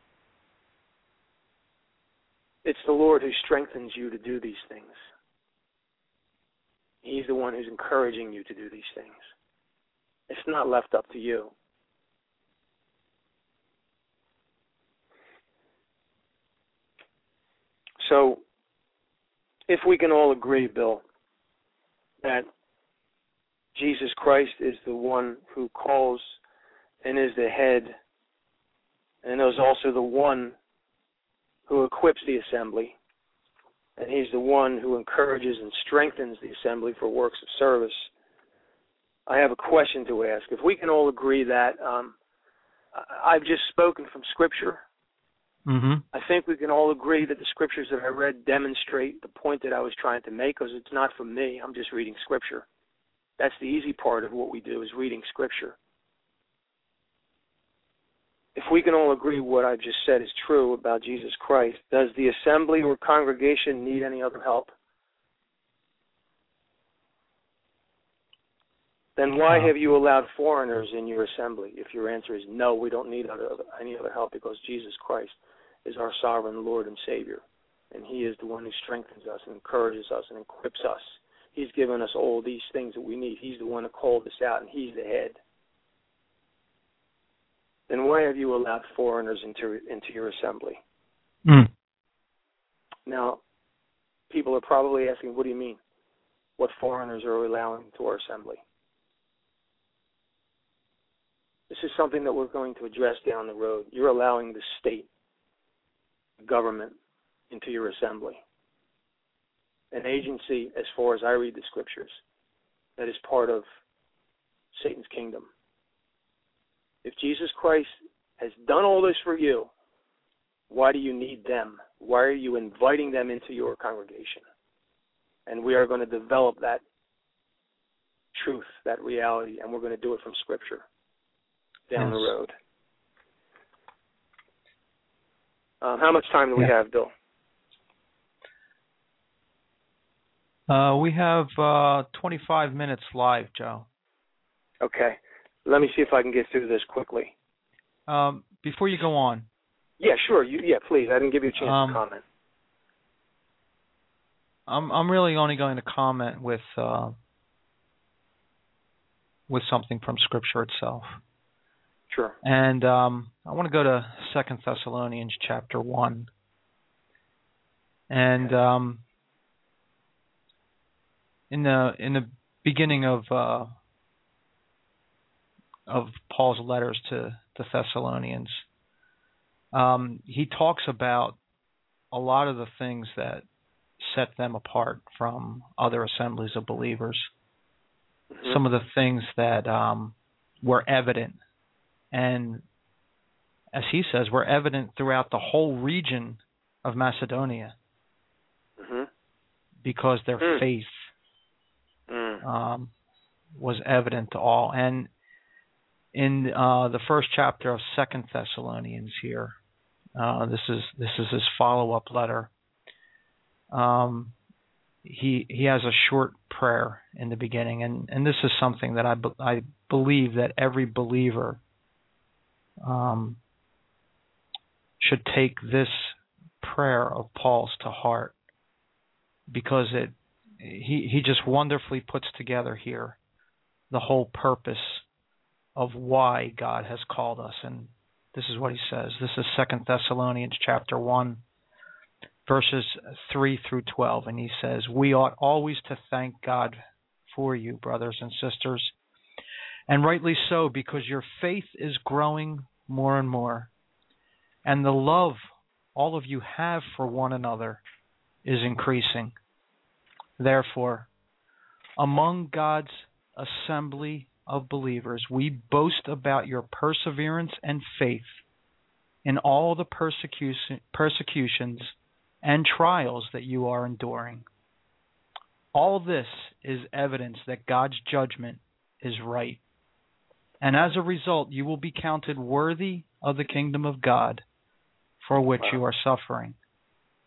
It's the Lord who strengthens you to do these things. He's the one who's encouraging you to do these things. It's not left up to you. So, if we can all agree, Bill, that Jesus Christ is the one who calls and is the head, and is also the one who equips the assembly, and he's the one who encourages and strengthens the assembly for works of service, I have a question to ask. If we can all agree that, I've just spoken from Scripture. Mm-hmm. I think we can all agree that the Scriptures that I read demonstrate the point that I was trying to make, because it's not from me. I'm just reading Scripture. That's the easy part of what we do, is reading Scripture. If we can all agree what I've just said is true about Jesus Christ, does the assembly or congregation need any other help? Then why have you allowed foreigners in your assembly? If your answer is no, we don't need any other help, because Jesus Christ is our sovereign Lord and Savior, and He is the one who strengthens us and encourages us and equips us. He's given us all these things that we need. He's the one who called us out, and He's the head. Then why have you allowed foreigners into your assembly? Now, people are probably asking, what do you mean? What foreigners are we allowing to our assembly? This is something that we're going to address down the road. You're allowing the state, the government, into your assembly. An agency, as far as I read the Scriptures, that is part of Satan's kingdom. If Jesus Christ has done all this for you, why do you need them? Why are you inviting them into your congregation? And we are going to develop that truth, that reality, and we're going to do it from Scripture down the road. How much time do we have, Bill? We have 25 minutes live, Joe. Okay. Let me see if I can get through this quickly. Before you go on. Yeah, sure. Please. I didn't give you a chance to comment. I'm really only going to comment with something from Scripture itself. Sure. And I want to go to 2 Thessalonians chapter 1. And in the beginning of Paul's letters to the Thessalonians, he talks about a lot of the things that set them apart from other assemblies of believers. Mm-hmm. Some of the things that were evident, and as he says, were evident throughout the whole region of Macedonia, mm-hmm. because their faith was evident to all. And in the first chapter of 2 Thessalonians here, this is his follow-up letter. He has a short prayer in the beginning, and this is something that I believe that every believer should take this prayer of Paul's to heart, because he just wonderfully puts together here the whole purpose of why God has called us. And this is what he says. This is 2 Thessalonians chapter 1, verses 3 through 12. And he says, "We ought always to thank God for you, brothers and sisters, and rightly so, because your faith is growing more and more, and the love all of you have for one another is increasing. Therefore, among God's assembly of believers, we boast about your perseverance and faith in all the persecutions and trials that you are enduring. All this is evidence that God's judgment is right, and as a result, you will be counted worthy of the kingdom of God, for which you are suffering.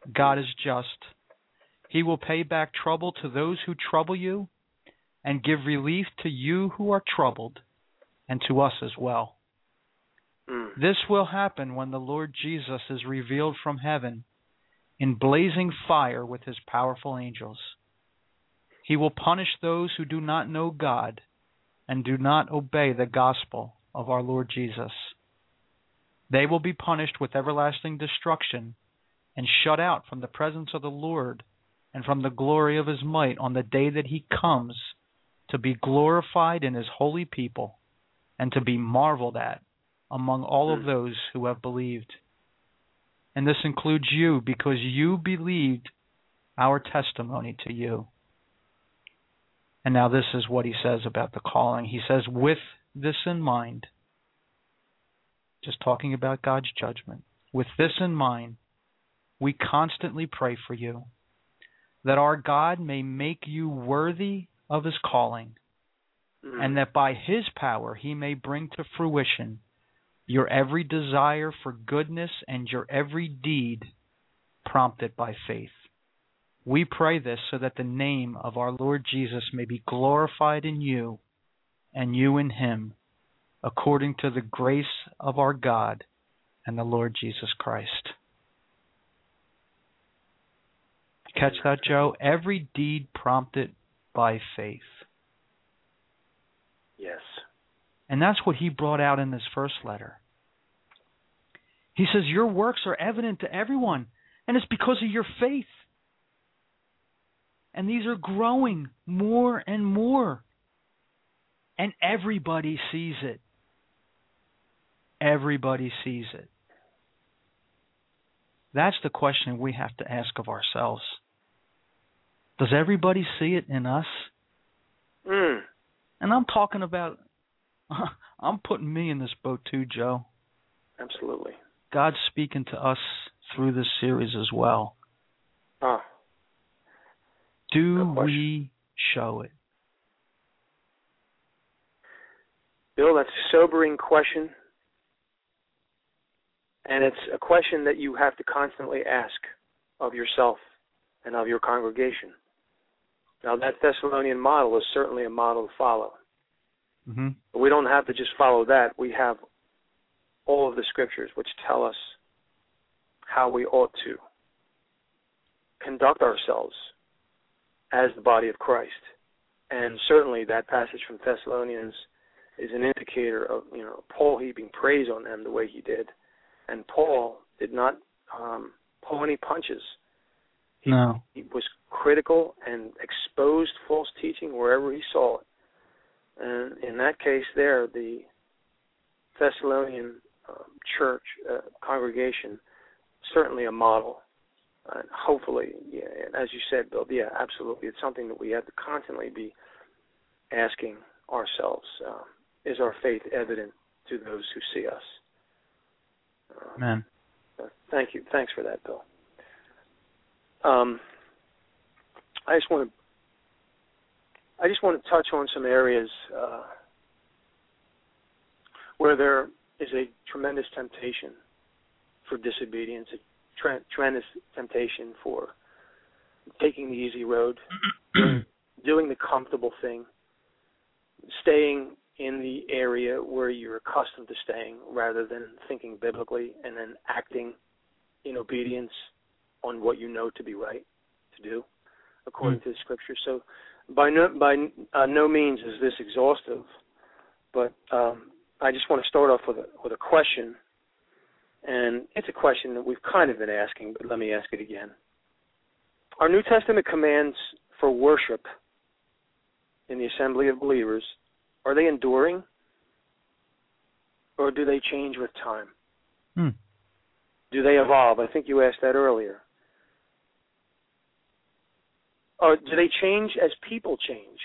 God is just. He will pay back trouble to those who trouble you and give relief to you who are troubled, and to us as well. This will happen when the Lord Jesus is revealed from heaven in blazing fire with his powerful angels. He will punish those who do not know God and do not obey the gospel of our Lord Jesus. They will be punished with everlasting destruction and shut out from the presence of the Lord and from the glory of his might on the day that he comes to be glorified in his holy people and to be marveled at among all of those who have believed. And this includes you, because you believed our testimony to you. And now this is what he says about the calling. He says, with this in mind, just talking about God's judgment, with this in mind, we constantly pray for you, that our God may make you worthy of his calling, and that by his power he may bring to fruition your every desire for goodness and your every deed prompted by faith. We pray this so that the name of our Lord Jesus may be glorified in you and you in him, according to the grace of our God and the Lord Jesus Christ. Catch that, Joe? Every deed prompted by faith. Yes. And that's what he brought out in this first letter. He says, your works are evident to everyone, and it's because of your faith. And these are growing more and more. And everybody sees it. Everybody sees it. That's the question we have to ask of ourselves. Does everybody see it in us? And I'm talking about, I'm putting me in this boat too, Joe. Absolutely. God's speaking to us through this series as well. Do we show it? Bill, that's a sobering question. And it's a question that you have to constantly ask of yourself and of your congregation. Now, that Thessalonian model is certainly a model to follow. But we don't have to just follow that. We have all of the scriptures which tell us how we ought to conduct ourselves as the body of Christ. And certainly that passage from Thessalonians is an indicator of, Paul heaping praise on them the way he did. And Paul did not pull any punches. He was critical and exposed false teaching wherever he saw it. And in that case there, the Thessalonian church congregation, certainly a model. Hopefully, as you said, Bill, absolutely. It's something that we have to constantly be asking ourselves. Is our faith evident to those who see us? Amen. Thank you. Thanks for that, Bill. I just want to touch on some areas where there is a tremendous temptation for disobedience, a tremendous temptation for taking the easy road, doing the comfortable thing, staying in the area where you're accustomed to staying rather than thinking biblically and then acting in obedience on what you know to be right to do according to the Scripture. So by no means is this exhaustive, but I just want to start off with a question, and it's a question that we've kind of been asking, but let me ask it again. Our New Testament commands for worship in the assembly of believers, are they enduring, or do they change with time? Do they evolve? I think you asked that earlier. Or do they change as people change?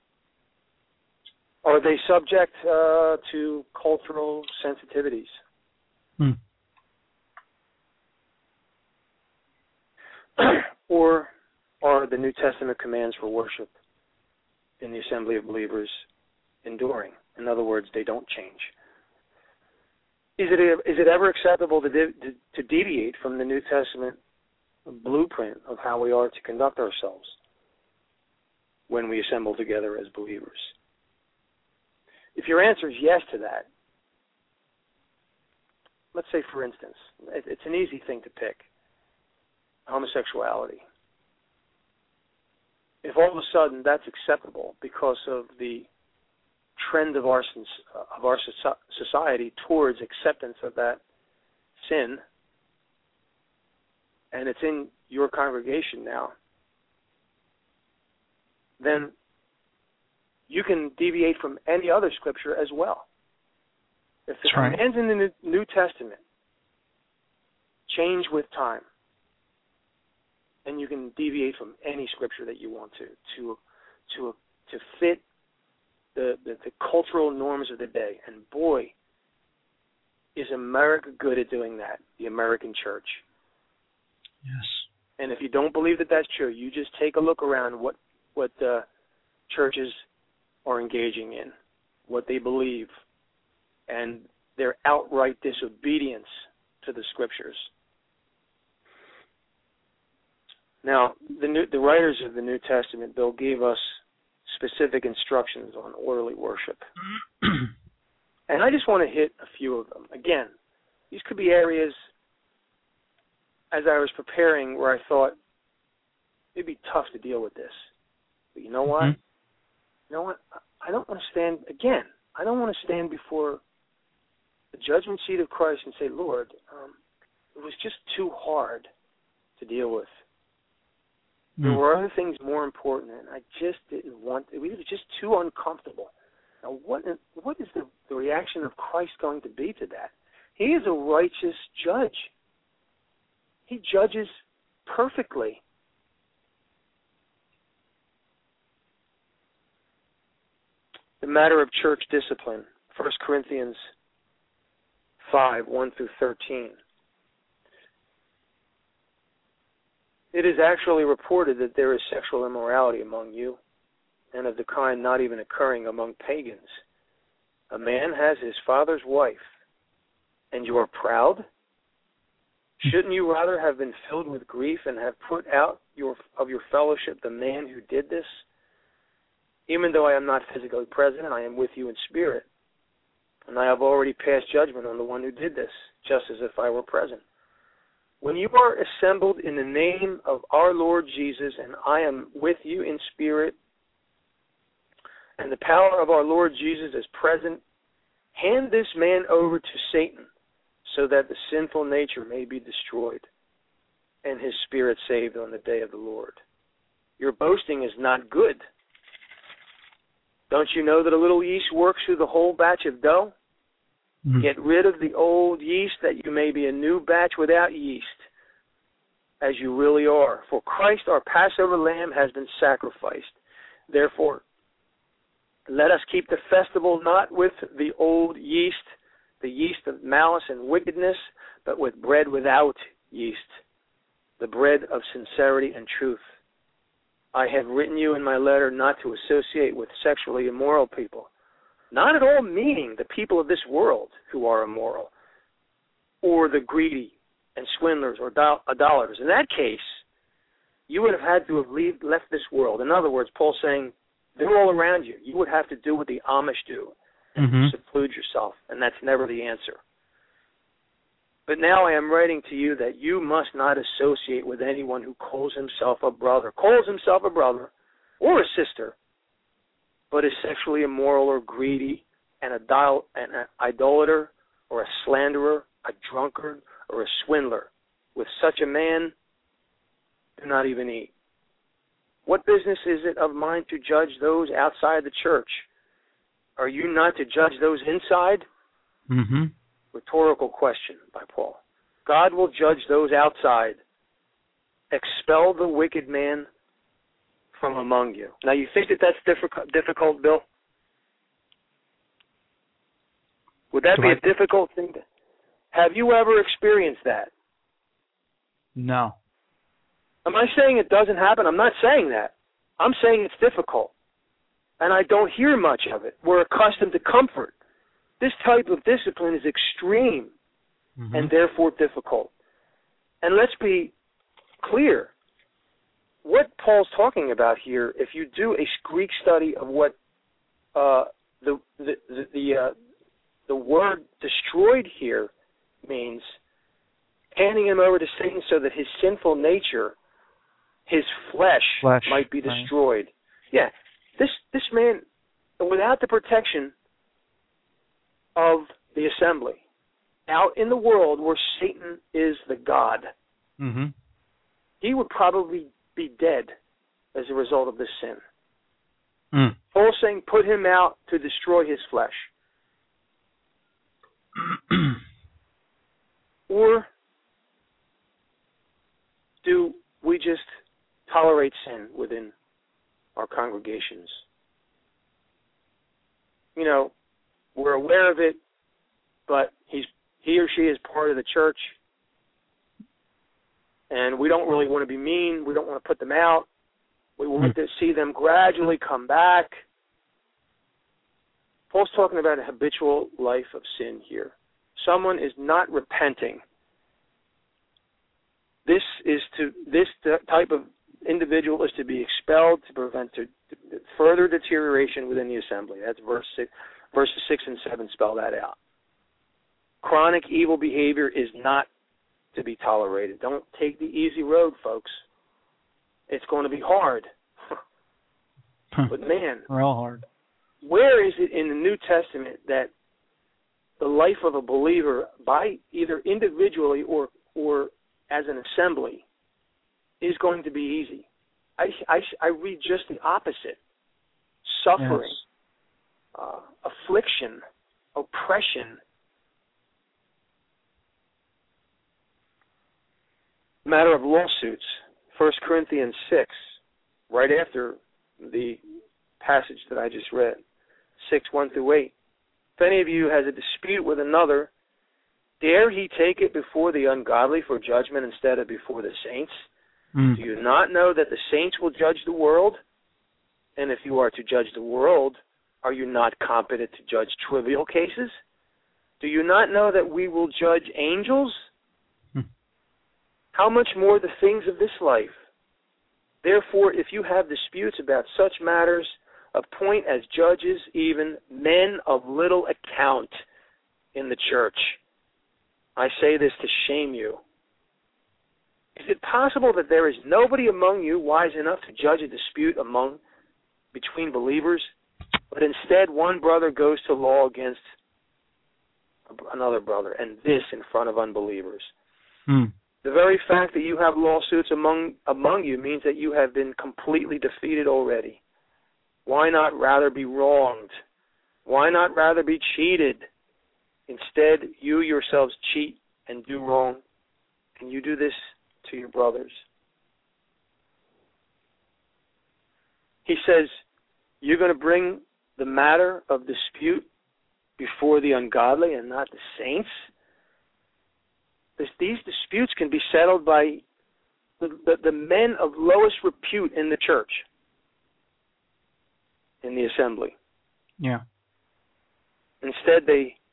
Are they subject to cultural sensitivities? Or are the New Testament commands for worship in the assembly of believers enduring? In other words, they don't change. Is it ever acceptable to deviate from the New Testament blueprint of how we are to conduct ourselves when we assemble together as believers? If your answer is yes to that, let's say, for instance, it's an easy thing to pick, homosexuality. If all of a sudden that's acceptable because of the trend of our society towards acceptance of that sin, and it's in your congregation now, then you can deviate from any other scripture as well. If the commands in the New Testament change with time, then you can deviate from any scripture that you want to fit the cultural norms of the day. And boy, is America good at doing that, the American church. Yes. And if you don't believe that that's true, you just take a look around what churches are engaging in, what they believe, and their outright disobedience to the scriptures. Now, the writers of the New Testament, Bill, gave us specific instructions on orderly worship. And I just want to hit a few of them. Again, these could be areas, as I was preparing, where I thought it'd be tough to deal with this. But you know what? You know what? I don't want to stand, again, I don't want to stand before the judgment seat of Christ and say, Lord, it was just too hard to deal with. There were other things more important, and I just didn't want it. It was just too uncomfortable. Now, what is the reaction of Christ going to be to that? He is a righteous judge. He judges perfectly. The matter of church discipline, 1 Corinthians 5, 1 through 13. It is actually reported that there is sexual immorality among you, and of the kind not even occurring among pagans. A man has his father's wife, and you are proud? Shouldn't you rather have been filled with grief and have put out of your fellowship the man who did this? Even though I am not physically present, I am with you in spirit, and I have already passed judgment on the one who did this, just as if I were present. When you are assembled in the name of our Lord Jesus, and I am with you in spirit, and the power of our Lord Jesus is present, hand this man over to Satan, so that the sinful nature may be destroyed, and his spirit saved on the day of the Lord. Your boasting is not good. Don't you know that a little yeast works through the whole batch of dough? Get rid of the old yeast, that you may be a new batch without yeast, as you really are. For Christ, our Passover lamb, has been sacrificed. Therefore, let us keep the festival not with the old yeast, the yeast of malice and wickedness, but with bread without yeast, the bread of sincerity and truth. I have written you in my letter not to associate with sexually immoral people, not at all meaning the people of this world who are immoral, or the greedy and swindlers or idolaters. In that case, you would have had to have left this world. In other words, Paul's saying, they're all around you. You would have to do what the Amish do and seclude yourself, and that's never the answer. But now I am writing to you that you must not associate with anyone who calls himself a brother or a sister, but is sexually immoral or greedy, an idolater or a slanderer, a drunkard or a swindler. With such a man, do not even eat. What business is it of mine to judge those outside the church? Are you not to judge those inside? Rhetorical question by Paul. God will judge those outside. Expel the wicked man from among you. Now, you think that that's difficult, Bill? Would that be a difficult thing? Have you ever experienced that? No. Am I saying it doesn't happen? I'm not saying that. I'm saying it's difficult. And I don't hear much of it. We're accustomed to comfort. This type of discipline is extreme and therefore difficult. And let's be clear. What Paul's talking about here, if you do a Greek study of what the word destroyed here means, handing him over to Satan so that his sinful nature, his flesh might be destroyed. Right. Yeah, this man, without the protection of the assembly, out in the world where Satan is the god, he would probably be dead as a result of this sin. Paul's saying, put him out to destroy his flesh. Or do we just tolerate sin within our congregations? You know, we're aware of it, but he or she is part of the church, and we don't really want to be mean. We don't want to put them out. We want to see them gradually come back. Paul's talking about a habitual life of sin here. Someone is not repenting. This type of individual is to be expelled to prevent further deterioration within the assembly. That's verses 6 and 7 spell that out. Chronic evil behavior is not to be tolerated. Don't take the easy road, folks. It's going to be hard. But man, real hard. Where is it in the New Testament that the life of a believer, by either individually or as an assembly, is going to be easy? I read just the opposite. Suffering, affliction, oppression. Matter of lawsuits, 1 Corinthians 6, right after the passage that I just read, 6, 1 through 8. If any of you has a dispute with another, dare he take it before the ungodly for judgment instead of before the saints? Do you not know that the saints will judge the world? And if you are to judge the world, are you not competent to judge trivial cases? Do you not know that we will judge angels? How much more the things of this life? Therefore, if you have disputes about such matters, appoint as judges even men of little account in the church. I say this to shame you. Is it possible that there is nobody among you wise enough to judge a dispute between believers, but instead one brother goes to law against another brother, and this in front of unbelievers? The very fact that you have lawsuits among you means that you have been completely defeated already. Why not rather be wronged? Why not rather be cheated? Instead, you yourselves cheat and do wrong, and you do this to your brothers. He says, you're going to bring the matter of dispute before the ungodly and not the saints? These disputes can be settled by the men of lowest repute in the church, in the assembly. Yeah. Instead,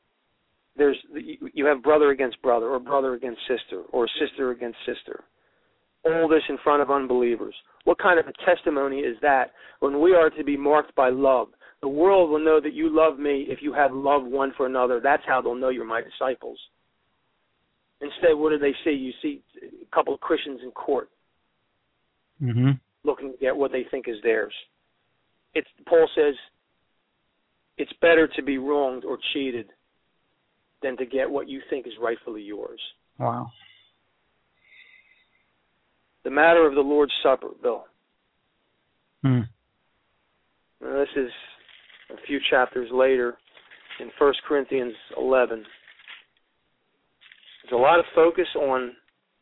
you have brother against brother, or brother against sister, or sister against sister. All this in front of unbelievers. What kind of a testimony is that when we are to be marked by love? The world will know that you love me if you have love one for another. That's how they'll know you're my disciples. Instead, what do they see? You see a couple of Christians in court looking at what they think is theirs. Paul says it's better to be wronged or cheated than to get what you think is rightfully yours. Wow. The matter of the Lord's Supper, Bill. Now, this is a few chapters later in 1 Corinthians 11. There's a lot of focus on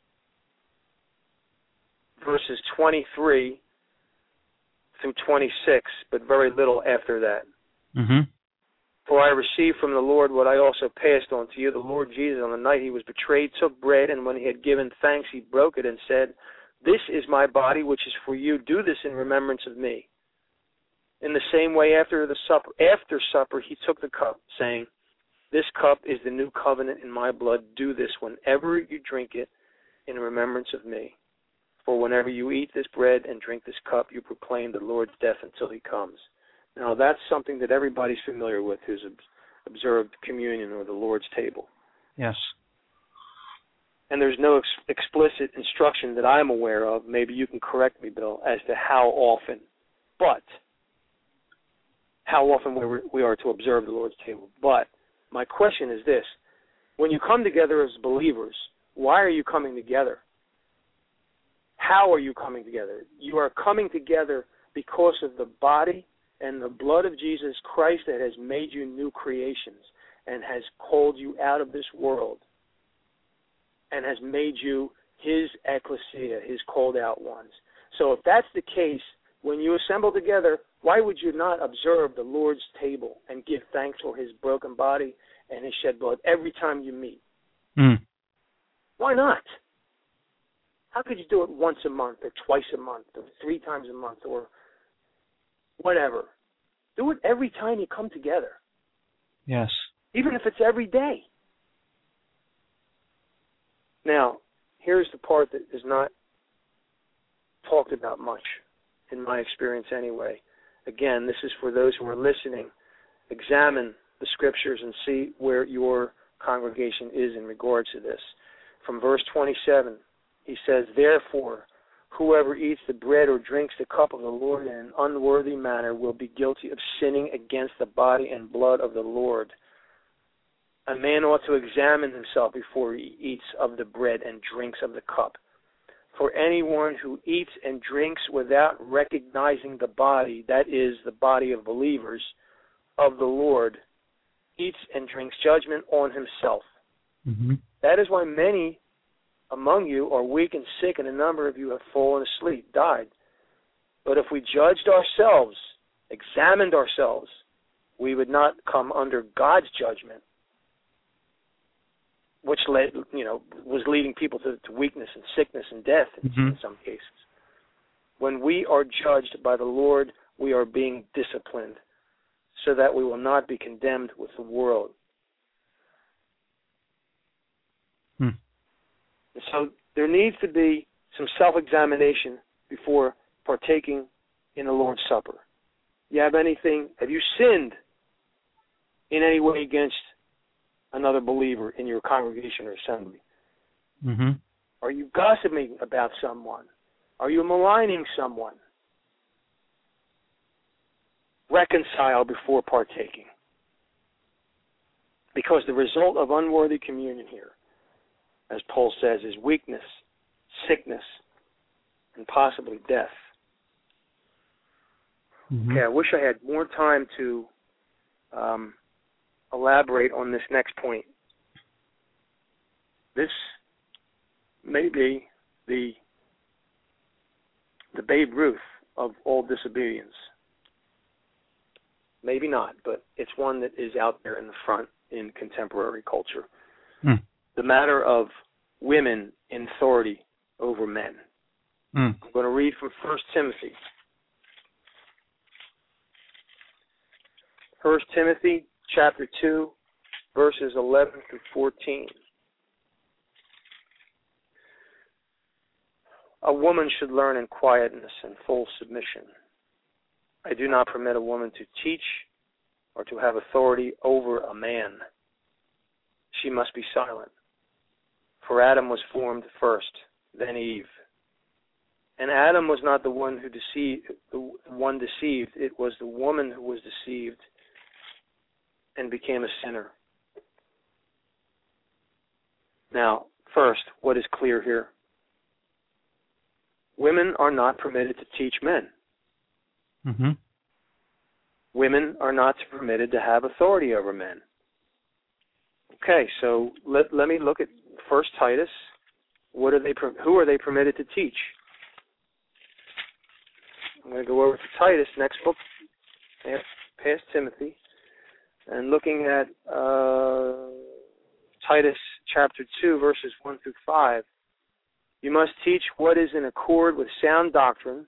verses 23 through 26, but very little after that. For I received from the Lord what I also passed on to you. The Lord Jesus, on the night he was betrayed, took bread, and when he had given thanks, he broke it and said, "This is my body, which is for you. Do this in remembrance of me." In the same way, after supper, he took the cup, saying, "This cup is the new covenant in my blood. Do this whenever you drink it in remembrance of me. For whenever you eat this bread and drink this cup, you proclaim the Lord's death until he comes. Now, that's something that everybody's familiar with who's observed communion or the Lord's table. Yes. And there's no explicit instruction that I'm aware of, maybe you can correct me, Bill, as to how often. But how often we are to observe the Lord's table. But my question is this. When you come together as believers, why are you coming together? How are you coming together? You are coming together because of the body and the blood of Jesus Christ that has made you new creations and has called you out of this world and has made you his ecclesia, his called out ones. So if that's the case, when you assemble together, why would you not observe the Lord's table and give thanks for his broken body and his shed blood every time you meet? Why not? How could you do it once a month or twice a month or 3 times a month or whatever? Do it every time you come together. Yes. Even if it's every day. Now, here's the part that is not talked about much, in my experience anyway. Again, this is for those who are listening. Examine the scriptures and see where your congregation is in regards to this. From verse 27, he says, Therefore, whoever eats the bread or drinks the cup of the Lord in an unworthy manner will be guilty of sinning against the body and blood of the Lord. A man ought to examine himself before he eats of the bread and drinks of the cup. For anyone who eats and drinks without recognizing the body, that is, the body of believers, of the Lord, eats and drinks judgment on himself. Mm-hmm. That is why many among you are weak and sick, and a number of you have fallen asleep, died. But if we judged ourselves, examined ourselves, we would not come under God's judgment, which was leading people to weakness and sickness and death in some cases. When we are judged by the Lord, we are being disciplined so that we will not be condemned with the world. So there needs to be some self-examination before partaking in the Lord's Supper. Have you sinned in any way against another believer in your congregation or assembly? Mm-hmm. Are you gossiping about someone? Are you maligning someone? Reconcile before partaking. Because the result of unworthy communion here, as Paul says, is weakness, sickness, and possibly death. Mm-hmm. Okay, I wish I had more time to elaborate on this next point. This may be the Babe Ruth of all disobedience. Maybe not, but it's one that is out there in the front in contemporary culture. The matter of women in authority over men. I'm going to read from 1 Timothy. 1 Timothy chapter 2, verses 11 through 14. A woman should learn in quietness and full submission. I do not permit a woman to teach or to have authority over a man. She must be silent. For Adam was formed first, then Eve. And Adam was not the one who deceived. It was the woman who was deceived and became a sinner. Now, first, what is clear here? Women are not permitted to teach men. Mm-hmm. Women are not permitted to have authority over men. Okay, so let me look at 1 Titus. Who are they permitted to teach? I'm going to go over to Titus, next book, past Timothy, and looking at Titus chapter 2, verses 1 through 5. You must teach what is in accord with sound doctrine.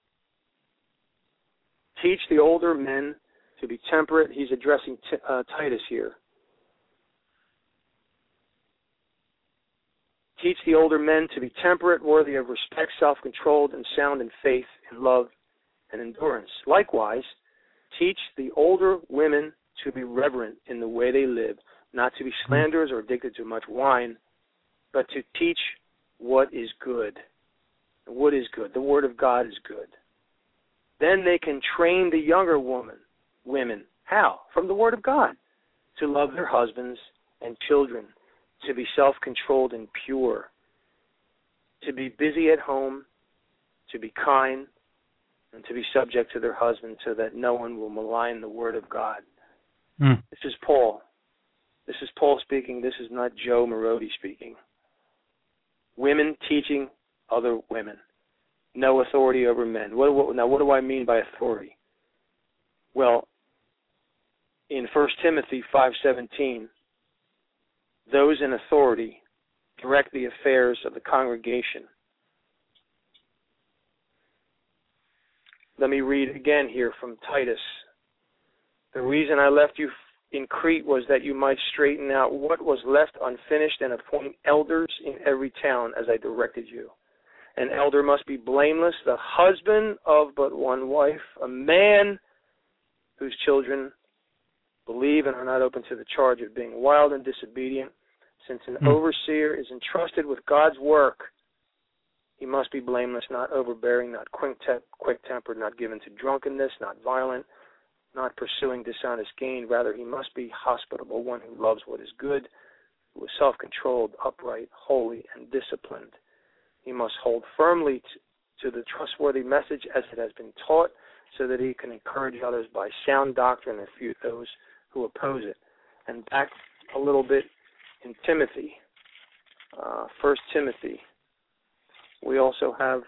Teach the older men to be temperate. He's addressing Titus here. Teach the older men to be temperate, worthy of respect, self-controlled, and sound in faith, in love, and endurance. Likewise, teach the older women to be reverent in the way they live, not to be slanderers or addicted to much wine, but to teach what is good. What is good? The Word of God is good. Then they can train the younger women. How? From the Word of God. To love their husbands and children, to be self-controlled and pure, to be busy at home, to be kind, and to be subject to their husband so that no one will malign the Word of God. This is Paul. This is Paul speaking. This is not Joe Marodi speaking. Women teaching other women. No authority over men. Now, what do I mean by authority? Well, in 1 Timothy 5:17, those in authority direct the affairs of the congregation. Let me read again here from Titus. The reason I left you in Crete was that you might straighten out what was left unfinished and appoint elders in every town as I directed you. An elder must be blameless, the husband of but one wife, a man whose children believe and are not open to the charge of being wild and disobedient. Since an overseer is entrusted with God's work, he must be blameless, not overbearing, not quick-tempered, not given to drunkenness, not violent, not pursuing dishonest gain. Rather, he must be hospitable, one who loves what is good, who is self-controlled, upright, holy, and disciplined. He must hold firmly to the trustworthy message as it has been taught, so that he can encourage others by sound doctrine and refute those who oppose it. And back a little bit in Timothy, 1 Timothy, we also have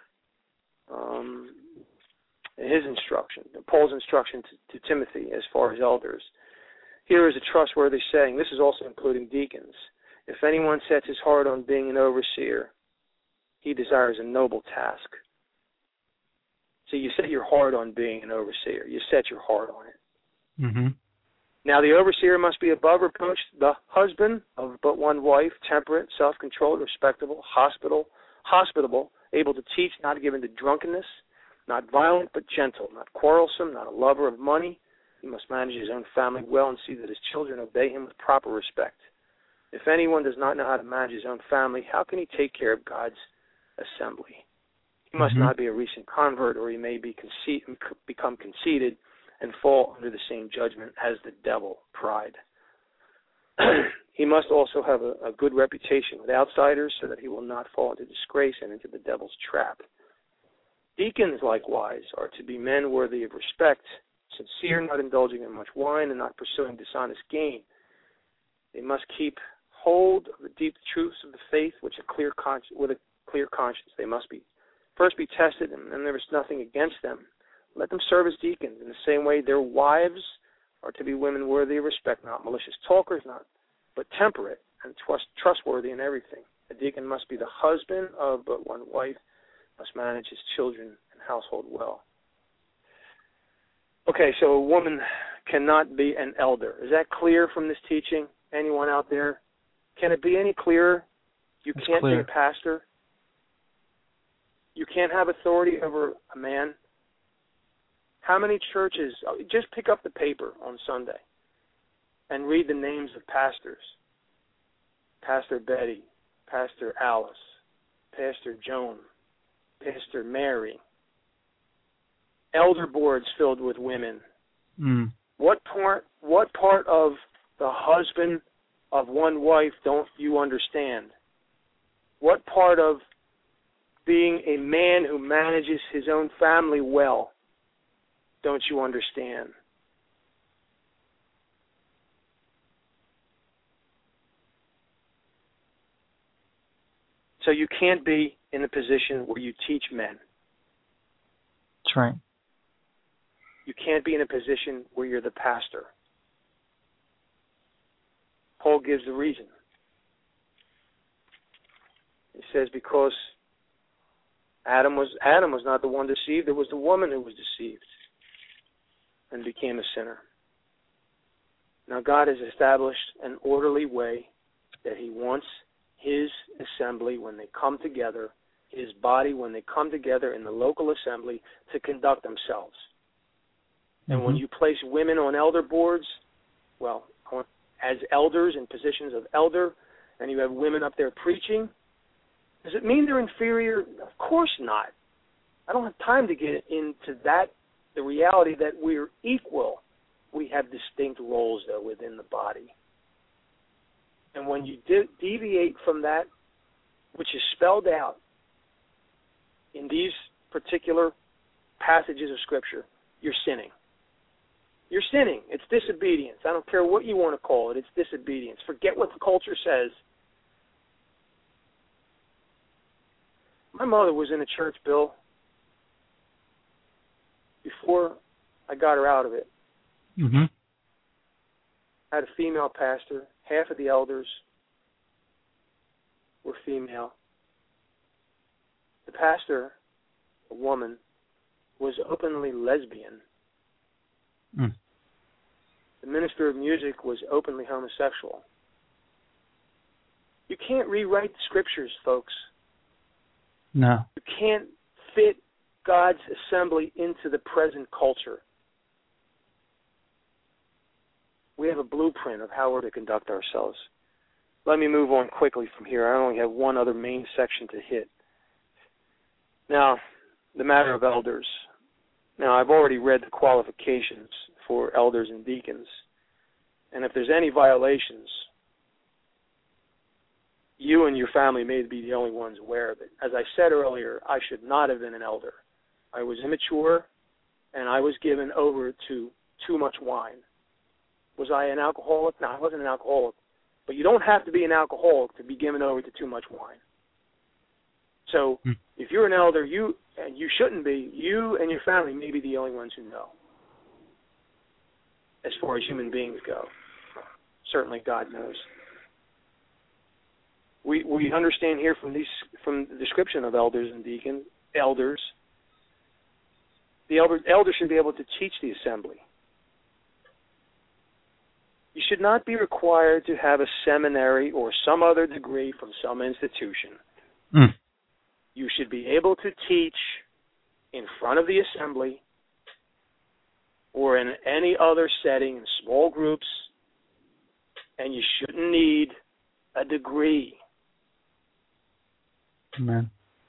his instruction, Paul's instruction to Timothy as far as elders. Here is a trustworthy saying. This is also including deacons. If anyone sets his heart on being an overseer, he desires a noble task. So you set your heart on being an overseer. You set your heart on it. Mm-hmm. Now the overseer must be above reproach, the husband of but one wife, temperate, self-controlled, respectable, hospitable, able to teach, not given to drunkenness, not violent but gentle, not quarrelsome, not a lover of money. He must manage his own family well and see that his children obey him with proper respect. If anyone does not know how to manage his own family, how can he take care of God's assembly? He must not be a recent convert, or he may become conceited and fall under the same judgment as the devil, pride. He must also have a good reputation with outsiders so that he will not fall into disgrace and into the devil's trap. Deacons, likewise, are to be men worthy of respect, sincere, not indulging in much wine, and not pursuing dishonest gain. They must keep hold of the deep truths of the faith with a clear conscience. They must first be tested, and then there is nothing against them. Let them serve as deacons. In the same way, their wives are to be women worthy of respect, not malicious talkers, but temperate and trustworthy in everything. A deacon must be the husband of but one wife, must manage his children and household well. Okay, so a woman cannot be an elder. Is that clear from this teaching? Anyone out there? Can it be any clearer? You can't be a pastor. You can't have authority over a man. How many churches, just pick up the paper on Sunday and read the names of pastors. Pastor Betty, Pastor Alice, Pastor Joan, Pastor Mary. Elder boards filled with women. What part of the husband of one wife don't you understand? What part of being a man who manages his own family well don't you understand? So you can't be in a position where you teach men. That's right. You can't be in a position where you're the pastor. Paul gives the reason. He says because Adam was not the one deceived, it was the woman who was deceived and became a sinner. Now God has established an orderly way that he wants his assembly when they come together, his body when they come together in the local assembly to conduct themselves. And when you place women on elder boards, well, as elders in positions of elder, and you have women up there preaching, does it mean they're inferior? Of course not. I don't have time to get into that, the reality that we're equal. We have distinct roles, though, within the body. And when you deviate from that, which is spelled out in these particular passages of Scripture, you're sinning. You're sinning. It's disobedience. I don't care what you want to call it. It's disobedience. Forget what the culture says. My mother was in a church, Bill, before I got her out of it. Mm-hmm. I had a female pastor. Half of the elders were female. The pastor, a woman, was openly lesbian. Mm. The minister of music was openly homosexual. You can't rewrite the Scriptures, folks. No. You can't fit God's assembly into the present culture. We have a blueprint of how we're to conduct ourselves. Let me move on quickly from here. I only have one other main section to hit. Now, the matter of elders. Now, I've already read the qualifications for elders and deacons. And if there's any violations, you and your family may be the only ones aware of it. As I said earlier, I should not have been an elder. I was immature, and I was given over to too much wine. Was I an alcoholic? No, I wasn't an alcoholic. But you don't have to be an alcoholic to be given over to too much wine. So if you're an elder, and you shouldn't be, you and your family may be the only ones who know, as far as human beings go. Certainly God knows. We understand here from the description of elders and deacons, the elder should be able to teach the assembly. You should not be required to have a seminary or some other degree from some institution. Mm. You should be able to teach in front of the assembly or in any other setting in small groups, and you shouldn't need a degree. Amen.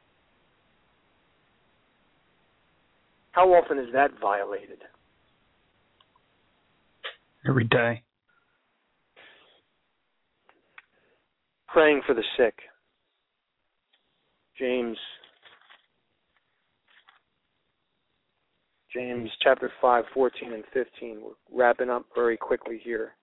How often is that violated? Every day. Praying for the sick. James chapter 5, 14 and 15. We're wrapping up very quickly here.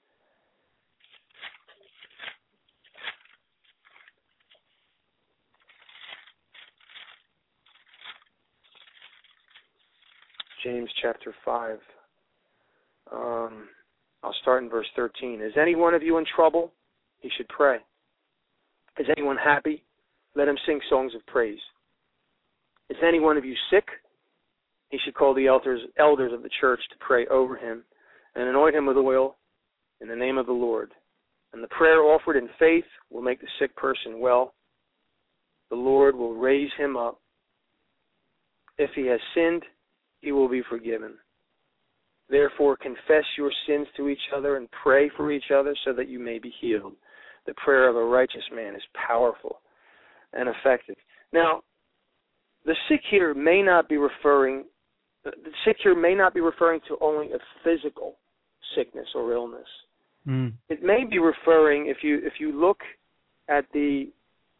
James chapter 5. I'll start in verse 13. Is any one of you in trouble? He should pray. Is anyone happy? Let him sing songs of praise. Is any one of you sick? He should call the elders of the church to pray over him and anoint him with oil in the name of the Lord. And the prayer offered in faith will make the sick person well. The Lord will raise him up. If he has sinned, he will be forgiven. Therefore, confess your sins to each other and pray for each other so that you may be healed. The prayer of a righteous man is powerful and effective. Now, the sick here may not be referring to only a physical sickness or illness. Mm. It may be referring, if you look at the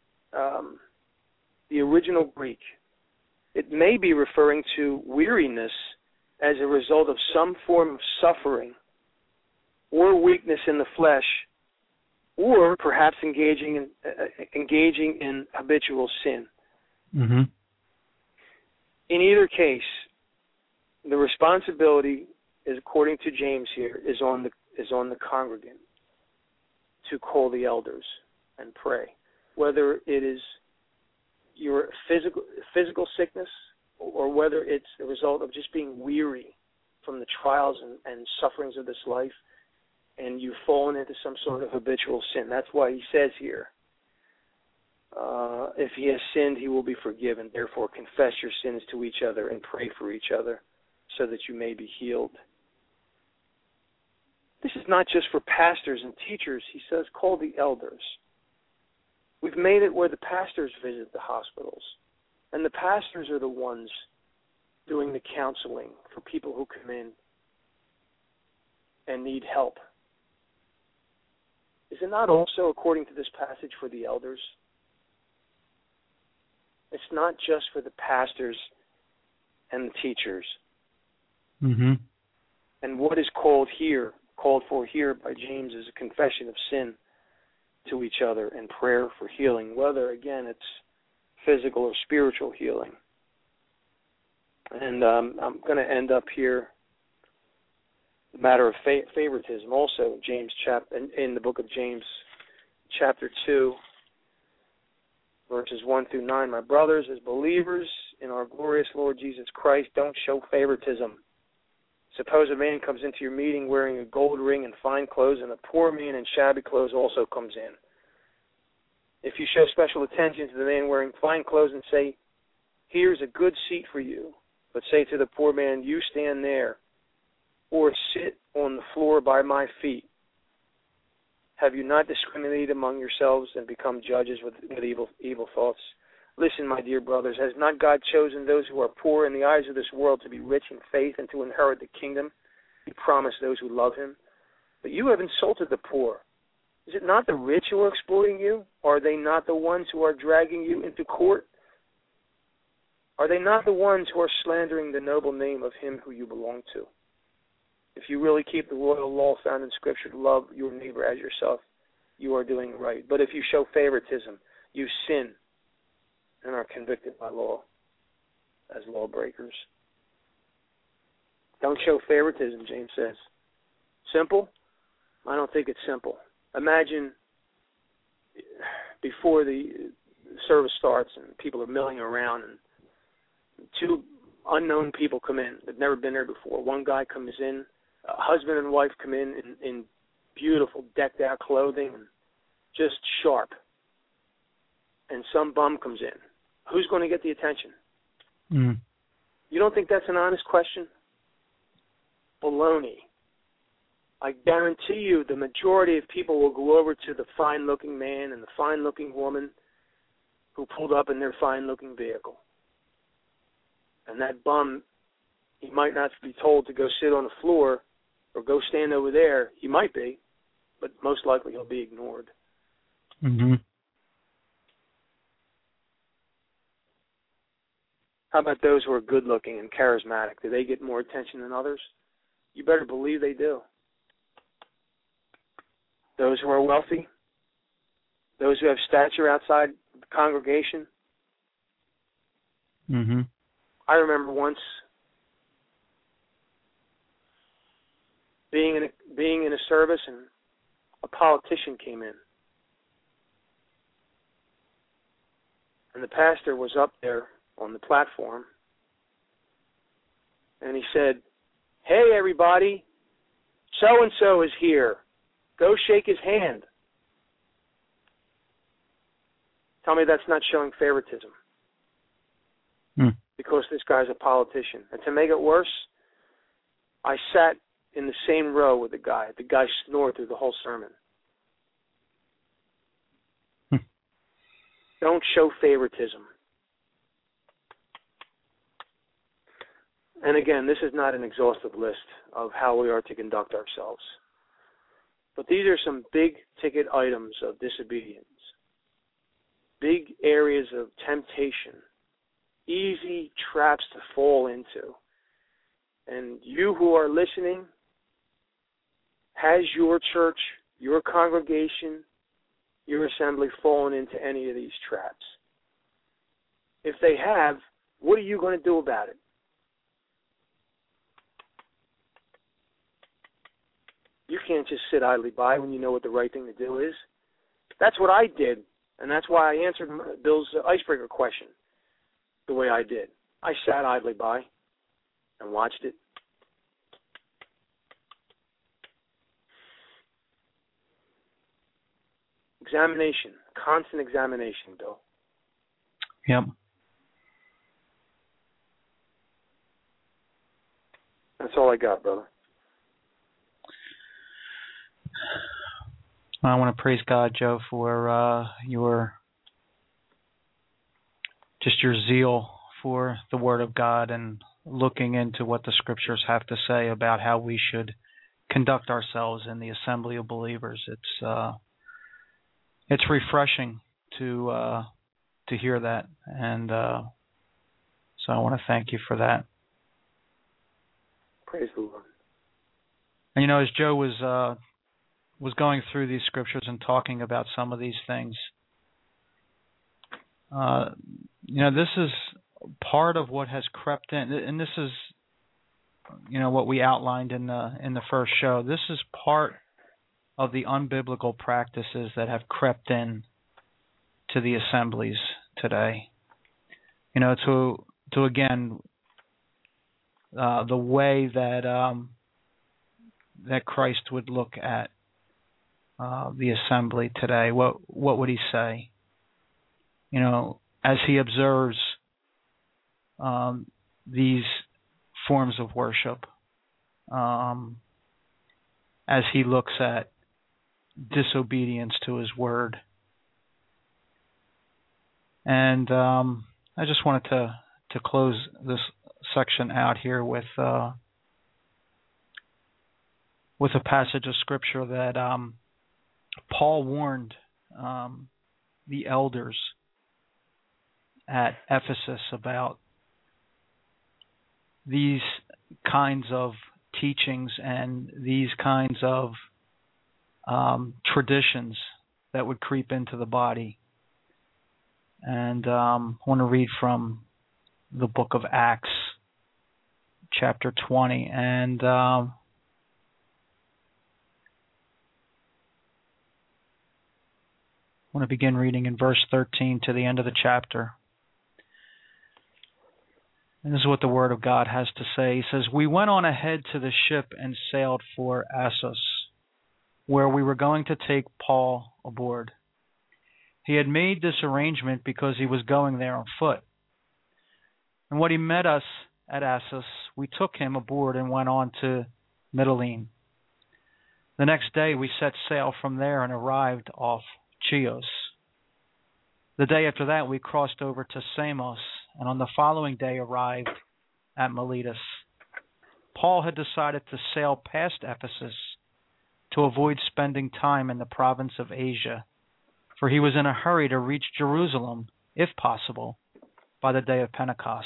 original Greek, it may be referring to weariness as a result of some form of suffering or weakness in the flesh, or perhaps engaging in habitual sin. Mm-hmm. In either case, the responsibility is, according to James here, is on the congregant to call the elders and pray, whether it is your physical sickness or whether it's the result of just being weary from the trials and sufferings of this life, and you've fallen into some sort of habitual sin. That's why he says here, if he has sinned, he will be forgiven. Therefore, confess your sins to each other and pray for each other so that you may be healed. This is not just for pastors and teachers. He says, call the elders. We've made it where the pastors visit the hospitals, and the pastors are the ones doing the counseling for people who come in and need help. Is it not also, according to this passage, for the elders? It's not just for the pastors and the teachers. Mm-hmm. And what is called for here by James is a confession of sin to each other and prayer for healing, whether, again, it's physical or spiritual healing. And I'm going to end up here, the matter of favoritism, also in the book of James, chapter 2, verses 1 through 9. My brothers, as believers in our glorious Lord Jesus Christ, don't show favoritism. Suppose a man comes into your meeting wearing a gold ring and fine clothes, and a poor man in shabby clothes also comes in. If you show special attention to the man wearing fine clothes and say, here's a good seat for you, but say to the poor man, you stand there, or sit on the floor by my feet, have you not discriminated among yourselves and become judges with evil thoughts? Listen, my dear brothers, has not God chosen those who are poor in the eyes of this world to be rich in faith and to inherit the kingdom He promised those who love Him? But you have insulted the poor. Is it not the rich who are exploiting you? Are they not the ones who are dragging you into court? Are they not the ones who are slandering the noble name of Him who you belong to? If you really keep the royal law found in Scripture to love your neighbor as yourself, you are doing right. But if you show favoritism, you sin and are convicted by law as lawbreakers. Don't show favoritism, James says. Simple? I don't think it's simple. Imagine before the service starts and people are milling around and two unknown people come in. They've never been there before. One guy comes in, a husband and wife come in beautiful decked out clothing and just sharp. And some bum comes in. Who's going to get the attention? Mm. You don't think that's an honest question? Baloney. I guarantee you the majority of people will go over to the fine-looking man and the fine-looking woman who pulled up in their fine-looking vehicle. And that bum, he might not be told to go sit on the floor or go stand over there. He might be, but most likely he'll be ignored. Mm-hmm. How about those who are good-looking and charismatic? Do they get more attention than others? You better believe they do. Those who are wealthy, those who have stature outside the congregation. Mm-hmm. I remember once being in a service and a politician came in. And the pastor was up there on the platform, and he said, hey, everybody, so-and-so is here. Go shake his hand. Tell me that's not showing favoritism. Mm. Because this guy's a politician. And to make it worse, I sat in the same row with the guy. The guy snored through the whole sermon. Don't show favoritism. And again, this is not an exhaustive list of how we are to conduct ourselves. But these are some big-ticket items of disobedience, big areas of temptation, easy traps to fall into. And you who are listening, has your church, your congregation, your assembly fallen into any of these traps? If they have, what are you going to do about it? You can't just sit idly by when you know what the right thing to do is. That's what I did, and that's why I answered Bill's icebreaker question the way I did. I sat idly by and watched it. Examination. constant examination, Bill. Yep. That's all I got, brother. I want to praise God, Joe, for your zeal for the Word of God and looking into what the Scriptures have to say about how we should conduct ourselves in the assembly of believers. It's refreshing to hear that, and so I want to thank you for that. Praise the Lord. And as Joe was going through these scriptures and talking about some of these things, this is part of what has crept in, and this is, what we outlined in the first show. This is part of the unbiblical practices that have crept in to the assemblies today. To again, the way that that Christ would look at the assembly today. What would he say? As he observes these forms of worship, as he looks at disobedience to his word. And I just wanted to close this section out here with a passage of scripture that Paul warned the elders at Ephesus about these kinds of teachings and these kinds of traditions that would creep into the body. And I want to read from the book of Acts, chapter 20, and I want to begin reading in verse 13 to the end of the chapter. And this is what the Word of God has to say. He says, "We went on ahead to the ship and sailed for Assos, where we were going to take Paul aboard. He had made this arrangement because he was going there on foot. And when he met us at Assos, we took him aboard and went on to Mytilene. The next day we set sail from there and arrived off Chios. The day after that we crossed over to Samos, and on the following day arrived at Miletus. Paul had decided to sail past Ephesus to avoid spending time in the province of Asia, for he was in a hurry to reach Jerusalem, if possible, by the day of Pentecost.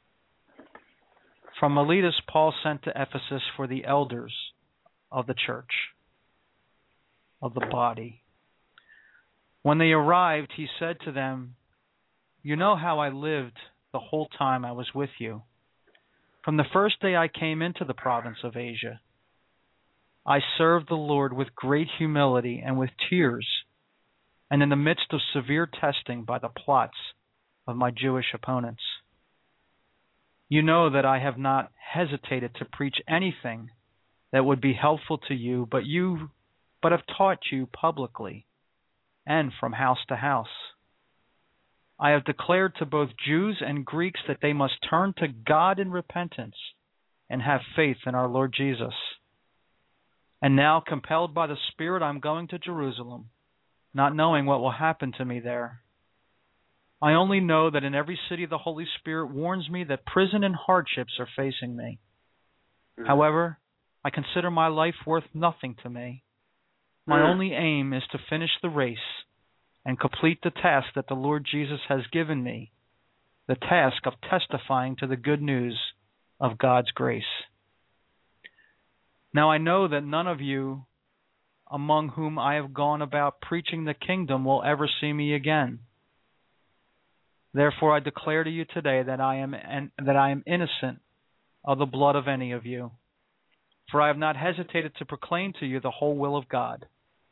From Miletus, Paul sent to Ephesus for the elders of the church, of the body. When they arrived, he said to them, 'You know how I lived the whole time I was with you. From the first day I came into the province of Asia, I served the Lord with great humility and with tears, and in the midst of severe testing by the plots of my Jewish opponents. You know that I have not hesitated to preach anything that would be helpful to you, but have taught you publicly and from house to house. I have declared to both Jews and Greeks that they must turn to God in repentance and have faith in our Lord Jesus. And now, compelled by the Spirit, I'm going to Jerusalem, not knowing what will happen to me there. I only know that in every city the Holy Spirit warns me that prison and hardships are facing me. However, I consider my life worth nothing to me. My only aim is to finish the race and complete the task that the Lord Jesus has given me, the task of testifying to the good news of God's grace. Now I know that none of you among whom I have gone about preaching the kingdom will ever see me again. Therefore I declare to you today that I am innocent of the blood of any of you, for I have not hesitated to proclaim to you the whole will of God."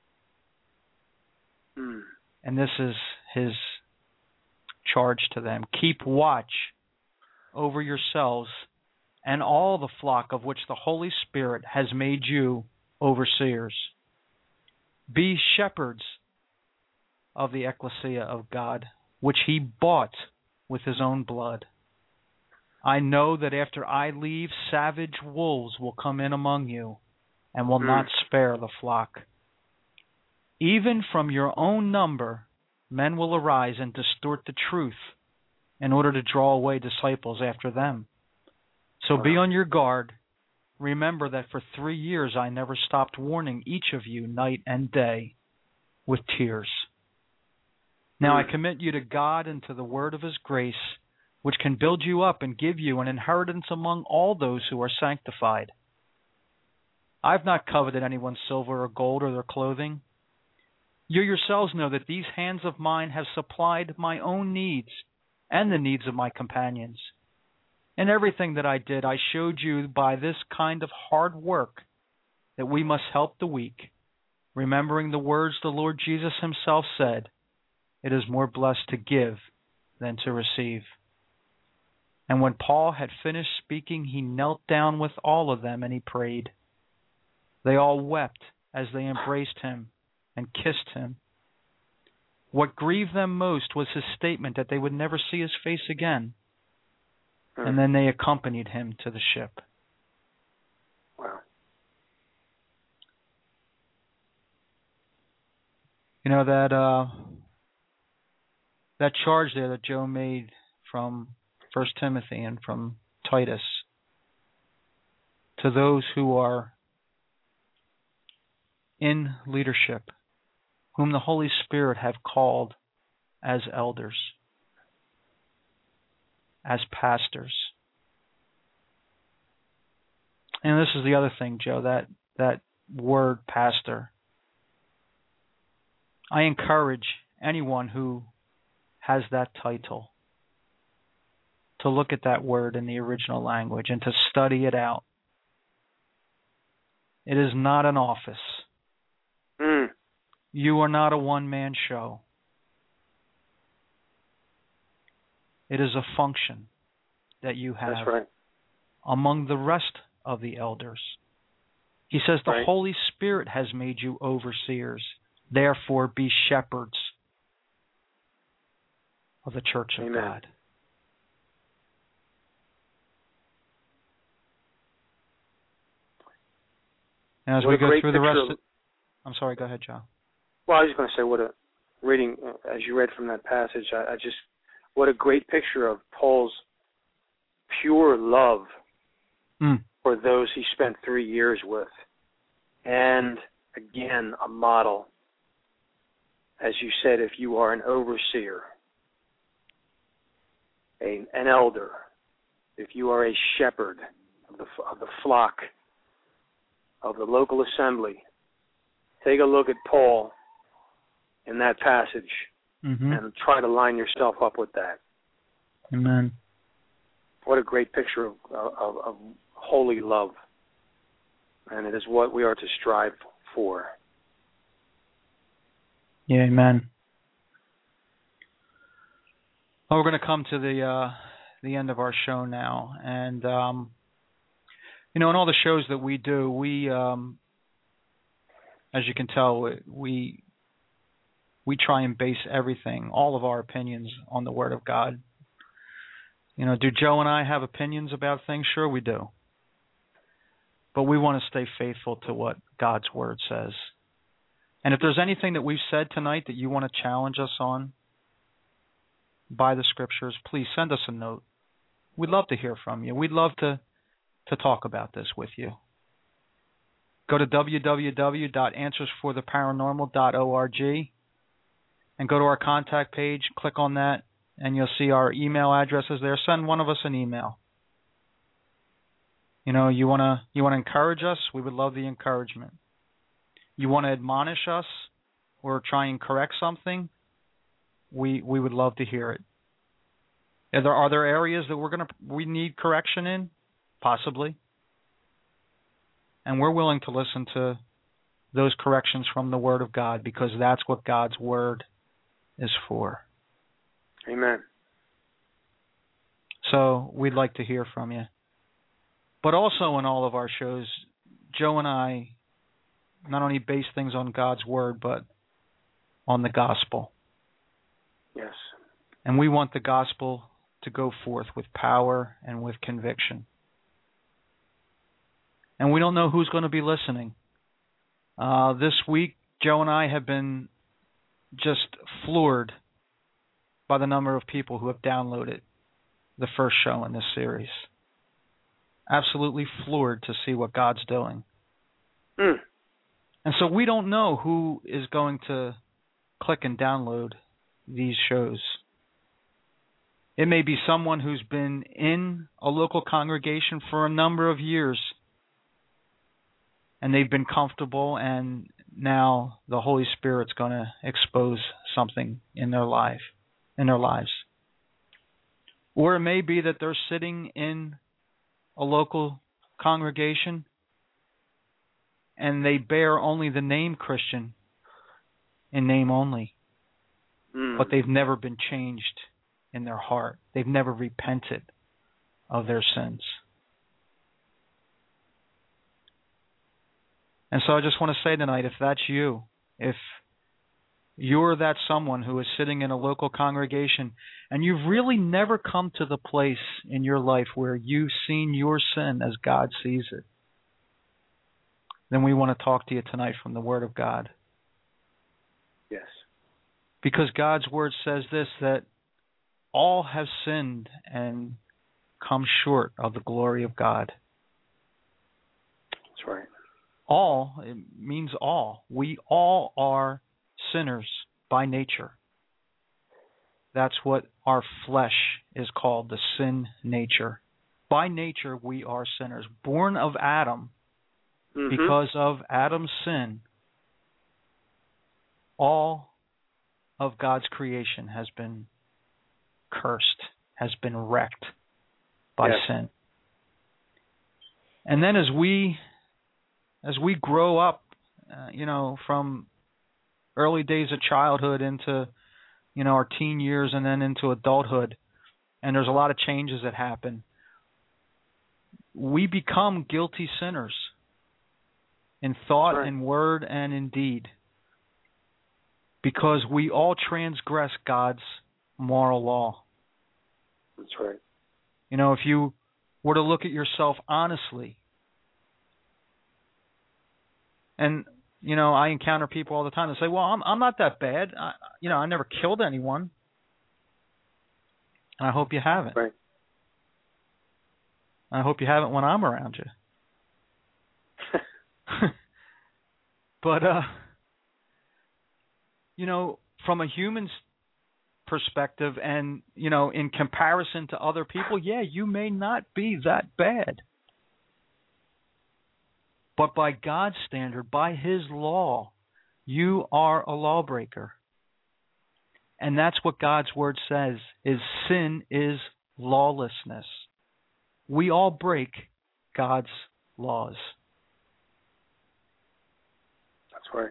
And this is his charge to them. "Keep watch over yourselves and all the flock of which the Holy Spirit has made you overseers. Be shepherds of the ecclesia of God, which he bought with his own blood. I know that after I leave, savage wolves will come in among you and will not spare the flock. Even from your own number, men will arise and distort the truth in order to draw away disciples after them. So be on your guard. Remember that for 3 years I never stopped warning each of you night and day with tears. Now I commit you to God and to the word of his grace, which can build you up and give you an inheritance among all those who are sanctified. I've not coveted anyone's silver or gold or their clothing. You yourselves know that these hands of mine have supplied my own needs and the needs of my companions. In everything that I did, I showed you by this kind of hard work that we must help the weak, remembering the words the Lord Jesus himself said, "It is more blessed to give than to receive." And when Paul had finished speaking, he knelt down with all of them and he prayed. They all wept as they embraced him and kissed him. What grieved them most was his statement that they would never see his face again. And then they accompanied him to the ship. Wow. You know, that charge there that Joe made from 1 Timothy and from Titus to those who are in leadership, whom the Holy Spirit have called as elders, as pastors. And this is the other thing, Joe, that word pastor. I encourage anyone who has that title to look at that word in the original language and to study it out. It is not an office. You are not a one-man show. It is a function that you have. That's right. Among the rest of the elders. He says the Holy Spirit has made you overseers. Therefore, be shepherds of the church of God. And as we go through the rest of... I'm sorry, go ahead, John. Well, I was just going to say, what a reading, as you read from that passage, what a great picture of Paul's pure love for those he spent 3 years with. And, again, a model. As you said, if you are an overseer, an elder, if you are a shepherd of the flock, of the local assembly, take a look at Paul in that passage and try to line yourself up with that. Amen. What a great picture of holy love. And it is what we are to strive for. Yeah, amen. Well, we're going to come to the end of our show now. And, you know, in all the shows that we do, we, as you can tell, we try and base everything, all of our opinions, on the Word of God. You know, do Joe and I have opinions about things? Sure we do. But we want to stay faithful to what God's Word says. And if there's anything that we've said tonight that you want to challenge us on by the Scriptures, please send us a note. We'd love to hear from you. We'd love to talk about this with you. Go to www.answersfortheparanormal.org and go to our contact page, click on that, and you'll see our email addresses there. Send one of us an email. You know, you want to encourage us? We would love the encouragement. You want to admonish us or try and correct something? We would love to hear it. Are there areas that we need correction in? Possibly. And we're willing to listen to those corrections from the Word of God, because that's what God's Word is for. Amen. So we'd like to hear from you. But also in all of our shows, Joe and I not only base things on God's Word, but on the gospel. Yes. And we want the gospel to go forth with power and with conviction. And we don't know who's going to be listening. This week, Joe and I have been just floored by the number of people who have downloaded the first show in this series. Absolutely floored to see what God's doing. Mm. And so we don't know who is going to click and download these shows. It may be someone who's been in a local congregation for a number of years, and they've been comfortable, and now the Holy Spirit's going to expose something in their lives. Or it may be that they're sitting in a local congregation and they bear only the name Christian in name only, but they've never been changed in their heart. They've never repented of their sins. And so I just want to say tonight, if that's you, if you're that someone who is sitting in a local congregation and you've really never come to the place in your life where you've seen your sin as God sees it, then we want to talk to you tonight from the Word of God. Yes. Because God's Word says this, that all have sinned and come short of the glory of God. That's right. All, it means all. We all are sinners by nature. That's what our flesh is called, the sin nature. By nature, we are sinners. Born of Adam, because of Adam's sin, all of God's creation has been cursed, has been wrecked by sin. And then as we grow up, from early days of childhood into, our teen years and then into adulthood, and there's a lot of changes that happen, we become guilty sinners in thought, in word, and in deed, because we all transgress God's moral law. That's right. If you were to look at yourself honestly, and I encounter people all the time that say, "Well, I'm not that bad. I never killed anyone." And I hope you haven't. Right. I hope you haven't when I'm around you. But from a human's perspective, and in comparison to other people, you may not be that bad. But by God's standard, by His law, you are a lawbreaker. And that's what God's Word says, is sin is lawlessness. We all break God's laws. That's right.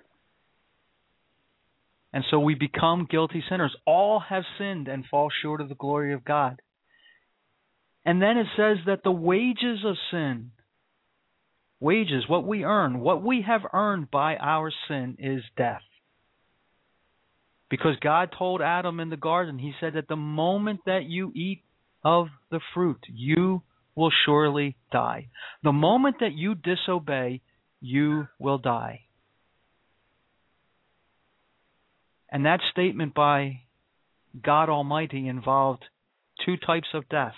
And so we become guilty sinners. All have sinned and fall short of the glory of God. And then it says that the wages of sin, wages, what we earn, what we have earned by our sin is death. Because God told Adam in the garden, He said that the moment that you eat of the fruit, you will surely die. The moment that you disobey, you will die. And that statement by God Almighty involved two types of death.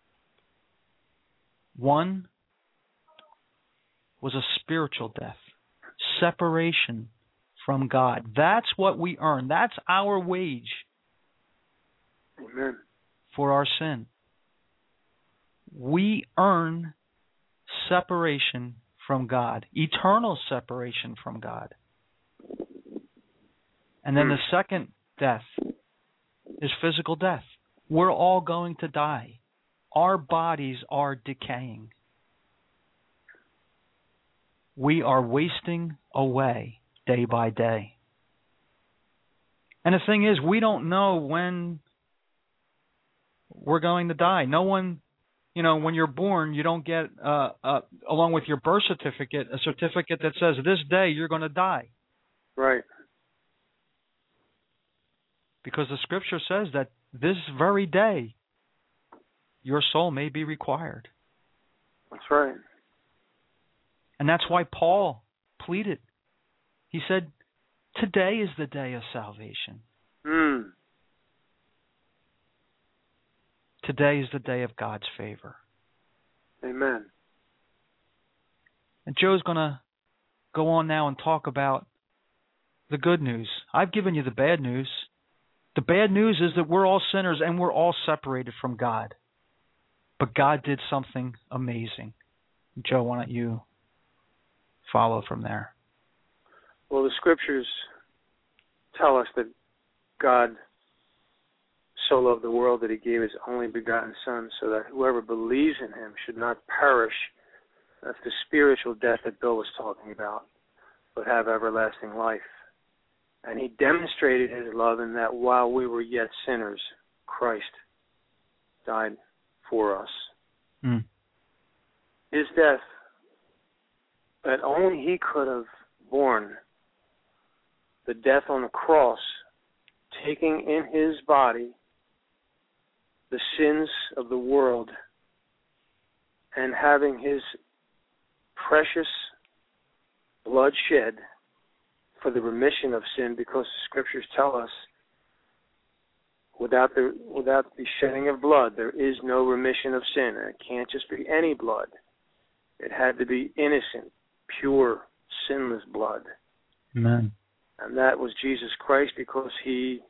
One was a spiritual death, separation from God. That's what we earn. That's our wage. Amen. For our sin. We earn separation from God, eternal separation from God. And then the second death is physical death. We're all going to die. Our bodies are decaying. We are wasting away day by day. And the thing is, we don't know when we're going to die. No one, when you're born, you don't get, along with your birth certificate, a certificate that says this day you're going to die. Right. because the Scripture says that this very day your soul may be required. That's right. And that's why Paul pleaded. He said, today is the day of salvation. Today is the day of God's favor. Amen. And Joe's going to go on now and talk about the good news. I've given you the bad news. The bad news is that we're all sinners and we're all separated from God. But God did something amazing. Joe, why don't you follow from there? Well, the Scriptures tell us that God so loved the world that he gave his only begotten Son, so that whoever believes in him should not perish. That's the spiritual death that Bill was talking about, but have everlasting life. And he demonstrated his love in that while we were yet sinners, Christ died for us. His death that only he could have borne, the death on the cross, taking in his body the sins of the world and having his precious blood shed for the remission of sin, because the Scriptures tell us without the shedding of blood there is no remission of sin. And it can't just be any blood. It had to be innocent, pure, sinless blood. Amen. And that was Jesus Christ, because he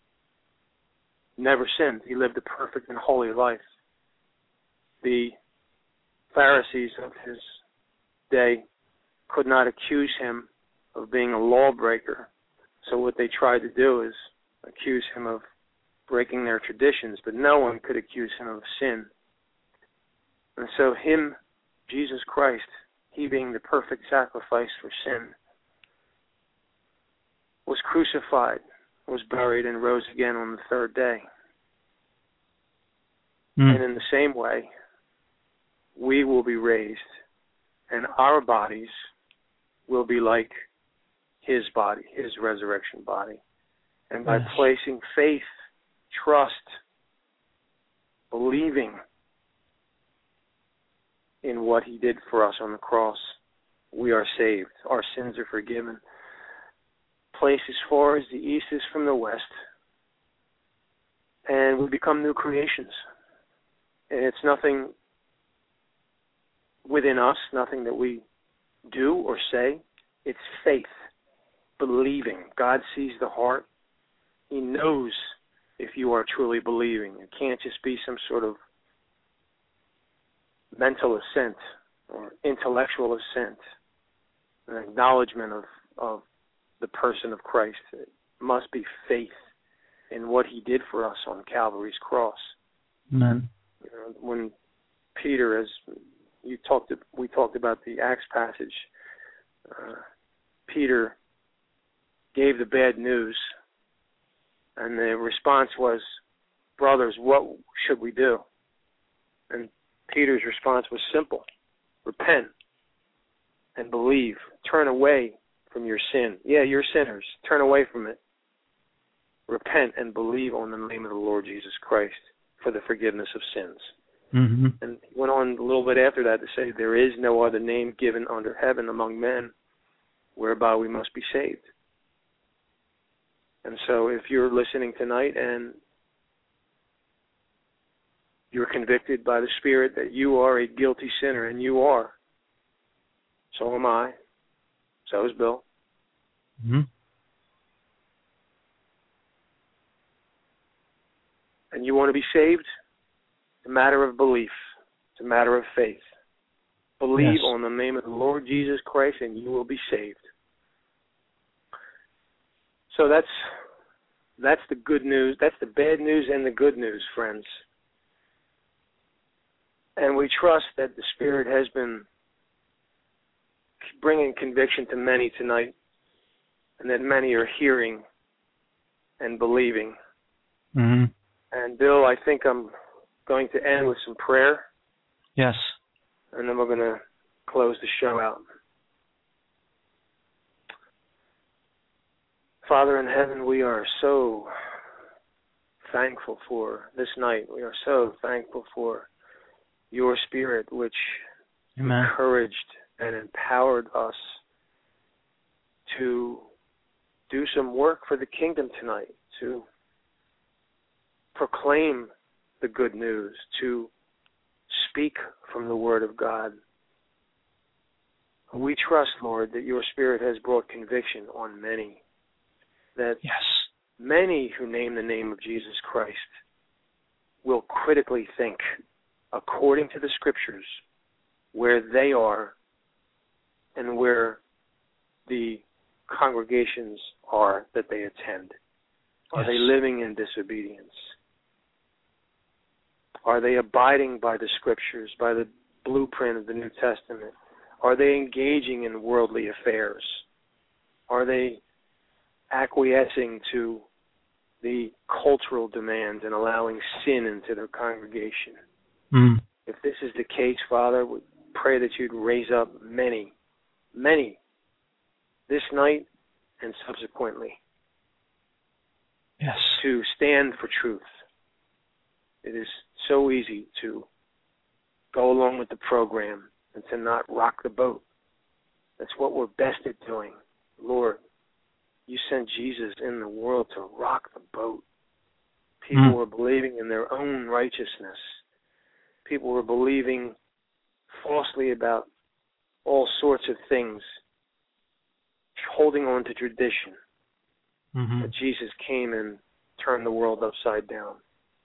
never sinned. He lived a perfect and holy life. The Pharisees of his day could not accuse him of being a lawbreaker. So what they tried to do is accuse him of breaking their traditions, but no one could accuse him of sin. And so him, Jesus Christ, he being the perfect sacrifice for sin, was crucified, was buried, and rose again on the third day. And in the same way, we will be raised, and our bodies will be like his body, his resurrection body. And by placing faith, trust, believing in what he did for us on the cross, we are saved. Our sins are forgiven. Placed as far as the east is from the west, and we become new creations. And it's nothing within us, nothing that we do or say. It's faith, believing. God sees the heart. He knows if you are truly believing. It can't just be some sort of mental assent or intellectual assent, an acknowledgement of the person of Christ. It must be faith in what he did for us on Calvary's cross. Amen. You know, when Peter, as we talked about the Acts passage, Peter gave the bad news, and the response was, "Brothers, what should we do?" And Peter's response was simple: repent and believe. Turn away from your sin. Yeah, you're sinners. Turn away from it. Repent and believe on the name of the Lord Jesus Christ for the forgiveness of sins. Mm-hmm. And he went on a little bit after that to say, there is no other name given under heaven among men whereby we must be saved. And so if you're listening tonight and you're convicted by the Spirit that you are a guilty sinner, and you are, so am I, so is Bill. Mm-hmm. And you want to be saved, it's a matter of belief. It's a matter of faith. Believe on the name of the Lord Jesus Christ and you will be saved. So that's the good news. That's the bad news and the good news, friends. And we trust that the Spirit has been bringing conviction to many tonight, and that many are hearing and believing. Mm-hmm. And Bill, I think I'm going to end with some prayer. Yes. And then we're going to close the show out. Father in heaven, we are so thankful for this night. We are so thankful for your Spirit, which Amen. encouraged and empowered us to do some work for the kingdom tonight, to proclaim the good news, to speak from the Word of God. We trust, Lord, that your Spirit has brought conviction on many, that Yes. many who name the name of Jesus Christ will critically think, according to the Scriptures, where they are and where the congregations are that they attend. Are they living in disobedience? Are they abiding by the Scriptures, by the blueprint of the New Testament? Are they engaging in worldly affairs? Are they acquiescing to the cultural demands and allowing sin into their congregation? If this is the case, Father, we pray that you'd raise up many, many, this night and subsequently, Yes. to stand for truth. It is so easy to go along with the program and to not rock the boat. That's what we're best at doing. Lord, you sent Jesus in the world to rock the boat. People were believing in their own righteousness. People were believing falsely about all sorts of things, holding on to tradition. But Jesus came and turned the world upside down.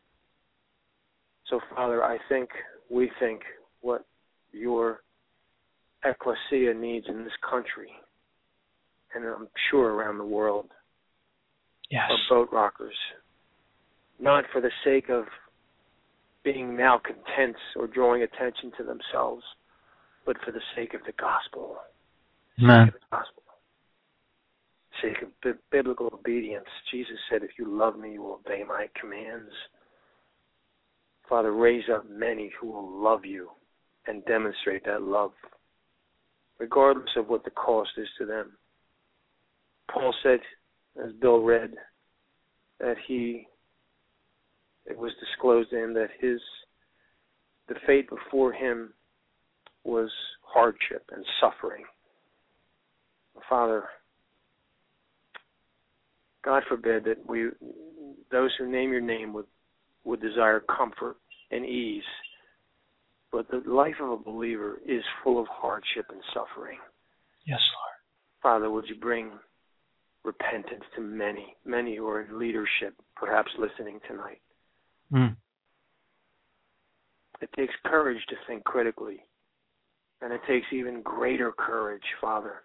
So, Father, we think what your ecclesia needs in this country, and I'm sure around the world, Yes. are boat rockers. Not for the sake of being malcontents or drawing attention to themselves, but for the sake of the gospel. Amen. The gospel. Sake of biblical obedience. Jesus said, if you love me, you will obey my commands. Father, raise up many who will love you and demonstrate that love, regardless of what the cost is to them. Paul said, as Bill read, that it was disclosed to him that the fate before him was hardship and suffering. Father, God forbid that those who name your name would desire comfort and ease. But the life of a believer is full of hardship and suffering. Yes, Lord. Father, would you bring repentance to many who are in leadership, perhaps listening tonight. It takes courage to think critically, and it takes even greater courage, Father,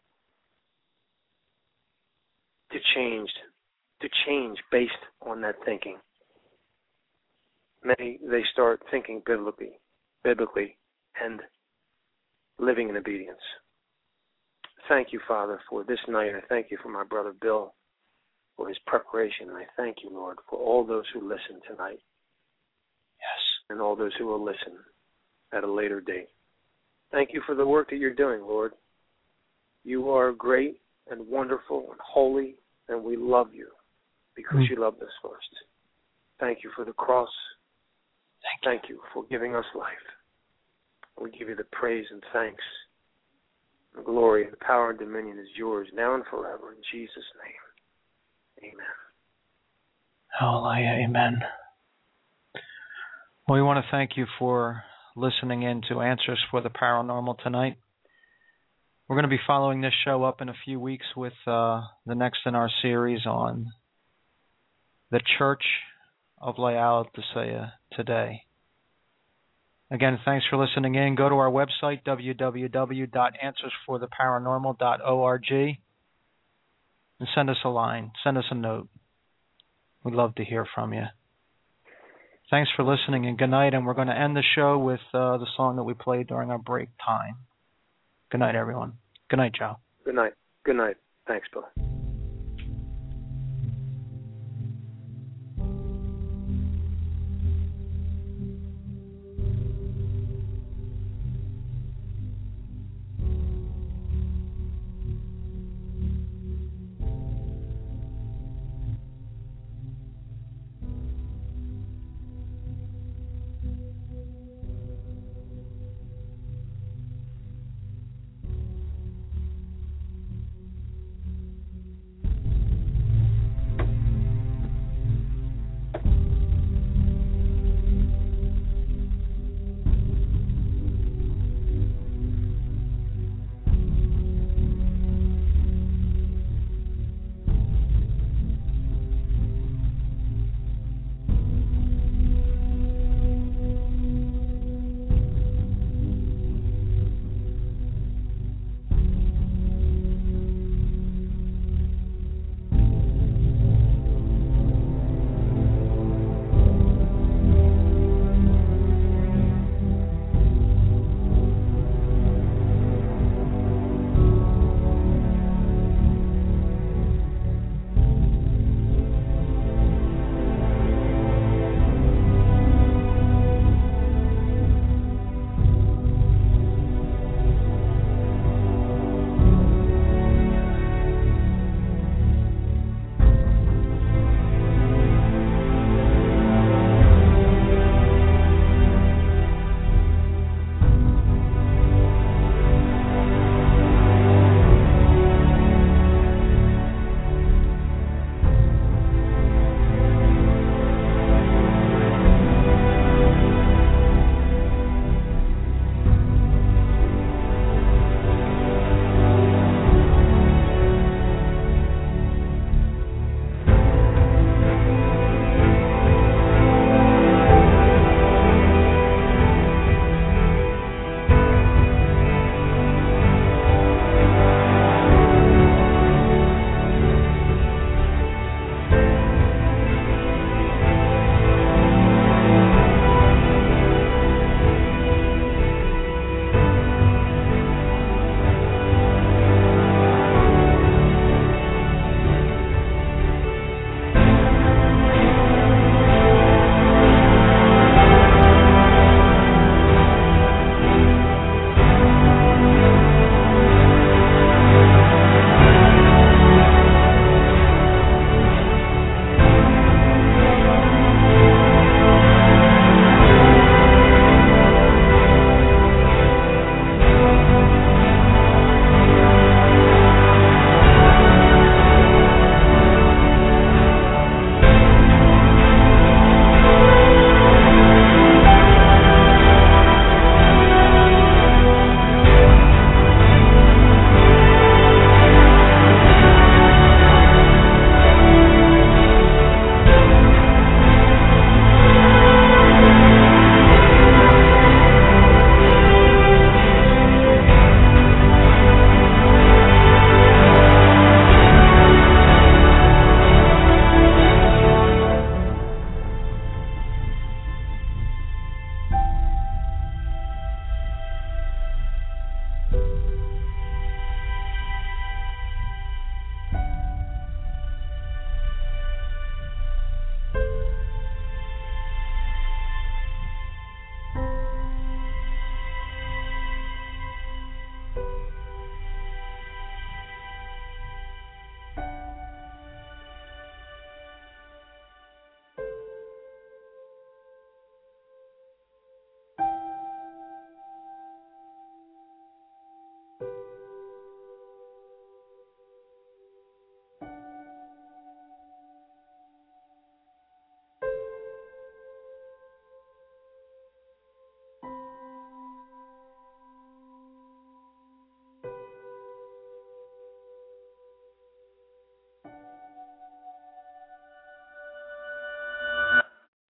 to change based on that thinking. Many, they start thinking biblically and living in obedience. Thank you, Father, for this night. I thank you for my brother Bill, for his preparation. And I thank you, Lord, for all those who listen tonight. Yes. And all those who will listen at a later date. Thank you for the work that you're doing, Lord. You are great and wonderful and holy, and we love you because you loved us first. Thank you for the cross. Thank you for giving us life. We give you the praise and thanks. The glory, the power, and dominion is yours now and forever. In Jesus' name, amen. Hallelujah, amen. Well, we want to thank you for listening in to Answers for the Paranormal tonight. We're going to be following this show up in a few weeks with the next in our series on the Church of Laodicea today. Again, thanks for listening in. Go to our website, www.answersfortheparanormal.org, and send us a line. Send us a note. We'd love to hear from you. Thanks for listening, and good night. And we're going to end the show with the song that we played during our break time. Good night, everyone. Good night, Joe. Good night. Good night. Thanks, Bill.